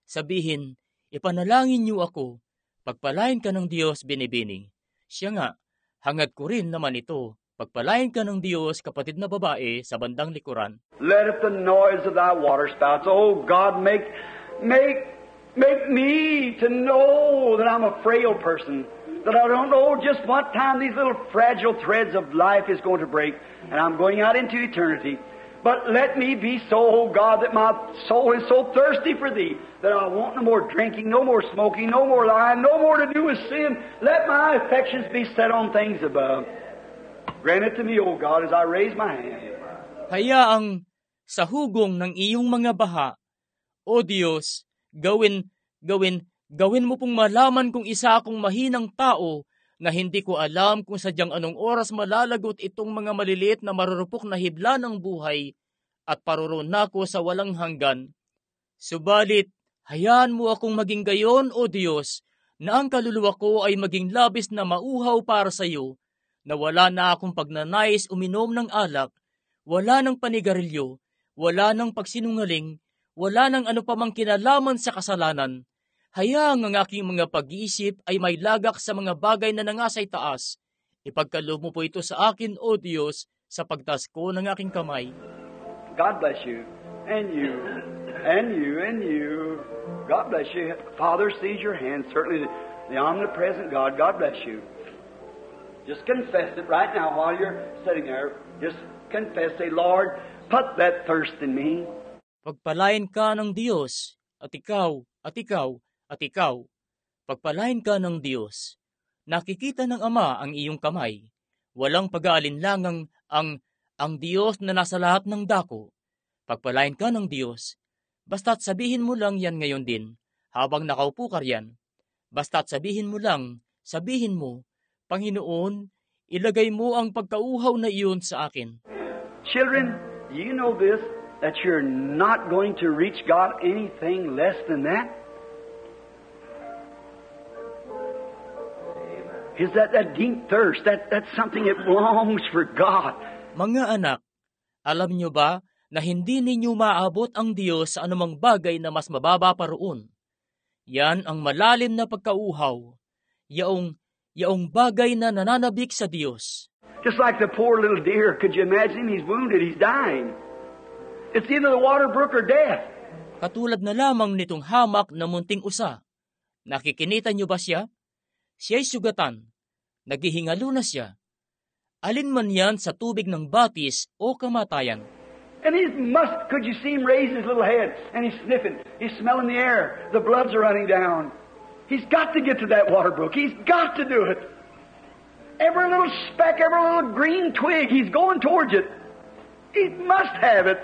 sabihin, ipanalangin niyo ako, pagpalain ka ng Diyos, binibini. Siya nga, hangad ko rin naman ito, pagpalain ka ng Diyos, kapatid na babae, sa bandang likuran. Let it the noise of thy waterspouts. Oh God, make me to know that I'm a frail person, that I don't know just what time these little fragile threads of life is going to break, and I'm going out into eternity. But let me be so, oh God, that my soul is so thirsty for Thee, that I want no more drinking, no more smoking, no more lying, no more to do with sin. Let my affections be set on things above. Grant it to me, O God, as I raise my hand. Hayaang sa hugong ng iyong mga baha, O Diyos, gawin mo pong malaman kung isa akong mahinang tao na hindi ko alam kung sadyang anong oras malalagot itong mga maliliit na marurupok na hibla ng buhay at paroroon ko sa walang hanggan. Subalit, hayaan mo akong maging gayon, O Diyos, na ang kaluluwa ko ay maging labis na mauhaw para sa iyo, na wala na akong pagnanais uminom ng alak, wala ng panigarilyo, wala ng pagsinungaling, wala ng ano pa mang kinalaman sa kasalanan. Hayaang ang aking mga pag-iisip ay may lagak sa mga bagay na nangasay taas. Ipagkaloob mo po ito sa akin, O Diyos, sa pagtaas ko ng aking kamay. God bless you, and you, and you, and you. God bless you. Father sees your hand, certainly the omnipresent God. God bless you. Just confess it right now while you're sitting there. Just confess, say, Lord, put that thirst in me. Pagpalain ka ng Diyos, at ikaw, at ikaw, at ikaw, pagpalain ka ng Diyos. Nakikita ng Ama ang iyong kamay. Walang pag-aalinlangang ang Diyos na nasa lahat ng dako. Pagpalain ka ng Diyos. Basta't sabihin mo lang yan ngayon din, habang nakaupo ka riyan. Basta't sabihin mo, Panginoon, ilagay mo ang pagkauhaw na iyon sa akin. Children, you know this, that you're not going to reach God anything less than that? Is that deep thirst? That's something that longs for God. Mga anak, alam niyo ba na hindi ninyo maabot ang Diyos sa anumang bagay na mas mababa pa roon? Yan ang malalim na pagkauhaw, yaong bagay na nananabik sa Diyos. Just like the poor little deer, could you imagine him? He's wounded, he's dying. It's either the water brook or death. Katulad na lamang nitong hamak na munting usa. Nakikinita niyo ba siya? Siya'y sugatan. Naghihingalo na siya. Alin man yan sa tubig ng batis o kamatayan. And could you see him raise his little head? And he's sniffing. He's smelling the air. The bloods are running down. He's got to get to that water brook. He's got to do it. Every little speck, every little green twig, he's going towards it. He must have it.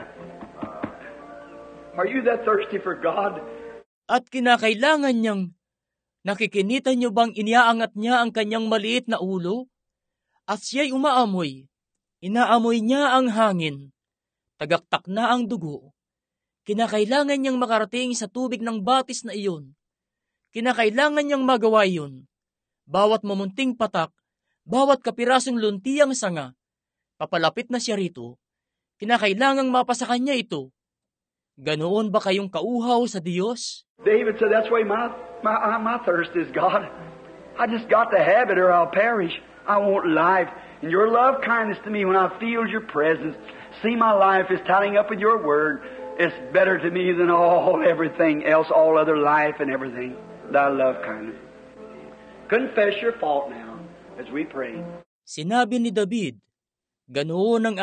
Are you that thirsty for God? At kinakailangan niyang, nakikinita niyo bang iniaangat niya ang kanyang maliit na ulo? At siya'y umaamoy. Inaamoy niya ang hangin. Tagaktak na ang dugo. Kinakailangan niyang makarating sa tubig ng batis na iyon. Kinakailangan niyang magawa iyon. Bawat mamunting patak, bawat kapirasong luntiyang sanga, papalapit na siya rito. Kinakailangang mapasa kanya ito. Ganoon ba kayong kauhaw sa Diyos? David said, that's why my thirst is God. I just got to have it or I'll perish. I want life. And your love kindness to me when I feel your presence. See my life is tying up with your word. It's better to me than everything else, all other life and everything. Thy love kindness. Confess your fault now as we pray. Sinabi ni David, ganoon ang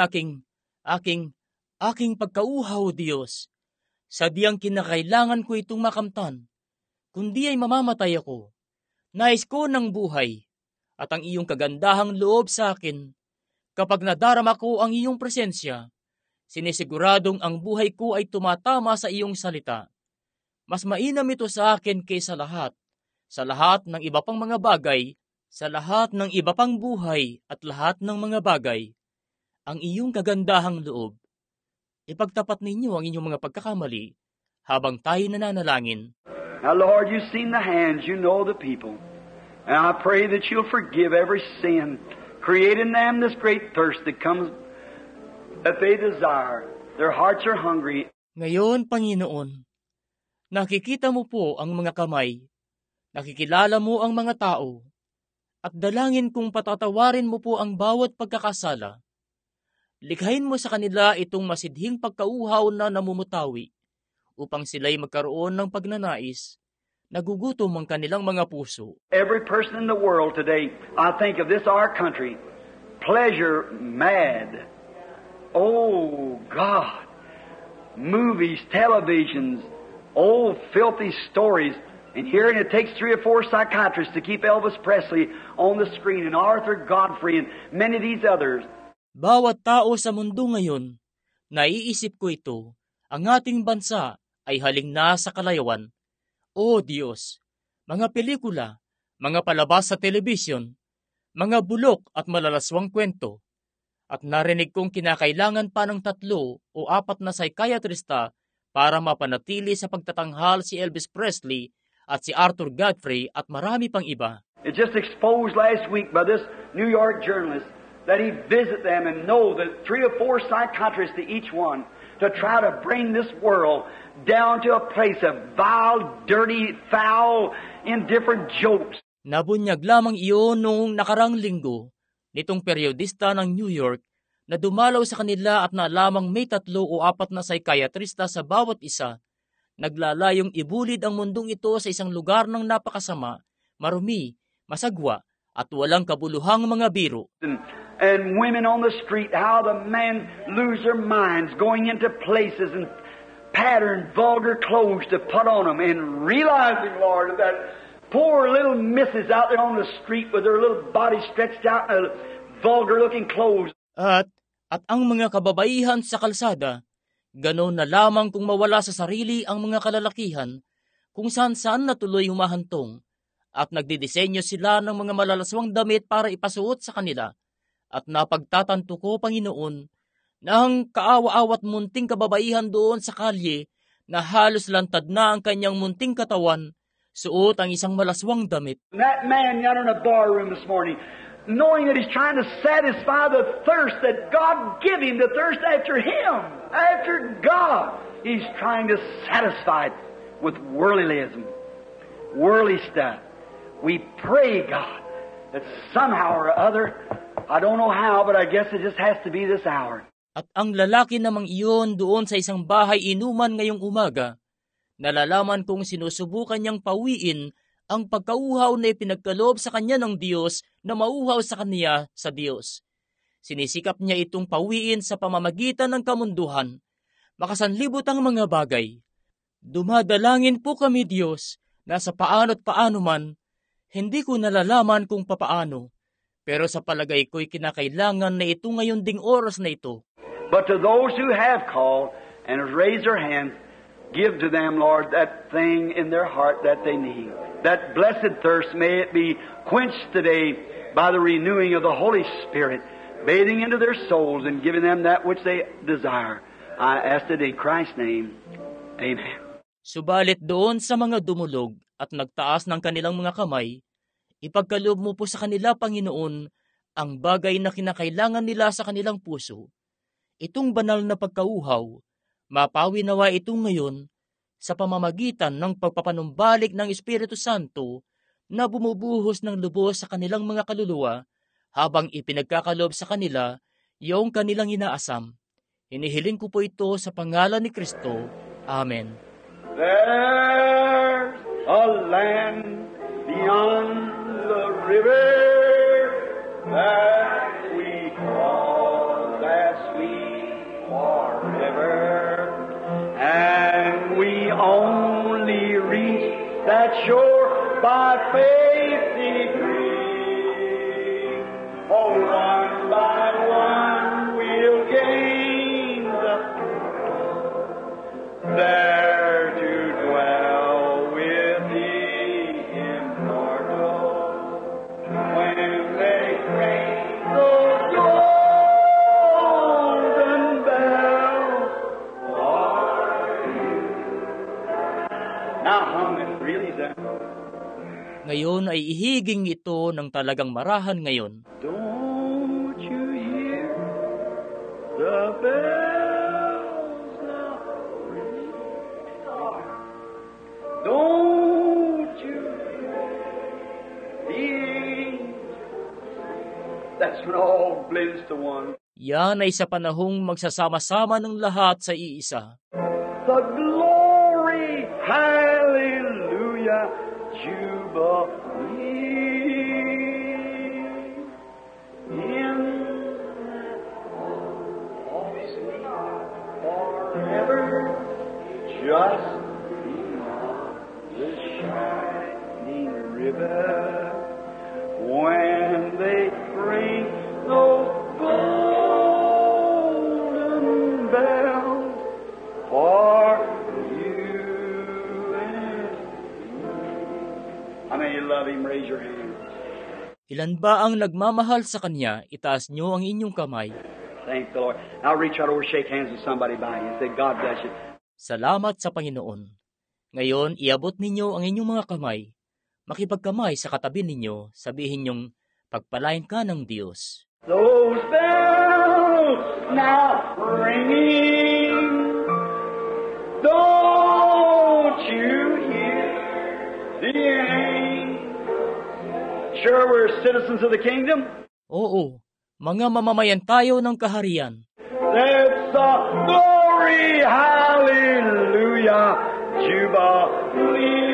aking pagkauhaw, Diyos. Sadyang kinakailangan ko itong makamtan. Kundi ay mamamatay ako. Nais ko ng buhay at ang iyong kagandahang loob sa akin. Kapag nadarama ko ang iyong presensya, sinisiguradong ang buhay ko ay tumatama sa iyong salita. Mas mainam ito sa akin kaysa sa lahat ng iba pang mga bagay, sa lahat ng iba pang buhay at lahat ng mga bagay. Ang iyong kagandahang loob. Ipagtapat ninyo ang inyong mga pagkakamali habang tayo nananalangin. Now, Lord, you've seen the hands, you know the people. And I pray that you'll forgive every sin, create in them this great thirst that comes, that they desire. Their hearts are hungry. Ngayon, Panginoon, Nakikita mo po ang mga kamay, nakikilala mo ang mga tao, at dalangin kung patatawarin mo po ang bawat pagkakasala. Likhain mo sa kanila itong masidhing pagkauhaw na namumutawi, upang sila'y magkaroon ng pagnanais, nagugutom ang kanilang mga puso. Every person in the world today, I think of this our country, pleasure mad. Oh God, movies, televisions, old filthy stories, and hearing it takes 3 or 4 psychiatrists to keep Elvis Presley on the screen and Arthur Godfrey and many of these others. Bawat tao sa mundo ngayon, naiisip ko ito, ang ating bansa ay haling na sa kalayawan. O Diyos, mga pelikula, mga palabas sa telebisyon, mga bulok at malalaswang kwento, at narinig kong kinakailangan pa ng 3 o 4 na psychiatrista para mapanatili sa pagtatanghal si Elvis Presley at si Arthur Godfrey at marami pang iba. It just exposed last week by this New York journalist that he visit them and know that 3 or 4 psychiatrists to each one to try to bring this world down to a place of vile, dirty, foul, indifferent jokes. Nabunyag lamang iyon noong nakarang linggo nitong periodista ng New York na dumalaw sa kanila at nalamang may 3 o 4 na psychiatrista sa bawat isa, naglalayong ibulid ang mundong ito sa isang lugar ng napakasama, marumi, masagwa, at walang kabuluhang mga biro. And women on the street, how the men lose their minds going into places and patterned, vulgar clothes to put on them and realizing, Lord, that poor little missus out there on the street with her little body stretched out in vulgar-looking clothes. At ang mga kababaihan sa kalsada, ganoon na lamang kung mawala sa sarili ang mga kalalakihan, kung saan-saan na tuloy humahantong, at nagdidisenyo sila ng mga malalaswang damit para ipasuot sa kanila. At napagtatanto ko, Panginoon, na ang kaawa-awat munting kababaihan doon sa kalye na halos lantad na ang kanyang munting katawan, suot ang isang malaswang damit. That man yonder in a barroom this morning, knowing that he's trying to satisfy the thirst that God give him, the thirst after Him, after God. He's trying to satisfy it with worldlyism, worldly stuff. We pray, God, that somehow or other, I don't know how, but I guess it just has to be this hour. At ang lalaki namang iyon doon sa isang bahay inuman ngayong umaga, nalalaman kong sinusubukan niyang pawiin ang pagkauhaw na ipinagkaloob sa kanya ng Diyos na mauhaw sa kanya sa Diyos. Sinisikap niya itong pawiin sa pamamagitan ng kamunduhan, makasanlibot ang mga bagay. Dumadalangin po kami, Diyos, na sa paano't paano man, hindi ko nalalaman kung papaano, pero sa palagay ko'y kinakailangan na ito ngayon ding oras na ito. But to those who have called and have raised their hands, give to them, Lord, that thing in their heart that they need. That blessed thirst, may it be quenched today by the renewing of the Holy Spirit, bathing into their souls and giving them that which they desire. I ask it in Christ's name. Amen. Subalit doon sa mga dumulog at nagtaas ng kanilang mga kamay, ipagkaloob mo po sa kanila, Panginoon, ang bagay na kinakailangan nila sa kanilang puso. Itong banal na pagkauhaw, mapawi nawa ito ngayon sa pamamagitan ng pagpapanumbalik ng Espiritu Santo na bumubuhos ng lubos sa kanilang mga kaluluwa habang ipinagkakaloob sa kanila yung kanilang inaasam. Hinihiling ko po ito sa pangalan ni Kristo. Amen. There's a land beyond the river that we call that sweet forever, and we only reach that shore by faith degree. Oh, one by one we'll gain there to dwell with Thee immortal. When they ring those golden bells for You. Now hum it really then. Ngayon ay ihiging ito ng talagang marahan ngayon. Don't you hear the bells now ring? Don't you? That's when all blends to one. Yan ay sa panahong magsasama-sama ng lahat sa iisa. The glory, hallelujah, jubilee in all sweet forever, just beyond the shining river, when they bring those golden bells for you and me. How many love Him? Raise your hand. Ilan ba ang nagmamahal sa Kanya? Itaas niyo ang inyong kamay. Thank the Lord. I'll reach out over, shake hands with somebody by you and say, God bless you. Salamat sa Panginoon. Ngayon, iabot ninyo ang inyong mga kamay. Makipagkamay sa katabi ninyo, sabihin niyong, pagpalain ka ng Diyos. Those bells now ringing, don't you hear the angels? Sure, we're citizens of the kingdom. Oo, mga mamamayan tayo ng kaharian. That's the glory, hallelujah, jubilee.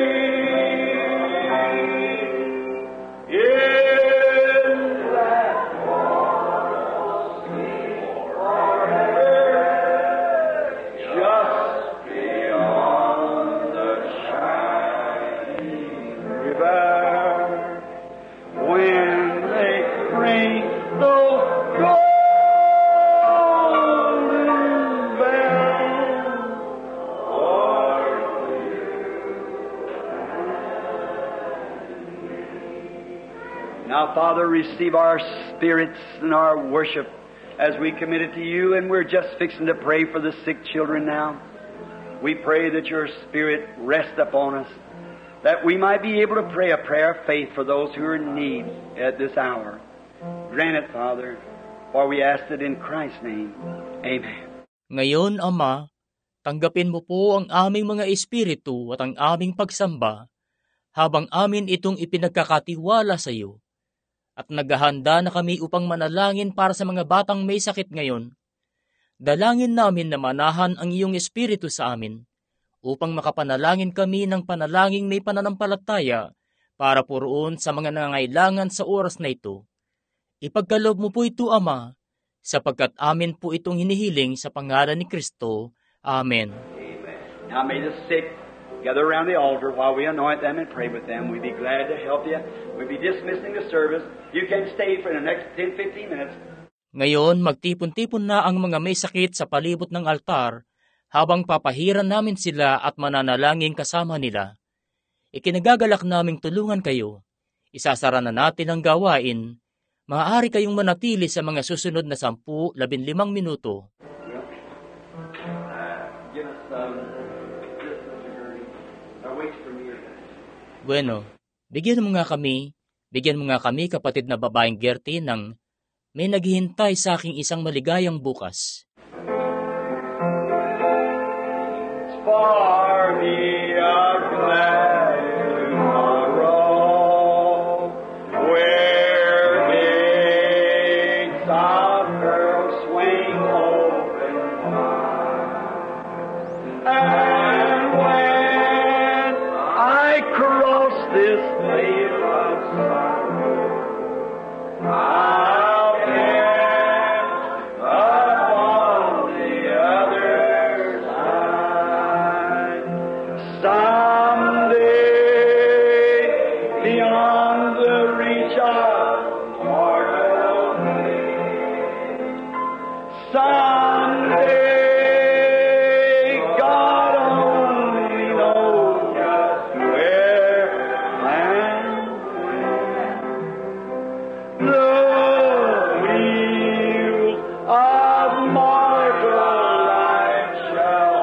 Now, Father, receive our spirits and our worship as we commit it to you, and we're just fixing to pray for the sick children now. We pray that your Spirit rest upon us, that we might be able to pray a prayer of faith for those who are in need at this hour. Grant it, Father, for we ask it in Christ's name. Amen. Ngayon, Ama, tanggapin mo po ang aming mga espiritu at ang aming pagsamba habang amin itong ipinagkakatiwala sa iyo. At naghahanda na kami upang manalangin para sa mga batang may sakit ngayon. Dalangin namin na manahan ang iyong espiritu sa amin upang makapanalangin kami ng panalangin may pananampalataya para puroon sa mga nangangailangan sa oras na ito. Ipagkaloob mo po ito, Ama, sapagkat amin po itong hinihiling sa pangalan ni Kristo. Amen. Amen. Now may the sick gather around the altar while we anoint them and pray with them. We'd be glad to help you. We'll be dismissing the service. You can stay for the next 10-15 minutes. Ngayon, magtipon-tipon na ang mga may sakit sa palibot ng altar habang papahiran namin sila at mananalangin kasama nila. Ikinagagalak naming tulungan kayo. Isasara na natin ang gawain. Maaari kayong manatili sa mga susunod na 10-15 minuto. Bueno, bigyan mo nga kami kapatid na babaeng Gertie ng may naghihintay sa aking isang maligayang bukas. For me a glad tomorrow, where gates of pearl swing open wide, and when I cross this vale of sorrow, I'll stand upon the other side. Someday, beyond the reach of mortal man, someday, God only knows just where and when. The wheels of mortal life shall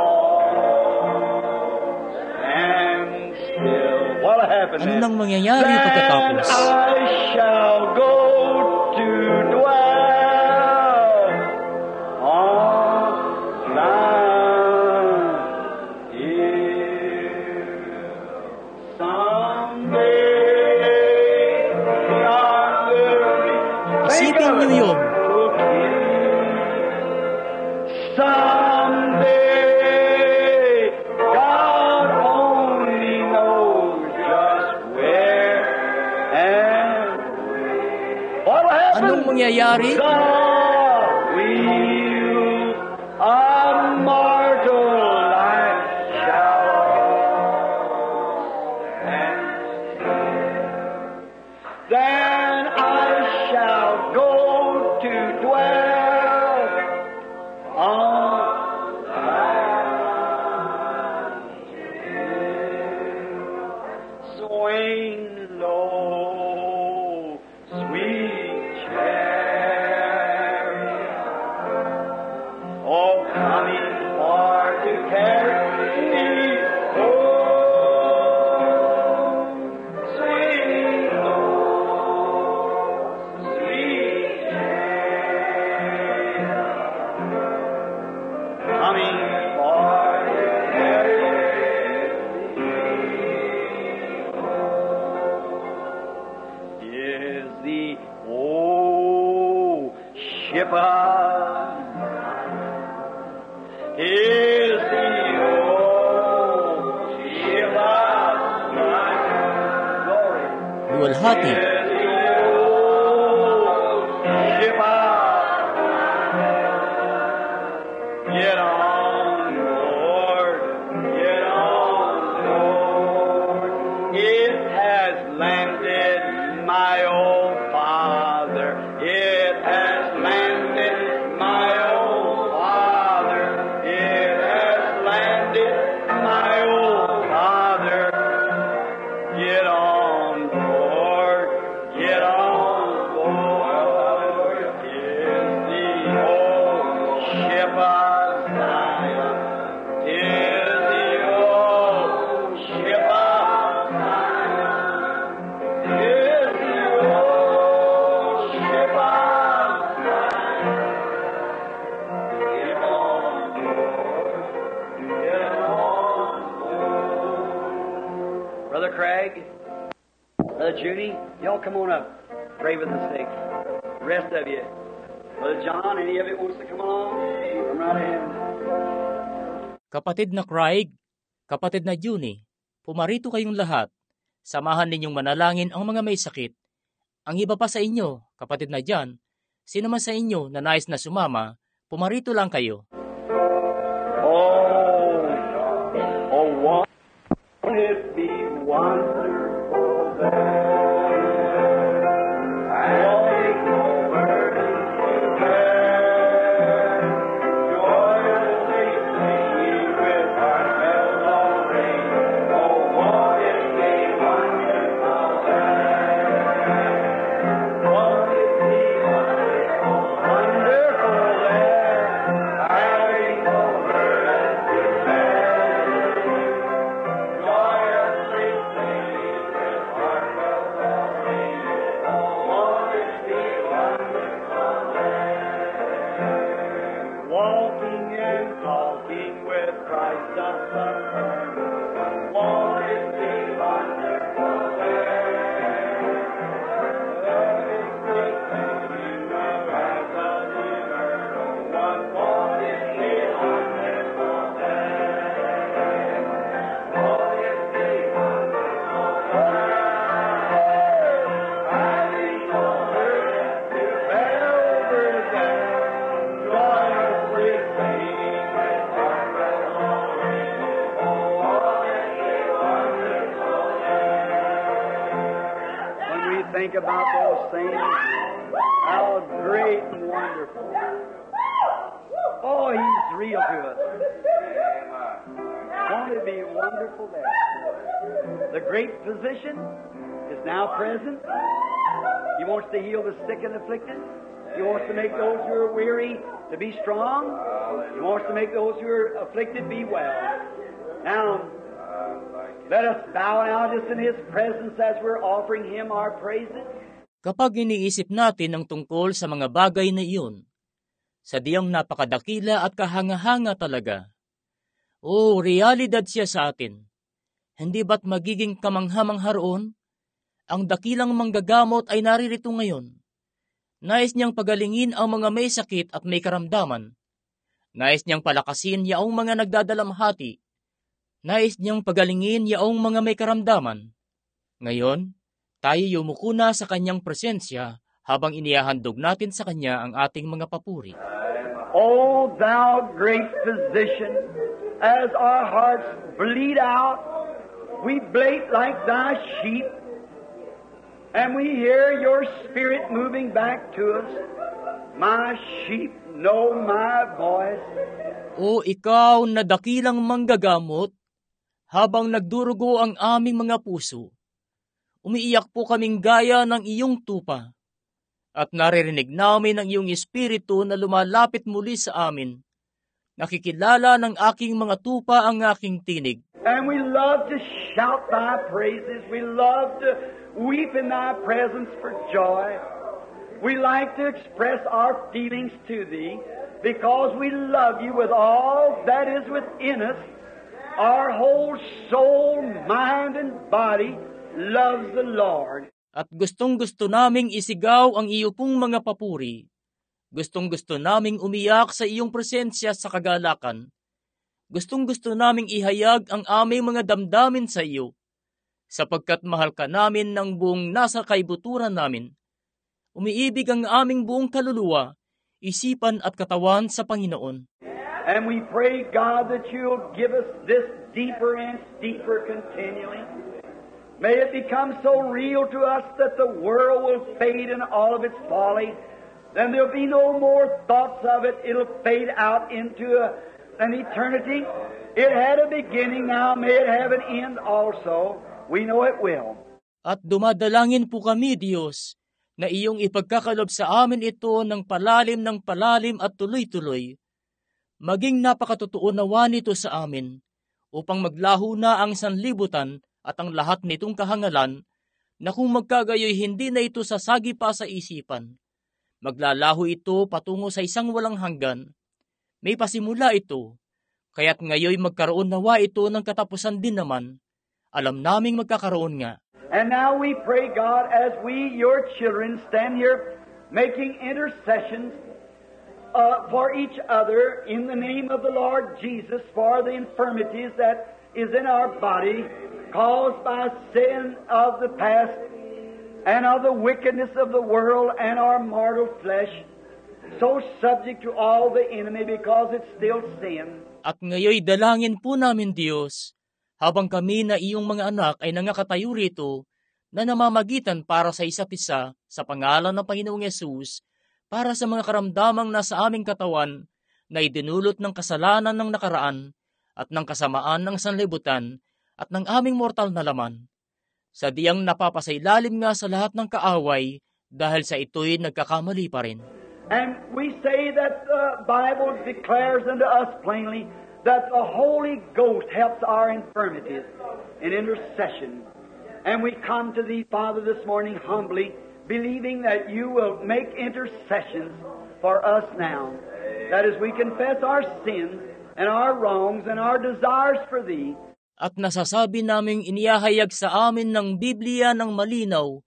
stand still. What happened Ano then? nang mangyayari pagkatapos? I shall go to dwell on thine hill. Anong mangyayari? The wheels of mortal life shall stand. Then I shall go to dwell on the swing low, sweet chariot, oh, coming for to carry me home. Swing low, sweet chariot, coming for to carry me is the old ship of is the old ship of glory. Luwalhati. Is the old ship of get on board, get on board. It has landed, my old father. It has landed, my old father. It has landed, my old father. Get on board, get on board. Is the old ship of Zion. Is the old ship of Zion. Is the old ship of Zion. Get on board, get on board. Brother Craig, Brother Judy, y'all come on up. Pray with the sick. The rest of you. Brother John, any of it wants to come along? Come right in. Kapatid na Craig, kapatid na Juni, pumarito kayong lahat. Samahan ninyong manalangin ang mga may sakit. Ang iba pa sa inyo, kapatid na John, sino man sa inyo na nais na sumama, pumarito lang kayo. Oh, won't it be wonderful there? I'll take no burden to bear. Joyously sing with heartfelt glory. Oh, won't it be wonderful there? Won't it be wonderful, wonderful there? I'll take no burden to bear. Joyously sing with heartfelt glory. Oh, won't it be wonderful there? Walking and talking with Christ the Son. Won't it be wonderful there? Loving great singing of eyes of the earth. Won't it be wonderful there? Won't it be wonderful there? Having no burden to bear over there. Joyously sing with heartfelt glory. Oh, won't it be wonderful there? When we think about those things, how great and wonderful. Oh, He's real to us. Won't it be wonderful there? The great physician is now present. He wants to heal the sick and afflicted. He wants to make those who are weary to be strong. He wants to make those who are afflicted be well. Now, let us bow now just in His presence as we're offering Him our praises. Kapag iniisip natin ang tungkol sa mga bagay na iyon, sa diyang napakadakila at kahanga-hanga talaga. O, realidad siya sa atin. Hindi ba't magiging kamangha-mangha roon? Ang dakilang manggagamot ay naririto ngayon. Nais niyang pagalingin ang mga may sakit at may karamdaman. Nais niyang palakasin yaong mga nagdadalamhati. Nais niyang pagalingin yaong mga may karamdaman. Ngayon, tayo yumuko na sa kanyang presensya habang inihahandog natin sa Kanya ang ating mga papuri. O thou great physician, as our hearts bleed out, we bleat like thy sheep, and we hear your spirit moving back to us. My sheep know my voice. O ikaw na dakilang manggagamot, habang nagdurugo ang aming mga puso, umiiyak po kaming gaya ng iyong tupa, at naririnig namin ang iyong espiritu na lumalapit muli sa amin. Nakikilala ng aking mga tupa ang aking tinig. And we love to shout thy praises. We love to weep in thy presence for joy. We like to express our feelings to thee because we love you with all that is within us. Our whole soul, mind, and body loves the Lord. At gustong-gusto naming isigaw ang iyo pong mga papuri. Gustong-gusto naming umiyak sa iyong presensya sa kagalakan. Gustong-gusto naming ihayag ang aming mga damdamin sa iyo, sapagkat mahal ka namin ng buong nasa kaibuturan namin. Umiibig ang aming buong kaluluwa, isipan at katawan sa Panginoon. And we pray, God, that you'll give us this deeper and deeper continually. May it become so real to us that the world will fade in all of its folly. Then there'll be no more thoughts of it. It'll fade out into an eternity. It had a beginning now. May it have an end also. We know it will. At dumadalangin po kami, Diyos, na iyong ipagkakalob sa amin ito ng palalim at tuloy-tuloy. Maging napakatotoo nawa nito sa amin, upang maglaho na ang sanlibutan at ang lahat nitong kahangalan, na kung magkagayoy hindi na ito sasagi pa sa isipan. Maglalaho ito patungo sa isang walang hanggan. May pasimula ito, kaya't ngayoy magkaroon nawa ito ng katapusan din naman. Alam naming magkakaroon nga. And now we pray, God, as we, your children, stand here making intercessions for each other in the name of the Lord Jesus for the infirmities that is in our body caused by sin of the past and of the wickedness of the world and our mortal flesh, so subject to all the enemy because it's still sin. At ngayoy dalangin po namin, Diyos, habang kami na iyong mga anak ay nangakatayo rito na namamagitan para sa isa't isa sa pangalan ng Panginoong Yesus, para sa mga karamdamang nasa aming katawan na idinulot ng kasalanan ng nakaraan at ng kasamaan ng sanlibutan at ng aming mortal na laman. Sa diyang napapasailalim nga sa lahat ng kaaway dahil sa ito'y nagkakamali pa rin. And we say that the Bible declares unto us plainly that the Holy Ghost helps our infirmities in intercession. And we come to thee, Father, this morning humbly, believing that you will make intercessions for us now. That is, we confess our sins and our wrongs and our desires for thee. At nasasabi naming inihahayag sa amin ng Biblia ng malinaw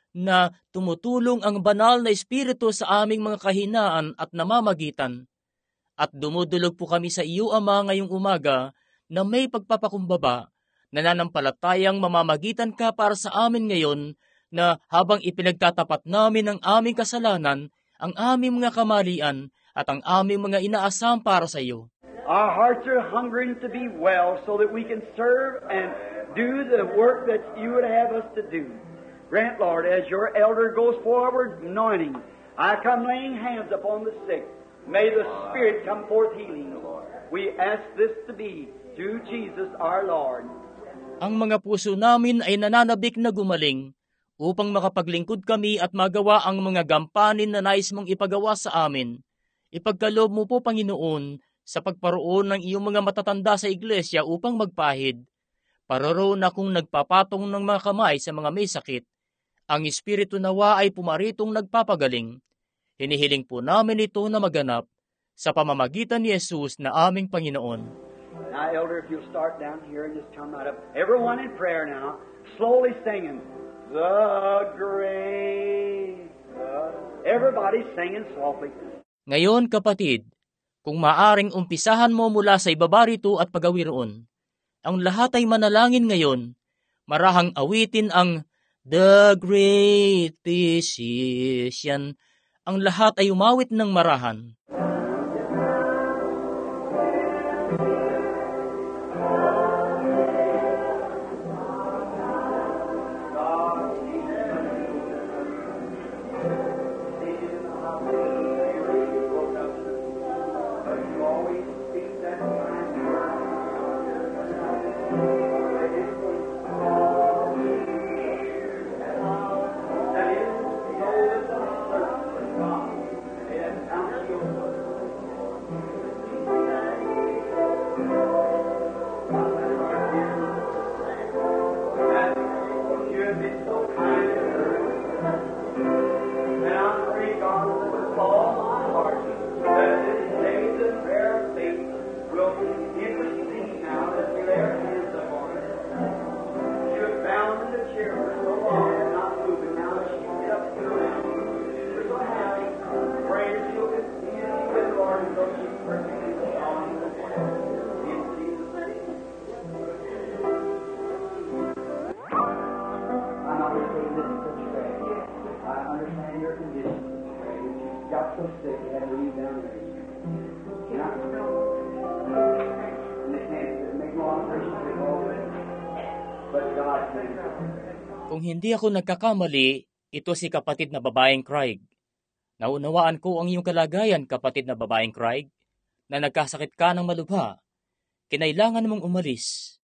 na tumutulong ang banal na Espiritu sa aming mga kahinaan at namamagitan. At dumudulog po kami sa iyo, Ama, ngayong umaga na may pagpapakumbaba, nananampalatayang mamamagitan ka para sa amin ngayon na habang ipinagtatapat namin ang aming kasalanan, ang aming mga kamalian at ang aming mga inaasam para sa iyo. Our hearts are hungering to be well so that we can serve and do the work that you would have us to do. Grant, Lord, as your elder goes forward, anointing, I come laying hands upon the sick. May the Spirit come forth healing. We ask this to be through Jesus our Lord. Ang mga puso namin ay nananabik na gumaling upang makapaglingkod kami at magawa ang mga gampanin na nais mong ipagawa sa amin. Ipagkaloob mo po, Panginoon, sa pagparoon ng iyong mga matatanda sa iglesia upang magpahid. Paroroon akong nagpapatong ng mga kamay sa mga may sakit. Ang Espiritu nawa ay pumaritong nagpapagaling. Hinihiling po namin ito na maganap sa pamamagitan ni Jesus na aming Panginoon. Now, Elder, if you'll start down here and just come right up. Everyone in prayer now, slowly singing, The great, everybody singing softly. Ngayon, kapatid, kung maaring umpisahan mo mula sa ibaba rito at pagawi roon, ang lahat ay manalangin ngayon, marahang awitin ang The great physician. Ang lahat ay umawit ng marahan. Kung hindi ako nagkakamali, ito si kapatid na babaeng Craig. Naunawaan ko ang iyong kalagayan, kapatid na babaeng Craig, na nagkasakit ka ng malubha. Kinailangan mong umalis.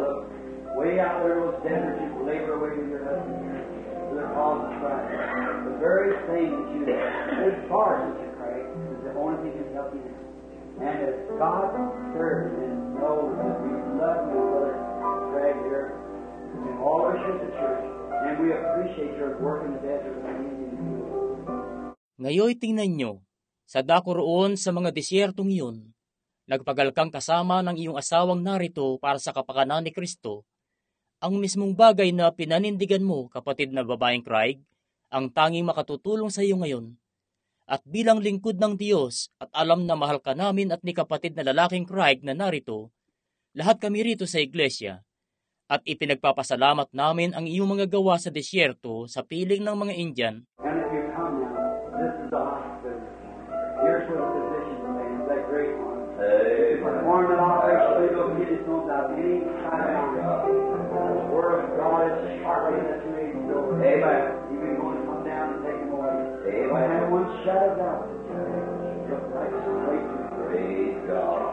Way out there was desert, you labor away with your husband. The cause of Christ. The very thing that you as far as you pray is the only thing that can help you. And as God serves and knows that we love you, Brother Craig here, and all of us at the church, and we appreciate your work in the desert with the Indian people. Ngayon tingnan nyo, sa dako roon sa mga disyertong iyon, nagpagal kang kasama ng iyong asawang narito para sa kapakanan ni Kristo. Ang mismong bagay na pinanindigan mo, kapatid na babaeng Craig, ang tanging makatutulong sa iyo ngayon. At bilang lingkod ng Diyos at alam na mahal ka namin at ni kapatid na lalaking Craig na narito, lahat kami rito sa iglesia, at ipinagpapasalamat namin ang iyong mga gawa sa disyerto sa piling ng mga Indian. And if you come now, this is the hospital. Here's where the physician stands, that great one. Perform an operation, they don't get his nose out any time. The Word of God is sharper than a two-edged sword. Amen. You can go and come down and take him away. Amen. And one shadow of doubt. Just like straight to praise God.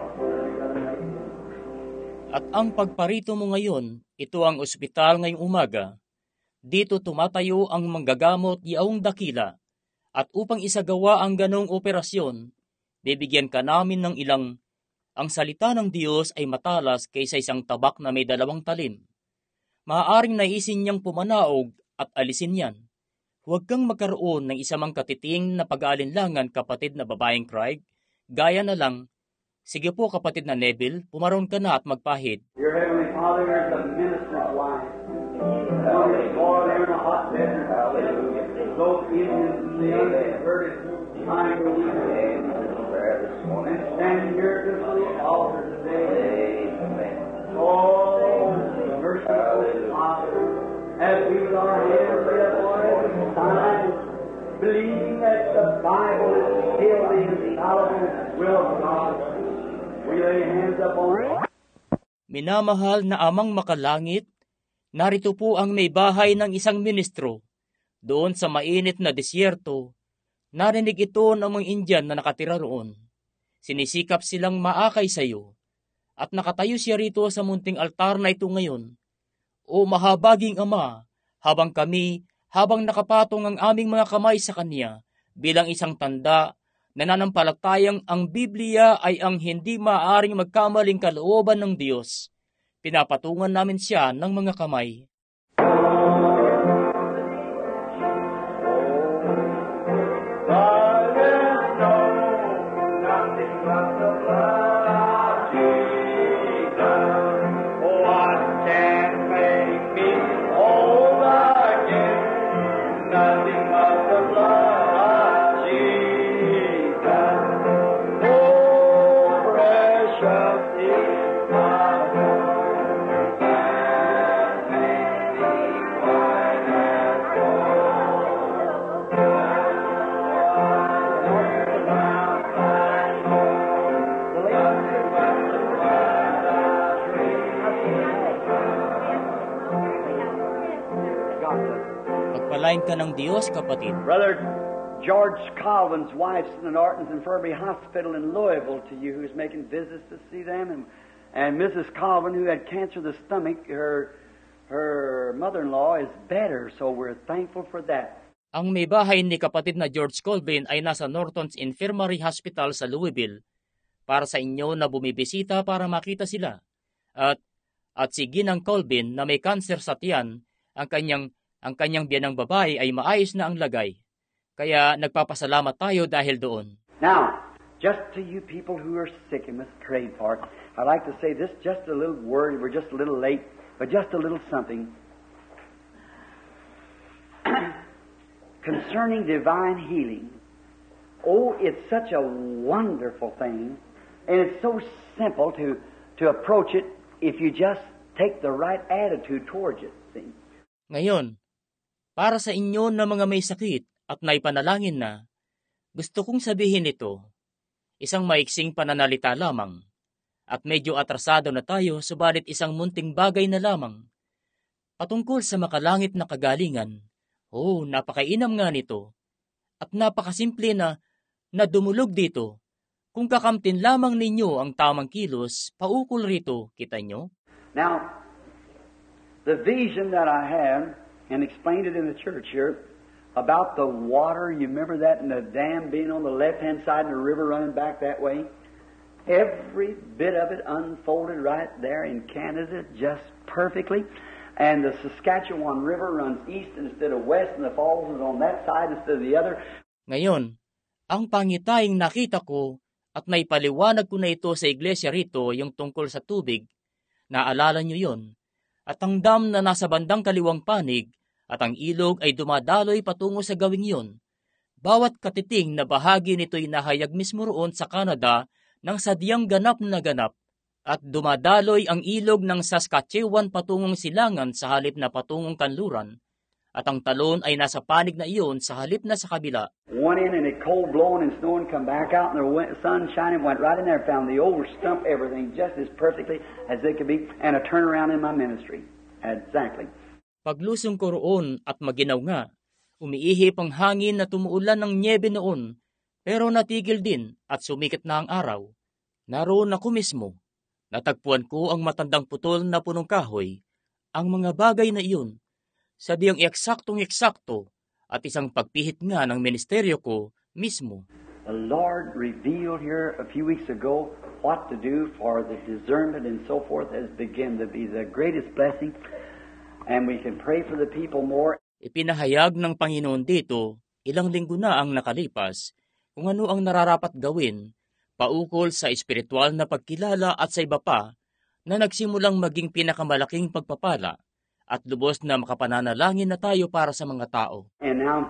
At ang pagparito mo ngayon, ito ang ospital ngayong umaga. Dito tumatayo ang manggagamot yaong dakila. At upang isagawa ang ganong operasyon, bibigyan ka namin ng ilang. Ang salita ng Diyos ay matalas kaysa isang tabak na may 2 talim. Maaaring naisin niyang pumanaog at alisin yan. Huwag kang magkaroon ng isamang katiting na pag-aalinlangan, kapatid na babaeng Craig. Gaya na lang, sige po kapatid na Neville, pumaroon ka na at magpahid. Your Heavenly Father is the minister's wife. One is born there in a hot desert. Hallelujah. Those Indians, they heard it time to leave and standing here at this altar today. Oh, merciful Father, as we with our hands laid upon every side, believing that the Bible is still the infallible will of God, we lay hands upon it. Minamahal na Amang Makalangit, narito po ang may bahay ng isang ministro. Doon sa mainit na disyerto, narinig ito ng mga Indian na nakatira roon. Sinisikap silang maakay sa iyo. At nakatayo siya rito sa munting altar na ito ngayon. O mahabaging Ama, habang nakapatong ang aming mga kamay sa Kanya, bilang isang tanda, nananampalatayang ang Biblia ay ang hindi maaaring magkamaling kalooban ng Diyos. Pinapatungan namin siya ng mga kamay. Pagpalain ka ng Diyos, kapatid. Brother George Colvin's wife's in the Norton's Infirmary Hospital in Louisville to you, who's making visits to see them, and Mrs. Colvin, who had cancer of the stomach, her mother-in-law is better, so we're thankful for that. Ang may bahay ni kapatid na George Colvin ay nasa Norton's Infirmary Hospital sa Louisville para sa inyo na bumibisita para makita sila. At si Ginang Colvin na may cancer sa tiyan, ang kanyang biyanang babae ay maayos na ang lagay. Kaya nagpapasalamat tayo dahil doon. Now, just to you people who are sick and must trade for it, I'd like to say this, just a little word, we're just a little late, but just a little something. Concerning divine healing. Oh, it's such a wonderful thing, and it's so simple to approach it if you just take the right attitude towards it. See? Ngayon, para sa inyo na mga may sakit at naipanalangin na, gusto kong sabihin ito, isang maiksing pananalita lamang, at medyo atrasado na tayo subalit isang munting bagay na lamang. Patungkol sa makalangit na kagalingan, napakainam nga nito, at napakasimple na dumulog dito. Kung kakamtin lamang ninyo ang tamang kilos, paukol rito, kita nyo? Now, the vision that I have, and explained it in the church here, about the water, you remember that, and the dam being on the left-hand side and the river running back that way? Every bit of it unfolded right there in Canada just perfectly. And the Saskatchewan River runs east instead of west, and the falls is on that side instead of the other. Ngayon, ang pangitahing nakita ko at naipaliwanag ko na ito sa iglesia rito yung tungkol sa tubig. Naalala nyo yon? At ang dam na nasa bandang kaliwang panig at ang ilog ay dumadaloy patungo sa gawing yon. Bawat katiting na bahagi nito'y nahayag mismo roon sa Canada ng sadyang ganap na ganap. At dumadaloy ang ilog ng Saskatchewan patungong silangan sa halip na patungong kanluran. At ang talon ay nasa panig na iyon sa halip na sa kabila. Went in and it cold blowing and snowing, come back out and the sun shining, went right in there, found the old stump, everything just as perfectly as it could be, and a turnaround in my ministry. Exactly. Paglusong ko roon at maginaw nga, umiihip ang hangin na tumuulan ng nyebe noon, pero natigil din at sumikat na ang araw. Naroon ako mismo. Natagpuan ko ang matandang putol na punong kahoy, ang mga bagay na iyon, sadyang eksaktong-eksakto at isang pagpihit nga ng ministeryo ko mismo. The Lord revealed here a few weeks ago what to do for the discernment and so forth has begun to be the greatest blessing, and we can pray for the people more. Ipinahayag ng Panginoon dito, ilang linggo na ang nakalipas, kung ano ang nararapat gawin, paukol sa espiritual na pagkilala at sa iba pa na nagsimulang maging pinakamalaking pagpapala at lubos na makapananalangin na tayo para sa mga tao. And now,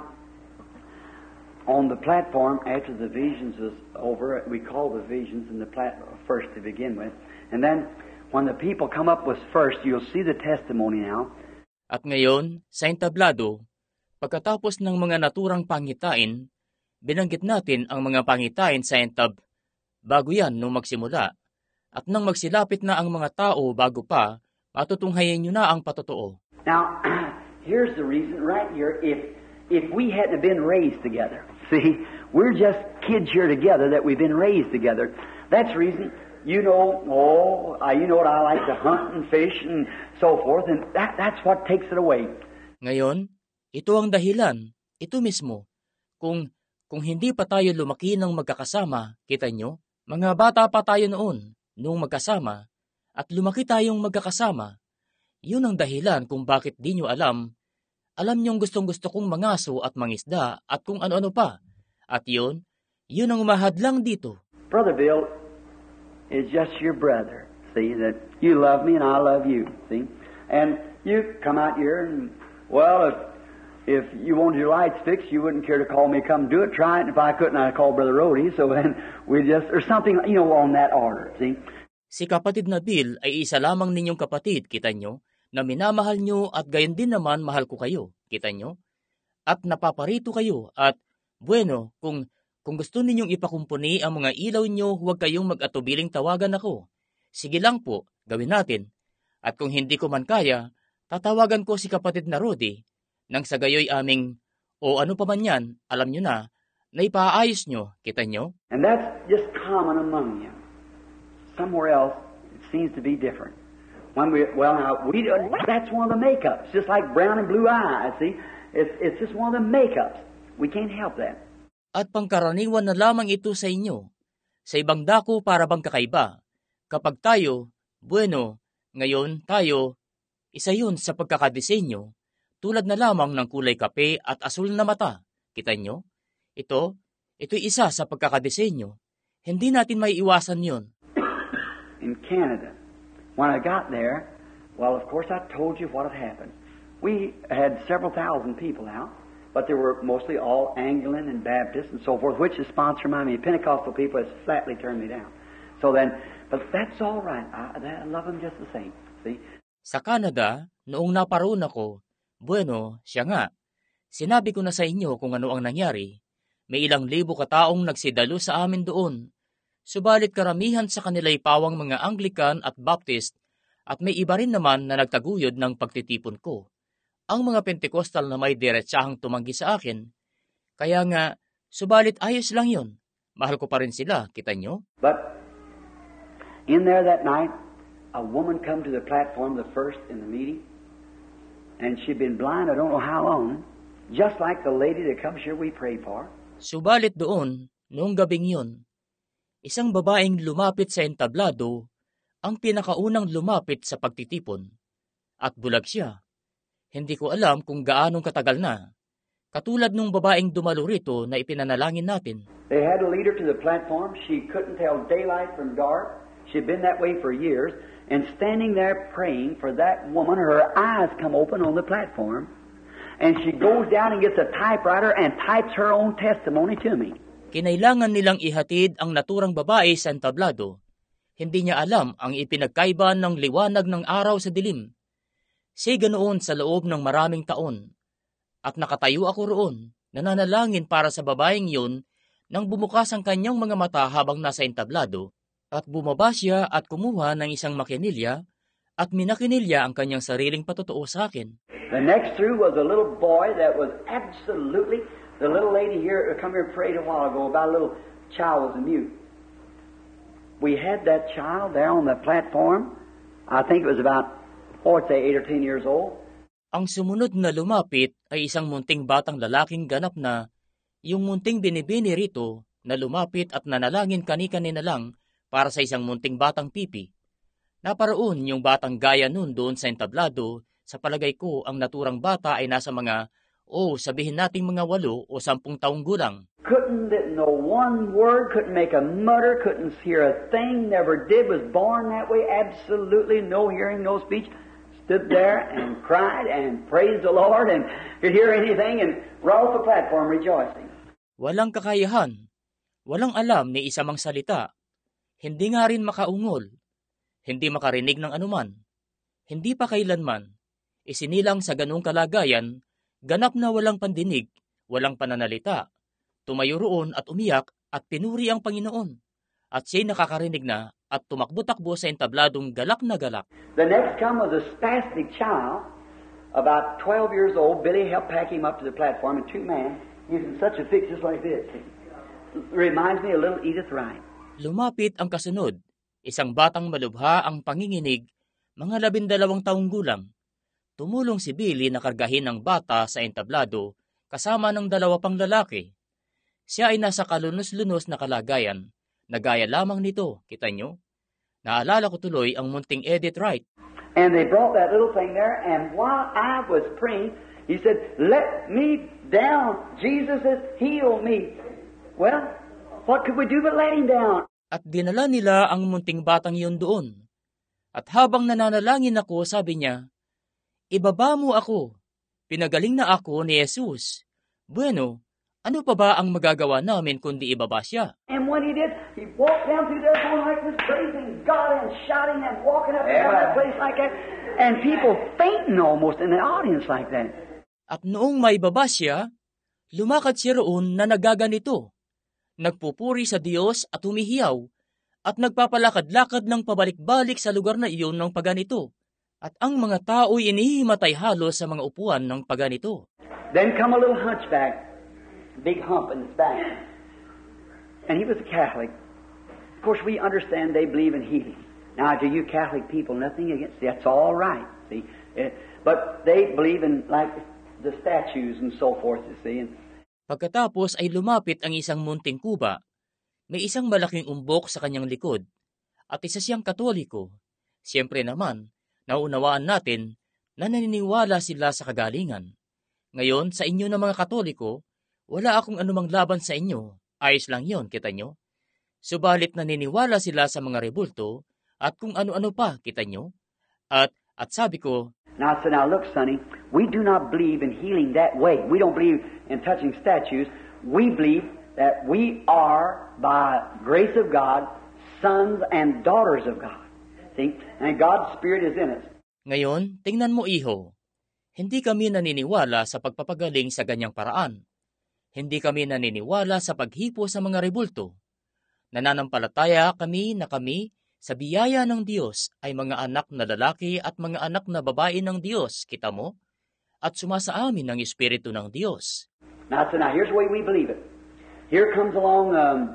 on the platform, after the visions is over, we call the visions in the first to begin with, and then when the people come up with first, you'll see the testimony now. At ngayon, sa entablado, pagkatapos ng mga naturang pangitain, binanggit natin ang mga pangitain sa entab bago yan nung magsimula. At nang magsilapit na ang mga tao bago pa, matutunghayin nyo na ang patotoo. Now, here's the reason right here. If we hadn't been raised together, see, we're just kids here together that we've been raised together. That's the reason, you know what I like to hunt and fish and so forth, and that's what takes it away. Ngayon, ito ang dahilan, ito mismo. Kung hindi pa tayo lumaki ng magkakasama, kita nyo, mga bata pa tayo noon, nung magkasama, at lumaki tayong magkakasama. Yun ang dahilan kung bakit di nyo alam niyong gustong-gusto kong mangaso at mangisda at kung ano-ano pa. At yun ang umahadlang dito. Brother Bill is just your brother. See, that you love me and I love you. See? And you come out here and, well, if you wanted your lights fixed, you wouldn't care to call me, come do it, try it. And if I couldn't, I'd call Brother Rhodey. So then or something, on that order. See? Si kapatid na Bill ay isa lamang ninyong kapatid, kita nyo, na minamahal nyo at gayon din naman mahal ko kayo, kita nyo? At napaparito kayo at, bueno, kung gusto ninyong ipakumpuni ang mga ilaw nyo, huwag kayong mag-atubiling tawagan ako. Sige lang po, gawin natin. At kung hindi ko man kaya, tatawagan ko si kapatid na Rodi Nang sa gayoy aming, o ano pa man yan, alam nyo na ipaayos nyo, kita nyo? And that's just common among you. Somewhere else, it seems to be different. That's one of the makeups, just like brown and blue eyes, see? It's just one of the makeups. We can't help that. At pangkaraniwan na lamang ito sa inyo. Sa ibang dako para bang kakaiba. Kapag tayo, bueno, ngayon tayo, isa yun sa pagkakadisenyo, tulad na lamang ng kulay kape at asul na mata. Kita nyo? Ito'y isa sa pagkakadisenyo. Hindi natin may iwasan yun. In Canada, when I got there, well, of course I told you what had happened. We had several thousand people out, but they were mostly all Anglican and Baptist and so forth, which is sponsored by me. Pentecostal people has flatly turned me down. So then, but that's all right. I love them just the same. See? Sa Canada, noong naparoon ako, bueno, siya nga. Sinabi ko na sa inyo kung ano ang nangyari. May ilang libo kataong nagsidalo sa amin doon. Subalit karamihan sa kanila'y pawang mga Anglican at Baptist at may iba rin naman na nagtaguyod ng pagtitipon ko. Ang mga Pentecostal na may diretsahang tumanggi sa akin. Kaya nga, subalit ayos lang yun. Mahal ko pa rin sila, kita nyo? But in there that night, a woman come to the platform, the first in the meeting, and she'd been blind I don't know how long, just like the lady that comes here we pray for. Subalit doon, noong gabing yun, isang babaeng lumapit sa entablado, ang pinakaunang lumapit sa pagtitipon. At bulag siya. Hindi ko alam kung gaanong katagal na. Katulad nung babaeng dumalo rito na ipinanalangin natin. They had a leader to the platform. She couldn't tell daylight from dark. She'd been that way for years. And standing there praying for that woman, her eyes come open on the platform. And she goes down and gets a typewriter and types her own testimony to me. Kinailangan nilang ihatid ang naturang babae sa entablado. Hindi niya alam ang ipinagkaiba ng liwanag ng araw sa dilim. Siya ganoon sa loob ng maraming taon. At nakatayo ako roon, nananalangin para sa babaeng yun nang bumukas ang kanyang mga mata habang nasa entablado. At bumaba siya at kumuha ng isang makinilya at minakinilya ang kanyang sariling patotoo sa akin. The next through was a little boy that was absolutely, the little lady here, come here and prayed a while ago about a little child was mute. We had that child there on the platform. I think it was about, I'd say 8 or 10 years old. Ang sumunod na lumapit ay isang munting batang lalaking ganap na, yung munting binibini rito na lumapit at nanalangin kani-kanina lang para sa isang munting batang pipi. Naparoon yung batang gaya nun doon sa entablado. Sa palagay ko, ang naturang bata ay nasa mga, sabihin nating mga 8 o 10 taong gulang. Couldn't know one word, couldn't make a mutter, couldn't hear a thing, never did, was born that way, absolutely no hearing, no speech. Stood there and cried and praised the Lord and could hear anything and right off the platform rejoicing. Walang kakayahan, walang alam ni isa mang salita, hindi nga rin makaungol, hindi makarinig ng anuman, hindi pa kailanman. Isinilang sa ganung kalagayan, ganap na walang pandinig, walang pananalita. Tumayo roon at umiyak at pinuri ang Panginoon. At siya'y nakakarinig na at tumakbo-takbo sa entabladong galak na galak. The next come was a spastic child, about 12 years old. Billy helped pack him up to the platform, and 2 men, he's in such a fix just like this. Reminds me a little Edith Wright. Lumapit ang kasunod. Isang batang malubha ang panginginig, mga 12 taong gulang. Tumulong si Billy na kargahin ng bata sa entablado kasama ng 2 pang lalaki. Siya ay nasa kalunos-lunos na kalagayan, nagaya lamang nito, kita nyo? Naalala ko tuloy ang munting Edith Wright. And they brought that little thing there, and while I was praying, he said, "Let me down. Jesus has healed me." Well, what could we do but let him down? At dinala nila ang munting batang yun doon. At habang nananalangin ako, sabi niya, "Ibaba mo ako. Pinagaling na ako ni Jesus. Bueno, ano pa ba ang magagawa namin kundi ibaba siya?" And when he did, he walked down through there going like this, praising God and shouting and walking up and down that place like that. And people fainting almost in the audience like that. At noong may baba siya, lumakad siya roon na nagaganito. Nagpupuri sa Diyos at humihiyaw at nagpapalakad-lakad ng pabalik-balik sa lugar na iyon ng paganito. At ang mga tao'y inihimatay halos sa mga upuan ng paganito. Then come a little hunchback, big hump in his back. And he was a Catholic. Of course, we understand they believe in healing. Now, to you Catholic people, nothing against that's all right, see. But they believe in, like, the statues and so forth, you see. Pagkatapos ay lumapit ang isang munting kuba. May isang malaking umbok sa kanyang likod. At isa siyang Katoliko. Siyempre naman, naunawaan natin na naniniwala sila sa kagalingan. Ngayon, sa inyo na mga Katoliko, wala akong anumang laban sa inyo. Ayos lang yon, kita nyo? Subalit naniniwala sila sa mga rebulto at kung ano-ano pa, kita nyo? At sabi ko, Now, I said, now look, Sonny, we do not believe in healing that way. We don't believe in touching statues. We believe that we are, by grace of God, sons and daughters of God. See? And God's Spirit is in us. Ngayon, tingnan mo, iho. Hindi kami naniniwala sa pagpapagaling sa ganyang paraan. Hindi kami naniniwala sa paghipo sa mga rebulto. Nananampalataya kami sa biyaya ng Diyos ay mga anak na lalaki at mga anak na babae ng Diyos, kita mo? At sumasa amin ang Espiritu ng Diyos. Now, so now here's the way we believe it. Here comes along,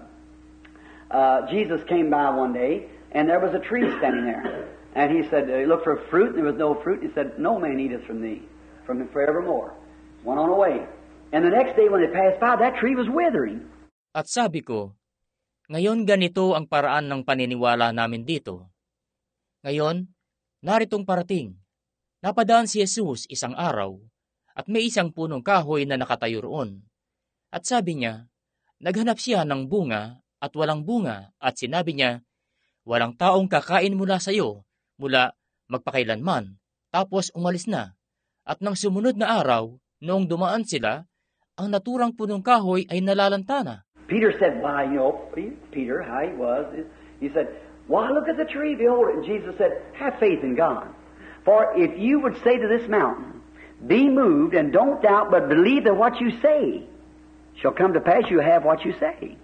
Jesus came by one day, and there was a tree standing there. And he said, he looked for fruit, and there was no fruit. He said, no man eateth from thee, from him forevermore. Went on away. And the next day when they passed by, that tree was withering. At sabi ko, ngayon ganito ang paraan ng paniniwala namin dito. Ngayon, naritong parating. Napadaan si Jesus isang araw, at may isang punong kahoy na nakatayo roon. At sabi niya, naghanap siya ng bunga at walang bunga, at sinabi niya, walang taong kakain mula sa iyo, mula magpakailanman, tapos umalis na. At nang sumunod na araw, noong dumaan sila, ang naturang punong kahoy ay nalalantana. Peter said, why, you know, Peter, how he was, he said, why, look at the tree, behold it. And Jesus said, have faith in God. For if you would say to this mountain, be moved and don't doubt, but believe that what you say shall come to pass, you have what you say.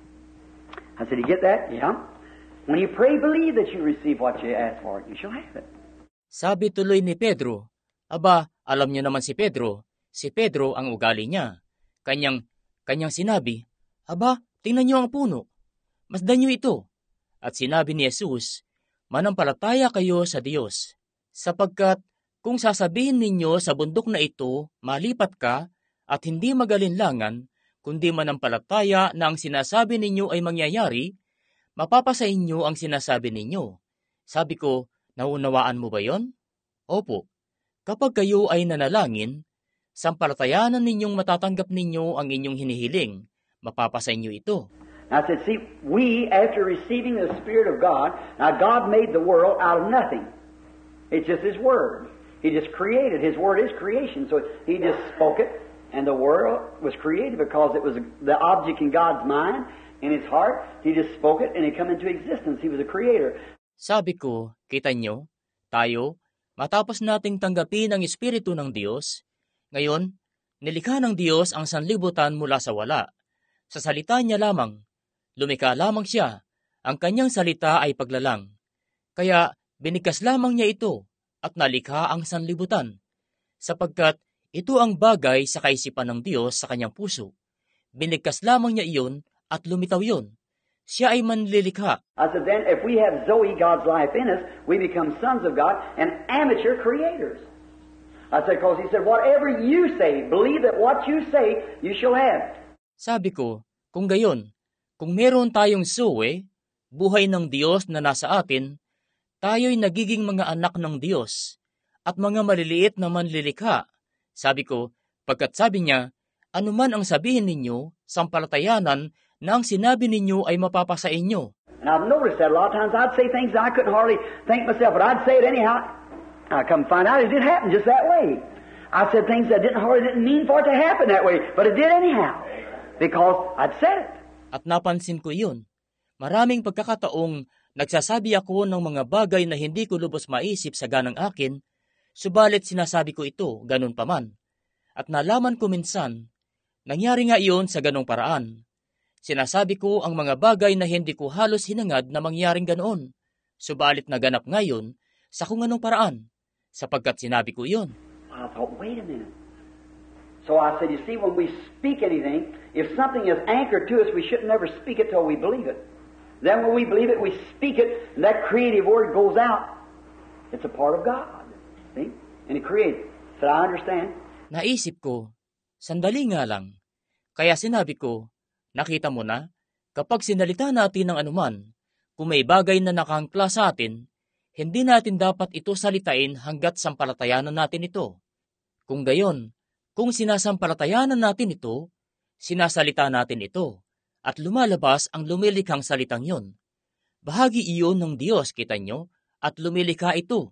I said, you get that? Yeah. When you pray, believe that you receive what you ask for, you shall have it. Sabi tuloy ni Pedro, aba, alam niyo naman si Pedro ang ugali niya. Kanyang sinabi, aba, tingnan niyo ang puno. Masdan niyo ito. At sinabi ni Jesus, manampalataya kayo sa Diyos. Sapagkat kung sasabihin ninyo sa bundok na ito, malipat ka, at hindi magalinlangan, kundi manampalataya na ang sinasabi ninyo ay mangyayari, mapapasa inyo ang sinasabi ninyo. Sabi ko, naunawaan mo ba yon? Opo. Kapag kayo ay nanalangin, sampalatayanan ninyong matatanggap ninyo ang inyong hinihiling. Mapapasa inyo ito. I said, see, we, after receiving the Spirit of God, now God made the world out of nothing. It's just His Word. He just created. His Word is creation. So He just spoke it, and the world was created because it was the object in God's mind, in His heart. He just spoke it, and it came into existence. He was a creator. Sabi ko, kita nyo, tayo, matapos nating tanggapin ang Espiritu ng Diyos, ngayon, nilikha ng Diyos ang sanlibutan mula sa wala. Sa salita niya lamang, lumikha lamang siya, ang kanyang salita ay paglalang. Kaya binigkas lamang niya ito at nalikha ang sanlibutan, sapagkat ito ang bagay sa kaisipan ng Diyos sa kanyang puso. Binigkas lamang niya iyon at lumitaw yun. Siya ay manlilikha. I said, then if we have Zoe, God's life in us, we become sons of God and amateur creators. I said, because He said, whatever you say, believe that what you say, you shall have. Sabi ko, kung gayon, kung meron tayong Zoe, buhay ng Diyos na nasa atin, tayo'y nagiging mga anak ng Diyos at mga maliliit na manlilikha. Sabi ko, pagkat sabi niya, anuman ang sabihin ninyo, sampalatayanan na ang sinabi ninyo ay mapapasa inyo. And I've noticed that a lot of times I'd say things that I couldn't hardly think myself, but I'd say it anyhow. I come find out it did happen just that way. I said things that didn't mean for it to happen that way, but it did anyhow. Because I'd said it. At napansin ko yun. Maraming pagkakataong nagsasabi ako ng mga bagay na hindi ko lubos maisip sa ganang akin, subalit sinasabi ko ito, ganun pa man. At nalaman ko minsan, nangyari nga iyon sa ganong paraan. Sinasabi ko ang mga bagay na hindi ko halos hinangad na mangyaring ganoon, subalit naganap ngayon sa kung anong paraan. sapagkat sinabi ko iyon. I thought, wait a minute. So I said, you see, when we speak anything, if something is anchored to us, we should never speak it till we believe it. Then when we believe it, we speak it, and that creative word goes out. It's a part of God. See? And He created. So I understand. Naisip ko, sandali nga lang. Kaya sinabi ko, nakita mo na, kapag sinalita natin ng anuman, kung may bagay na nakahangkla sa atin, hindi natin dapat ito salitain hanggat sampalatayanan natin ito. Kung gayon, kung sinasampalatayanan natin ito, sinasalita natin ito, at lumalabas ang lumilikhang salitang yon. Bahagi iyon ng Diyos, kita nyo, at lumilikha ito.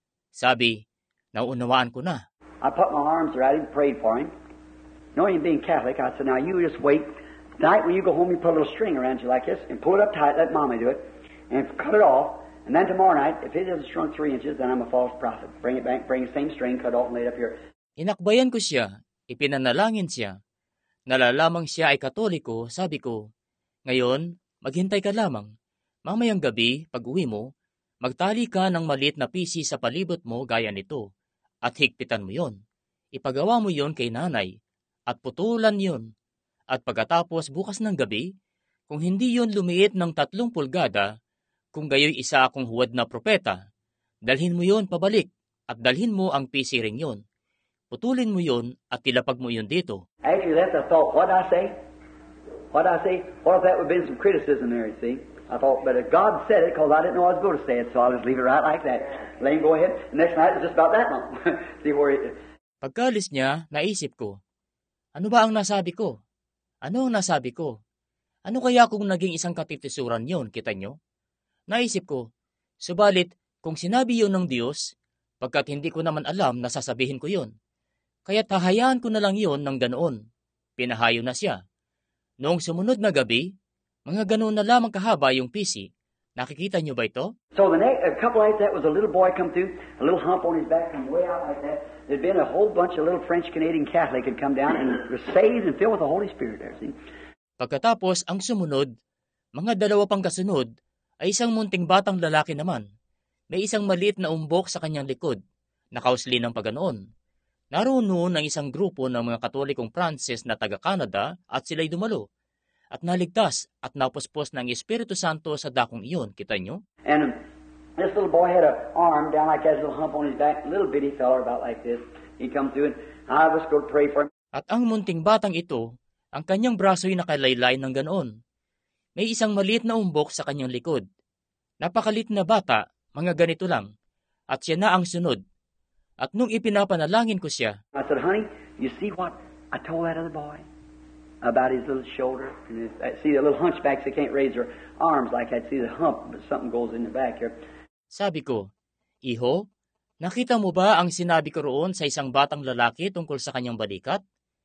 Sabi, nauunawaan ko na. I put my arms around him, prayed for him. Knowing him being Catholic, I said, now you just wait. Tonight when you go home, you put a little string around you like this, and pull it up tight, let Mama do it, and cut it off. And then tomorrow night, if it hasn't shrunk 3 inches, then I'm a false prophet. Bring it back, bring the same string, cut off and lay it up here. Inakbayan ko siya, ipinanalangin siya. Nalalamang siya ay Katoliko, sabi ko, ngayon, maghintay ka lamang. Mamayang gabi, pag uwi mo, magtali ka ng maliit na pisi sa palibot mo gaya nito, at higpitan mo yon. Ipagawa mo yon kay nanay, at putulan yon. At pagkatapos bukas ng gabi, kung hindi yon lumiit ng 3 pulgada, kung gayoy isa akong huwad na propeta, dalhin mo yon pabalik, at dalhin mo ang pisi ring yon. Putulin mo yon at tilapag mo yon dito. After that, I thought, what did I say? What did I say? What if that would have been some criticism there, you see? I thought, but if God said it, because I didn't know I was going to say it, so I'll just leave it right like that. Let him go ahead. The next night, it was just about that long. See where it... Pagkalis niya, naisip ko, ano ba ang nasabi ko? Ano ang nasabi ko? Ano kaya kung naging isang katitisuran yon, kita nyo? Naisip ko, subalit, kung sinabi yon ng Diyos, pagkat hindi ko naman alam na sasabihin ko yon. Kaya tahayaan ko na lang yon ng ganoon. Pinahayo na siya. Noong sumunod na gabi, mga ganoon na lamang kahaba yung pisi. Nakikita niyo ba ito? So a couple like that was a little boy come through, a little hump on his back come way out like that. There'd been a whole bunch of little French-Canadian Catholic had come down and was saved and filled with the Holy Spirit there, see? Pagkatapos, ang sumunod, mga 2 pang kasunod, ay isang munting batang lalaki naman. May isang maliit na umbok sa kanyang likod, nakausli ng paganoon. Naroon noon ang isang grupo ng mga Katolikong Pranses na taga-Canada at sila'y dumalo. At naligtas at napuspos ng Espiritu Santo sa dakong iyon, kita nyo? And this little boy had an arm down like that, a little hump on his back, little bitty fella about like this. He come through and I was going to pray for him. At ang munting batang ito, ang kanyang braso'y nakalaylay ng ganoon. May isang maliit na umbok sa kanyang likod. Napakalit na bata, mga ganito lang. At siya na ang sunod. At nung ipinapanalangin ko siya, I said, honey, you see what I told that other boy about his little shoulder? And see the little hunchbacks, they can't raise their arms like that. See the hump, but something goes in the back here. Sabi ko, Iho, nakita mo ba ang sinabi ko roon sa isang batang lalaki tungkol sa kanyang balikat?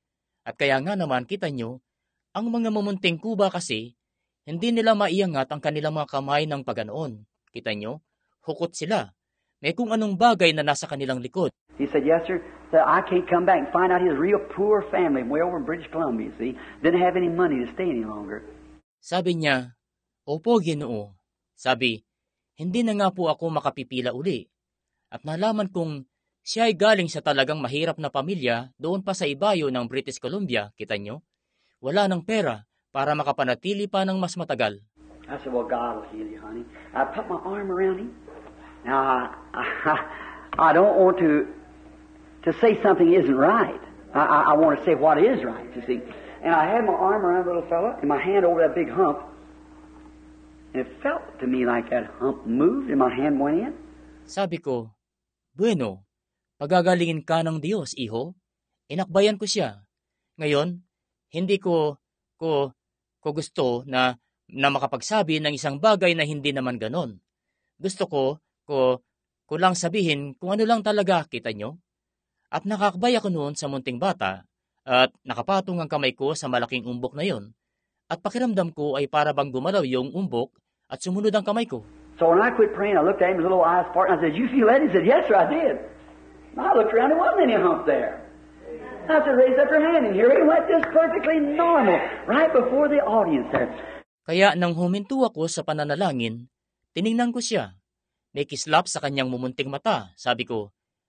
At kaya nga naman, kita nyo, ang mga mumunting kuba kasi, hindi nila maiangat ang kanilang mga kamay ng paganoon. Kita nyo, hukot sila. May kung anong bagay na nasa kanilang likod. He said, yes, sir. Said, I can't come back and find out his real poor family way over in British Columbia, see. Didn't have any money to stay any longer. Sabi niya, Opo, Ginoo. Sabi, hindi na nga po ako makapipila uli. At nalaman kong siya ay galing sa talagang mahirap na pamilya doon pa sa ibayo ng British Columbia, kita nyo? Wala ng pera para makapanatili pa ng mas matagal. I said, well, God will heal you, honey. I put my arm around him. Now, I don't want to say something isn't right. I want to say what is right, you see. And I had my arm around the little fella and my hand over that big hump. And it felt to me like that hump moved and my hand went in. Sabi ko, bueno, pagagalingin ka ng Diyos, iho. Inakbayan ko siya. Ngayon, hindi ko gusto na makapagsabi ng isang bagay na hindi naman ganon. Gusto ko lang sabihin kung ano lang talaga, kita nyo? At nakakbay ako noon sa munting bata at nakapatong ang kamay ko sa malaking umbok na yon. At pakiramdam ko ay para bang gumalaw yung umbok at sumunod ang kamay ko. So when I quit praying, I looked at him, his little eyes part, and I said, you feel that? He said, yes, sir, I did. And I looked around, there wasn't any hump there. I said, raise up your hand, and here he went, just perfectly normal, right before the audience there. Kaya nang huminto ako sa pananalangin, tiningnan ko siya. May kislap sa kanyang mumunting mata. Sabi ko,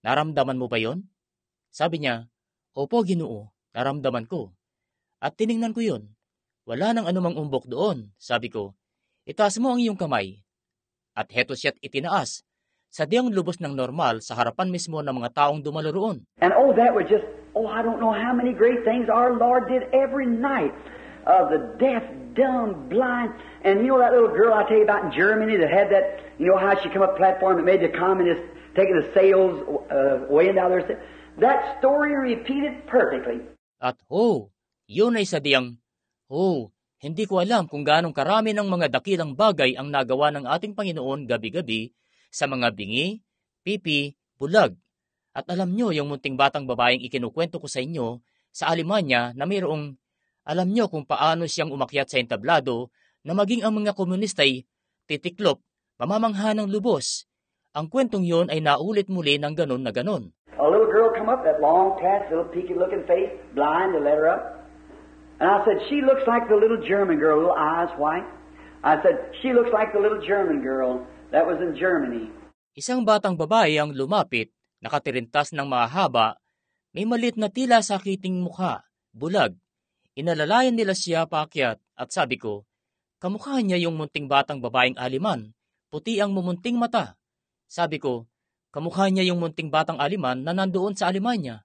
naramdaman mo ba yon? Sabi niya, opo Ginoo, naramdaman ko. At tiningnan ko yon. Wala nang anumang umbok doon. Sabi ko, itaas mo ang iyong kamay. At heto siya't itinaas, sadyang lubos ng normal sa harapan mismo ng mga taong dumalo roon. And that was just, I don't know how many great things our Lord did every night. The deaf, dumb, blind, and you know that little girl I tell you about in Germany that had that, you know how she come up platform that made the communists taking the sails weighing down there. That story repeated perfectly. At yun ay sadyang, hindi ko alam kung gaano karami ng mga dakilang bagay ang nagawa ng ating Panginoon gabi-gabi sa mga bingi, pipi, bulag. At alam nyo yung munting batang babaeng ikinukwento ko sa inyo sa Alemanya na mayroong alam nyo kung paano siyang umakyat sa entablado na maging ang mga komunista'y titiklop, mamamangha ng lubos. Ang kwentong yun ay naulit muli ng ganon na ganon. A little girl come up, that long, fat, little peaky-looking face, blind, they let her up. And I said, she looks like the little German girl, little eyes white. I said, she looks like the little German girl that was in Germany. Isang batang babae ang lumapit, nakatirintas ng mahaba, may maliit na tila sakiting mukha, bulag. Inalalayan nila siya paakyat at sabi ko, kamukha niya yung munting batang babaeng Aleman, puti ang mumunting mata. Sabi ko, kamukha niya yung munting batang Aleman na nandoon sa Alemanya.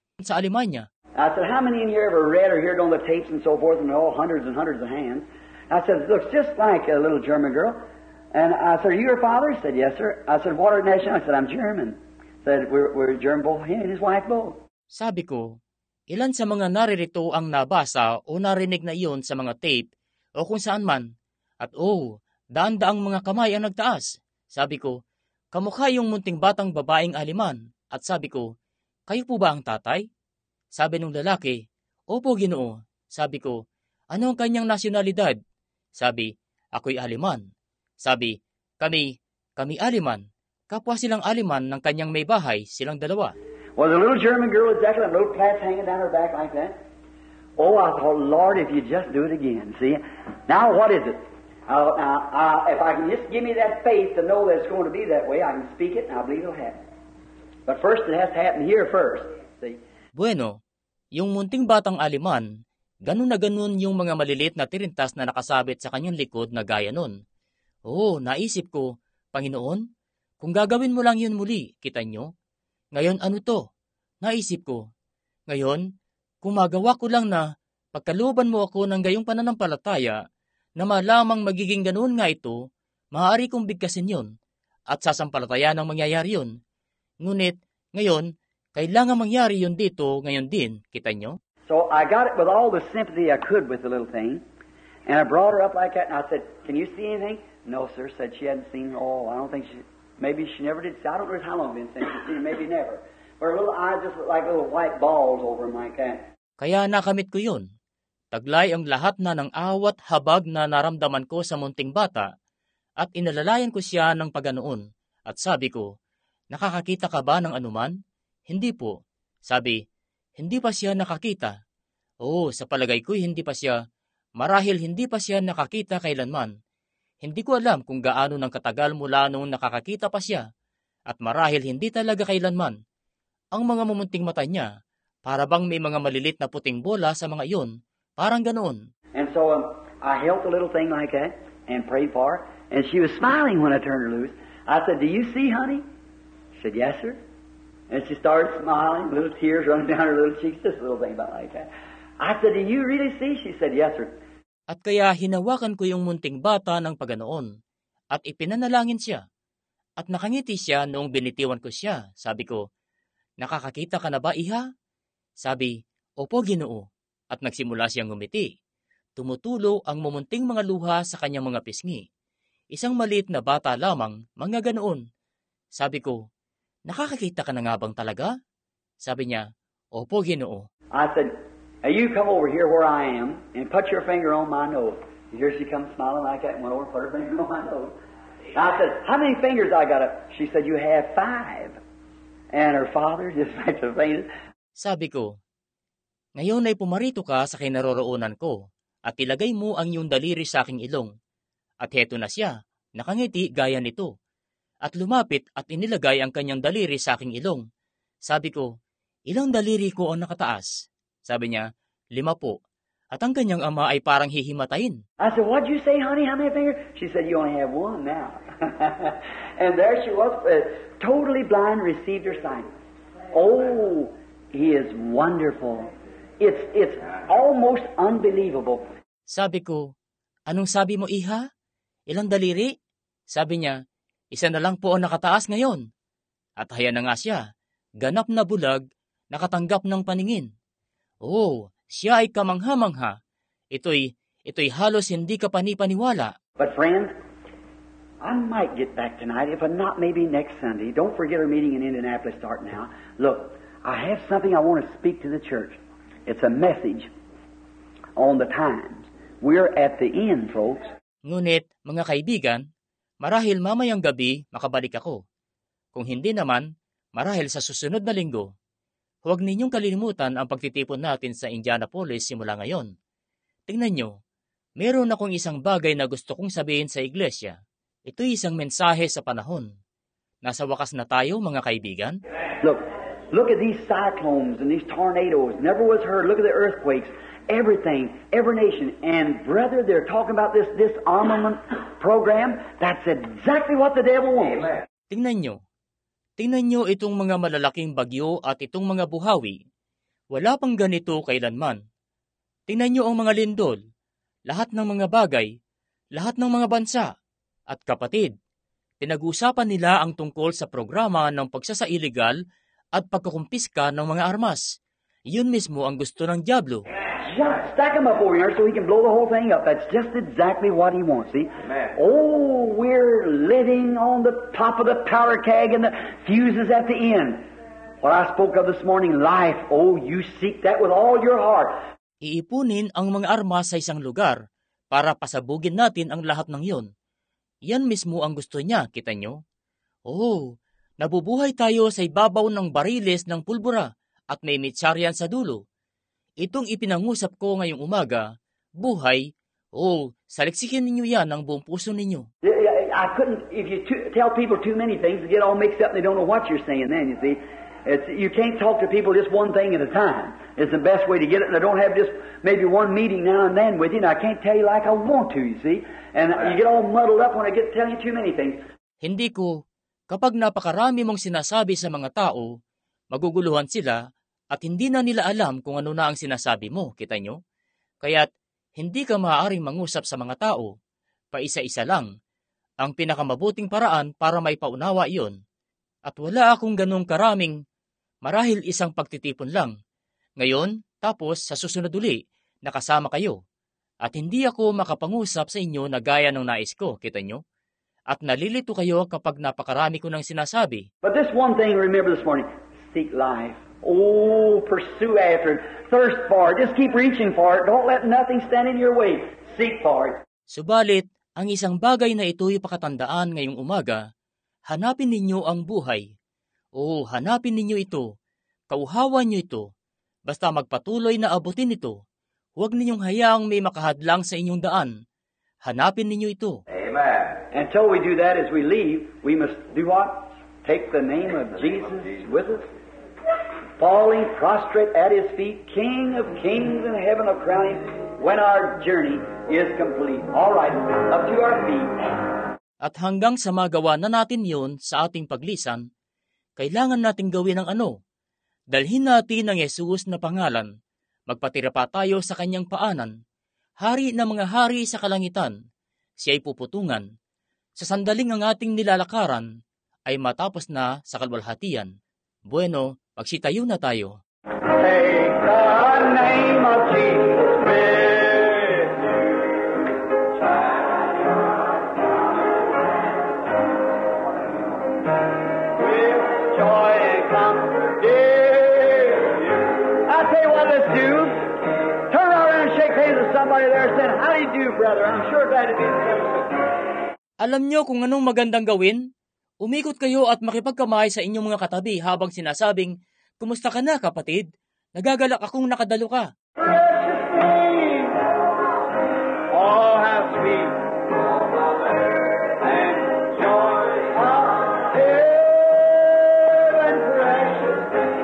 I said, how many in here ever read or heard on the tapes and so forth, and all hundreds and hundreds of hands? I said, it looks just like a little German girl. And I said, are you her father? He said, yes, sir. I said, what are nationality? I said, I'm German. I said, we're German both, he and his wife both. Sabi ko, ilan sa mga naririto ang nabasa o narinig na iyon sa mga tape o kung saan man? At daan-daang mga kamay ang nagtaas. Sabi ko, kamukha yung munting batang babaeng Aleman. At sabi ko, kayo po ba ang tatay? Sabi ng lalaki, opo Ginoo. Sabi ko, ano ang kanyang nasyonalidad? Sabi, ako'y Aleman. Sabi, kami Aleman. Kapwa silang Aleman ng kanyang may bahay, silang dalawa. Well, the little German girl was exactly like little plaits hanging down her back like that. I thought, Lord, if you just do it again, see? Now, what is it? If I can just give me that faith to know that it's going to be that way, I can speak it and I believe it'll happen. But first, it has to happen here first, see? Bueno, yung munting batang Aleman, ganun na ganun yung mga maliliit na tirintas na nakasabit sa kanyang likod na gaya nun. Naisip ko, Panginoon, kung gagawin mo lang yun muli, kita nyo? Ngayon ano to? Naisip ko. Ngayon, kung magawa ko lang na pagkalooban mo ako ng gayong pananampalataya na malamang magiging ganun nga ito, maaari kong bigkasin yun at sasampalataya ng mangyayari yun. Ngunit, ngayon, kailangan mangyari yun dito ngayon din, kita nyo? So I got it with all the sympathy I could with the little thing, and I brought her up like that, and I said, can you see anything? No, sir, said she hadn't seen, I don't think maybe she never did. I don't know how long it's been since she's seen, maybe never. But her little eyes just look like little white balls over them like that. Kaya nakamit ko yun. Taglay ang lahat na ng awat habag na naramdaman ko sa munting bata, at inalalayan ko siya ng paganoon, at sabi ko, nakakakita ka ba ng anuman? Hindi po. Sabi, hindi pa siya nakakita. Sa palagay ko hindi pa siya. Marahil hindi pa siya nakakita kailanman. Hindi ko alam kung gaano nang katagal mula noong nakakakita pa siya. At marahil hindi talaga kailanman. Ang mga mumunting mata niya, para bang may mga malilit na puting bola sa mga iyon. Parang ganoon. And so I held the little thing like that and prayed for her. And she was smiling when I turned her loose. I said, do you see, honey? She said, yes, sir. And she started smiling, little tears running down her little cheeks, just a little thing about like that. I said, do you really see? She said, yes, sir. At kaya hinawakan ko yung munting bata ng paganoon at ipinanalangin siya. At nakangiti siya noong binitiwan ko siya. Sabi ko, nakakakita ka na ba, iha? Sabi, opo Ginoo. At nagsimula siyang ngumiti. Tumutulo ang mumunting mga luha sa kanyang mga pisngi. Isang maliit na bata lamang, mga ganoon. Sabi ko, nakakakita ka na nga bang talaga? Sabi niya, opo Ginoo. I said, hey, you come over here where I am and put your finger on my nose. Here she comes smiling like that and went over and put her finger on my nose. I said, how many fingers I got up? She said, you have 5. And her father just like the faintest. Sabi ko, ngayon ay pumarito ka sa kinaroroonan ko at ilagay mo ang iyong daliri sa aking ilong. At heto na siya, nakangiti gaya nito. At lumapit at inilagay ang kanyang daliri sa aking ilong. Sabi ko, ilang daliri ko ang nakataas? Sabi niya, 5 po. At ang kanyang ama ay parang hihimatayin. I said, what'd you say, honey? How many fingers? She said, you only have 1 now. And there she was, totally blind, received her sight. Oh, he is wonderful. It's almost unbelievable. Sabi ko, anong sabi mo, iha? Ilang daliri? Sabi niya, 1 na lang po ang nakataas ngayon. At haya na nga siya, ganap na bulag, nakatanggap ng paningin. Oh, siya ay kamangha-mangha. Ito'y halos hindi ka panipaniwala. But friends, I might get back tonight, if not maybe next Sunday. Don't forget our meeting in Indianapolis starting now. Look, I have something I want to speak to the church. It's a message on the times. We're at the end, folks. Ngunit, mga kaibigan, marahil mamayang gabi makabalik ako. Kung hindi naman, marahil sa susunod na linggo. Huwag ninyong kalilimutan ang pagtitipon natin sa Indianapolis simula ngayon. Tingnan nyo, meron akong isang bagay na gusto kong sabihin sa iglesia. Ito'y isang mensahe sa panahon. Nasa wakas na tayo, mga kaibigan. Look at these cyclones and these tornadoes. Never was heard. Look at the earthquakes. Everything, every nation. And brother, they're talking about this disarmament program. That's exactly what the devil wants. Tingnan nyo itong mga malalaking bagyo at itong mga buhawi. Wala pang ganito kailanman. Tingnan nyo ang mga lindol, lahat ng mga bagay, lahat ng mga bansa. At kapatid, pinag-usapan nila ang tungkol sa programa ng pagsasa-illegal at pagkukumpiska ng mga armas. Yun mismo ang gusto ng Diablo. Just stack them up over here so he can blow the whole thing up. That's just exactly what he wants, see? Oh, we're living on the top of the powder keg and the fuses at the end. What I spoke of this morning, life, oh, you seek that with all your heart. Iipunin ang mga armas sa isang lugar para pasabugin natin ang lahat ng yon. Yan mismo ang gusto niya, kita nyo? Oh, nabubuhay tayo sa ibabaw ng bariles ng pulbura at may mitsaryan sa dulo. Itong ipinangusap ko ngayong umaga, buhay, saliksikin ninyo yan ng buong puso ninyo. I couldn't, if you tell people too many things, they get all mixed up and they don't know what you're saying then, you see. You can't talk to people just one thing at a time. It's the best way to get it, and I don't have just maybe one meeting now and then with you, and I can't tell you like I want to, you see. And you get all muddled up when I get to tell you too many things. Hindi ko, kapag napakarami mong sinasabi sa mga tao, maguguluhan sila, at hindi na nila alam kung ano na ang sinasabi mo, kita nyo? Kaya't hindi ka maaaring mangusap sa mga tao. Paisa-isa lang. Ang pinakamabuting paraan para may paunawa iyon. At wala akong ganong karaming, marahil isang pagtitipon lang. Ngayon, tapos sa susunod uli, nakasama kayo. At hindi ako makapangusap sa inyo na gaya ng nais ko, kita nyo? At nalilito kayo kapag napakarami ko ng sinasabi. But this one thing, remember this morning, seek life. Oh, pursue after it. Thirst for it. Just keep reaching for it. Don't let nothing stand in your way. Seek for it. Subalit, ang isang bagay na ito'y pakatandaan ngayong umaga, hanapin ninyo ang buhay. Hanapin ninyo ito. Kauhawan nyo ito. Basta magpatuloy na abutin ito. Huwag ninyong hayaang may makahadlang sa inyong daan. Hanapin ninyo ito. Amen. Until we do that as we leave, we must do what? Take the name of Jesus with us. Falling prostrate at His feet, King of kings and heaven of crowning, when our journey is complete. All right, up to our feet. At hanggang sa magawa na natin yon sa ating paglisan, kailangan nating gawin ang ano? Dalhin natin ang Jesus na pangalan, magpatira pa tayo sa kanyang paanan, hari ng mga hari sa kalangitan, siya'y puputungan. Sa sandaling ang ating nilalakaran, ay matapos na sa kalwalhatian. Bueno, magsitayo na tayo. Take the name of Jesus with you. With joy come dear you. I tell you what, let's do. Turn around and shake hands with somebody there and say, how do you do, brother? I'm sure glad to be with you. Alam nyo kung anong magandang gawin? Umikot kayo at makipagkamay sa inyong mga katabi habang sinasabing, kumusta ka na, kapatid? Nagagalak akong nakadalo ka. Precious name. Oh, how sweet. And joy of heaven, precious name.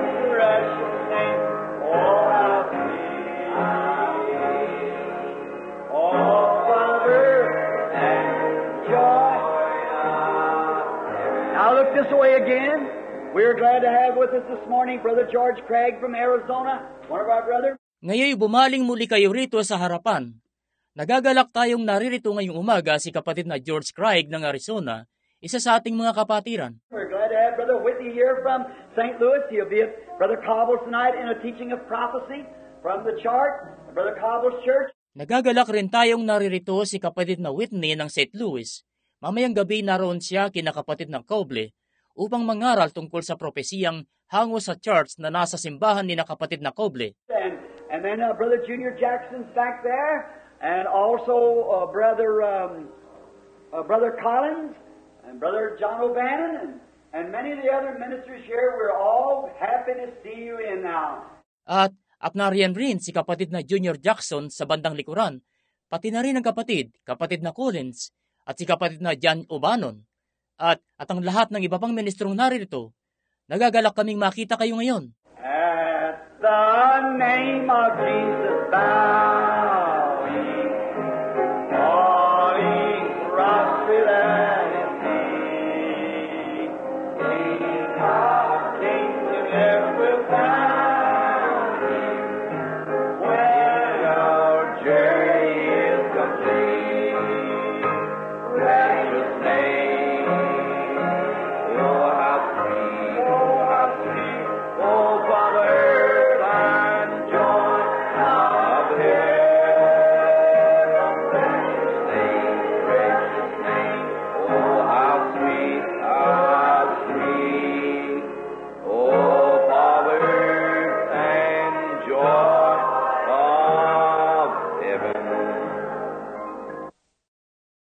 again. We're glad to have with us this morning Brother George Craig from Arizona, one of our brothers. Ngayon bumaling muli kayo rito sa harapan. Nagagalak tayong naririto ngayong umaga si kapatid na George Craig ng Arizona, isa sa ating mga kapatiran. We're glad to have Brother Whitney here from St. Louis. He'll be at Brother Cobble's tonight in a teaching of prophecy from the chart, Brother Cobble's church. Nagagalak rin tayong naririto si kapatid na Whitney ng St. Louis. Mamayang gabi naroon siya kina kapatid na Coble upang mangaral tungkol sa propesiyang hango sa church na nasa simbahan ni na kapatid na Coble. And then Brother Junior Jackson's back there, and also Brother Collins, and Brother John O'Bannon, and many of the other ministers here. We're all happy to see you in now. At nariyan rin si kapatid na Junior Jackson sa bandang likuran, pati na rin ang kapatid na Collins, at si kapatid na John O'Bannon, at ang lahat ng iba pang ministrong naririto. Nagagalak kaming makita kayo ngayon. At the name of Jesus, bow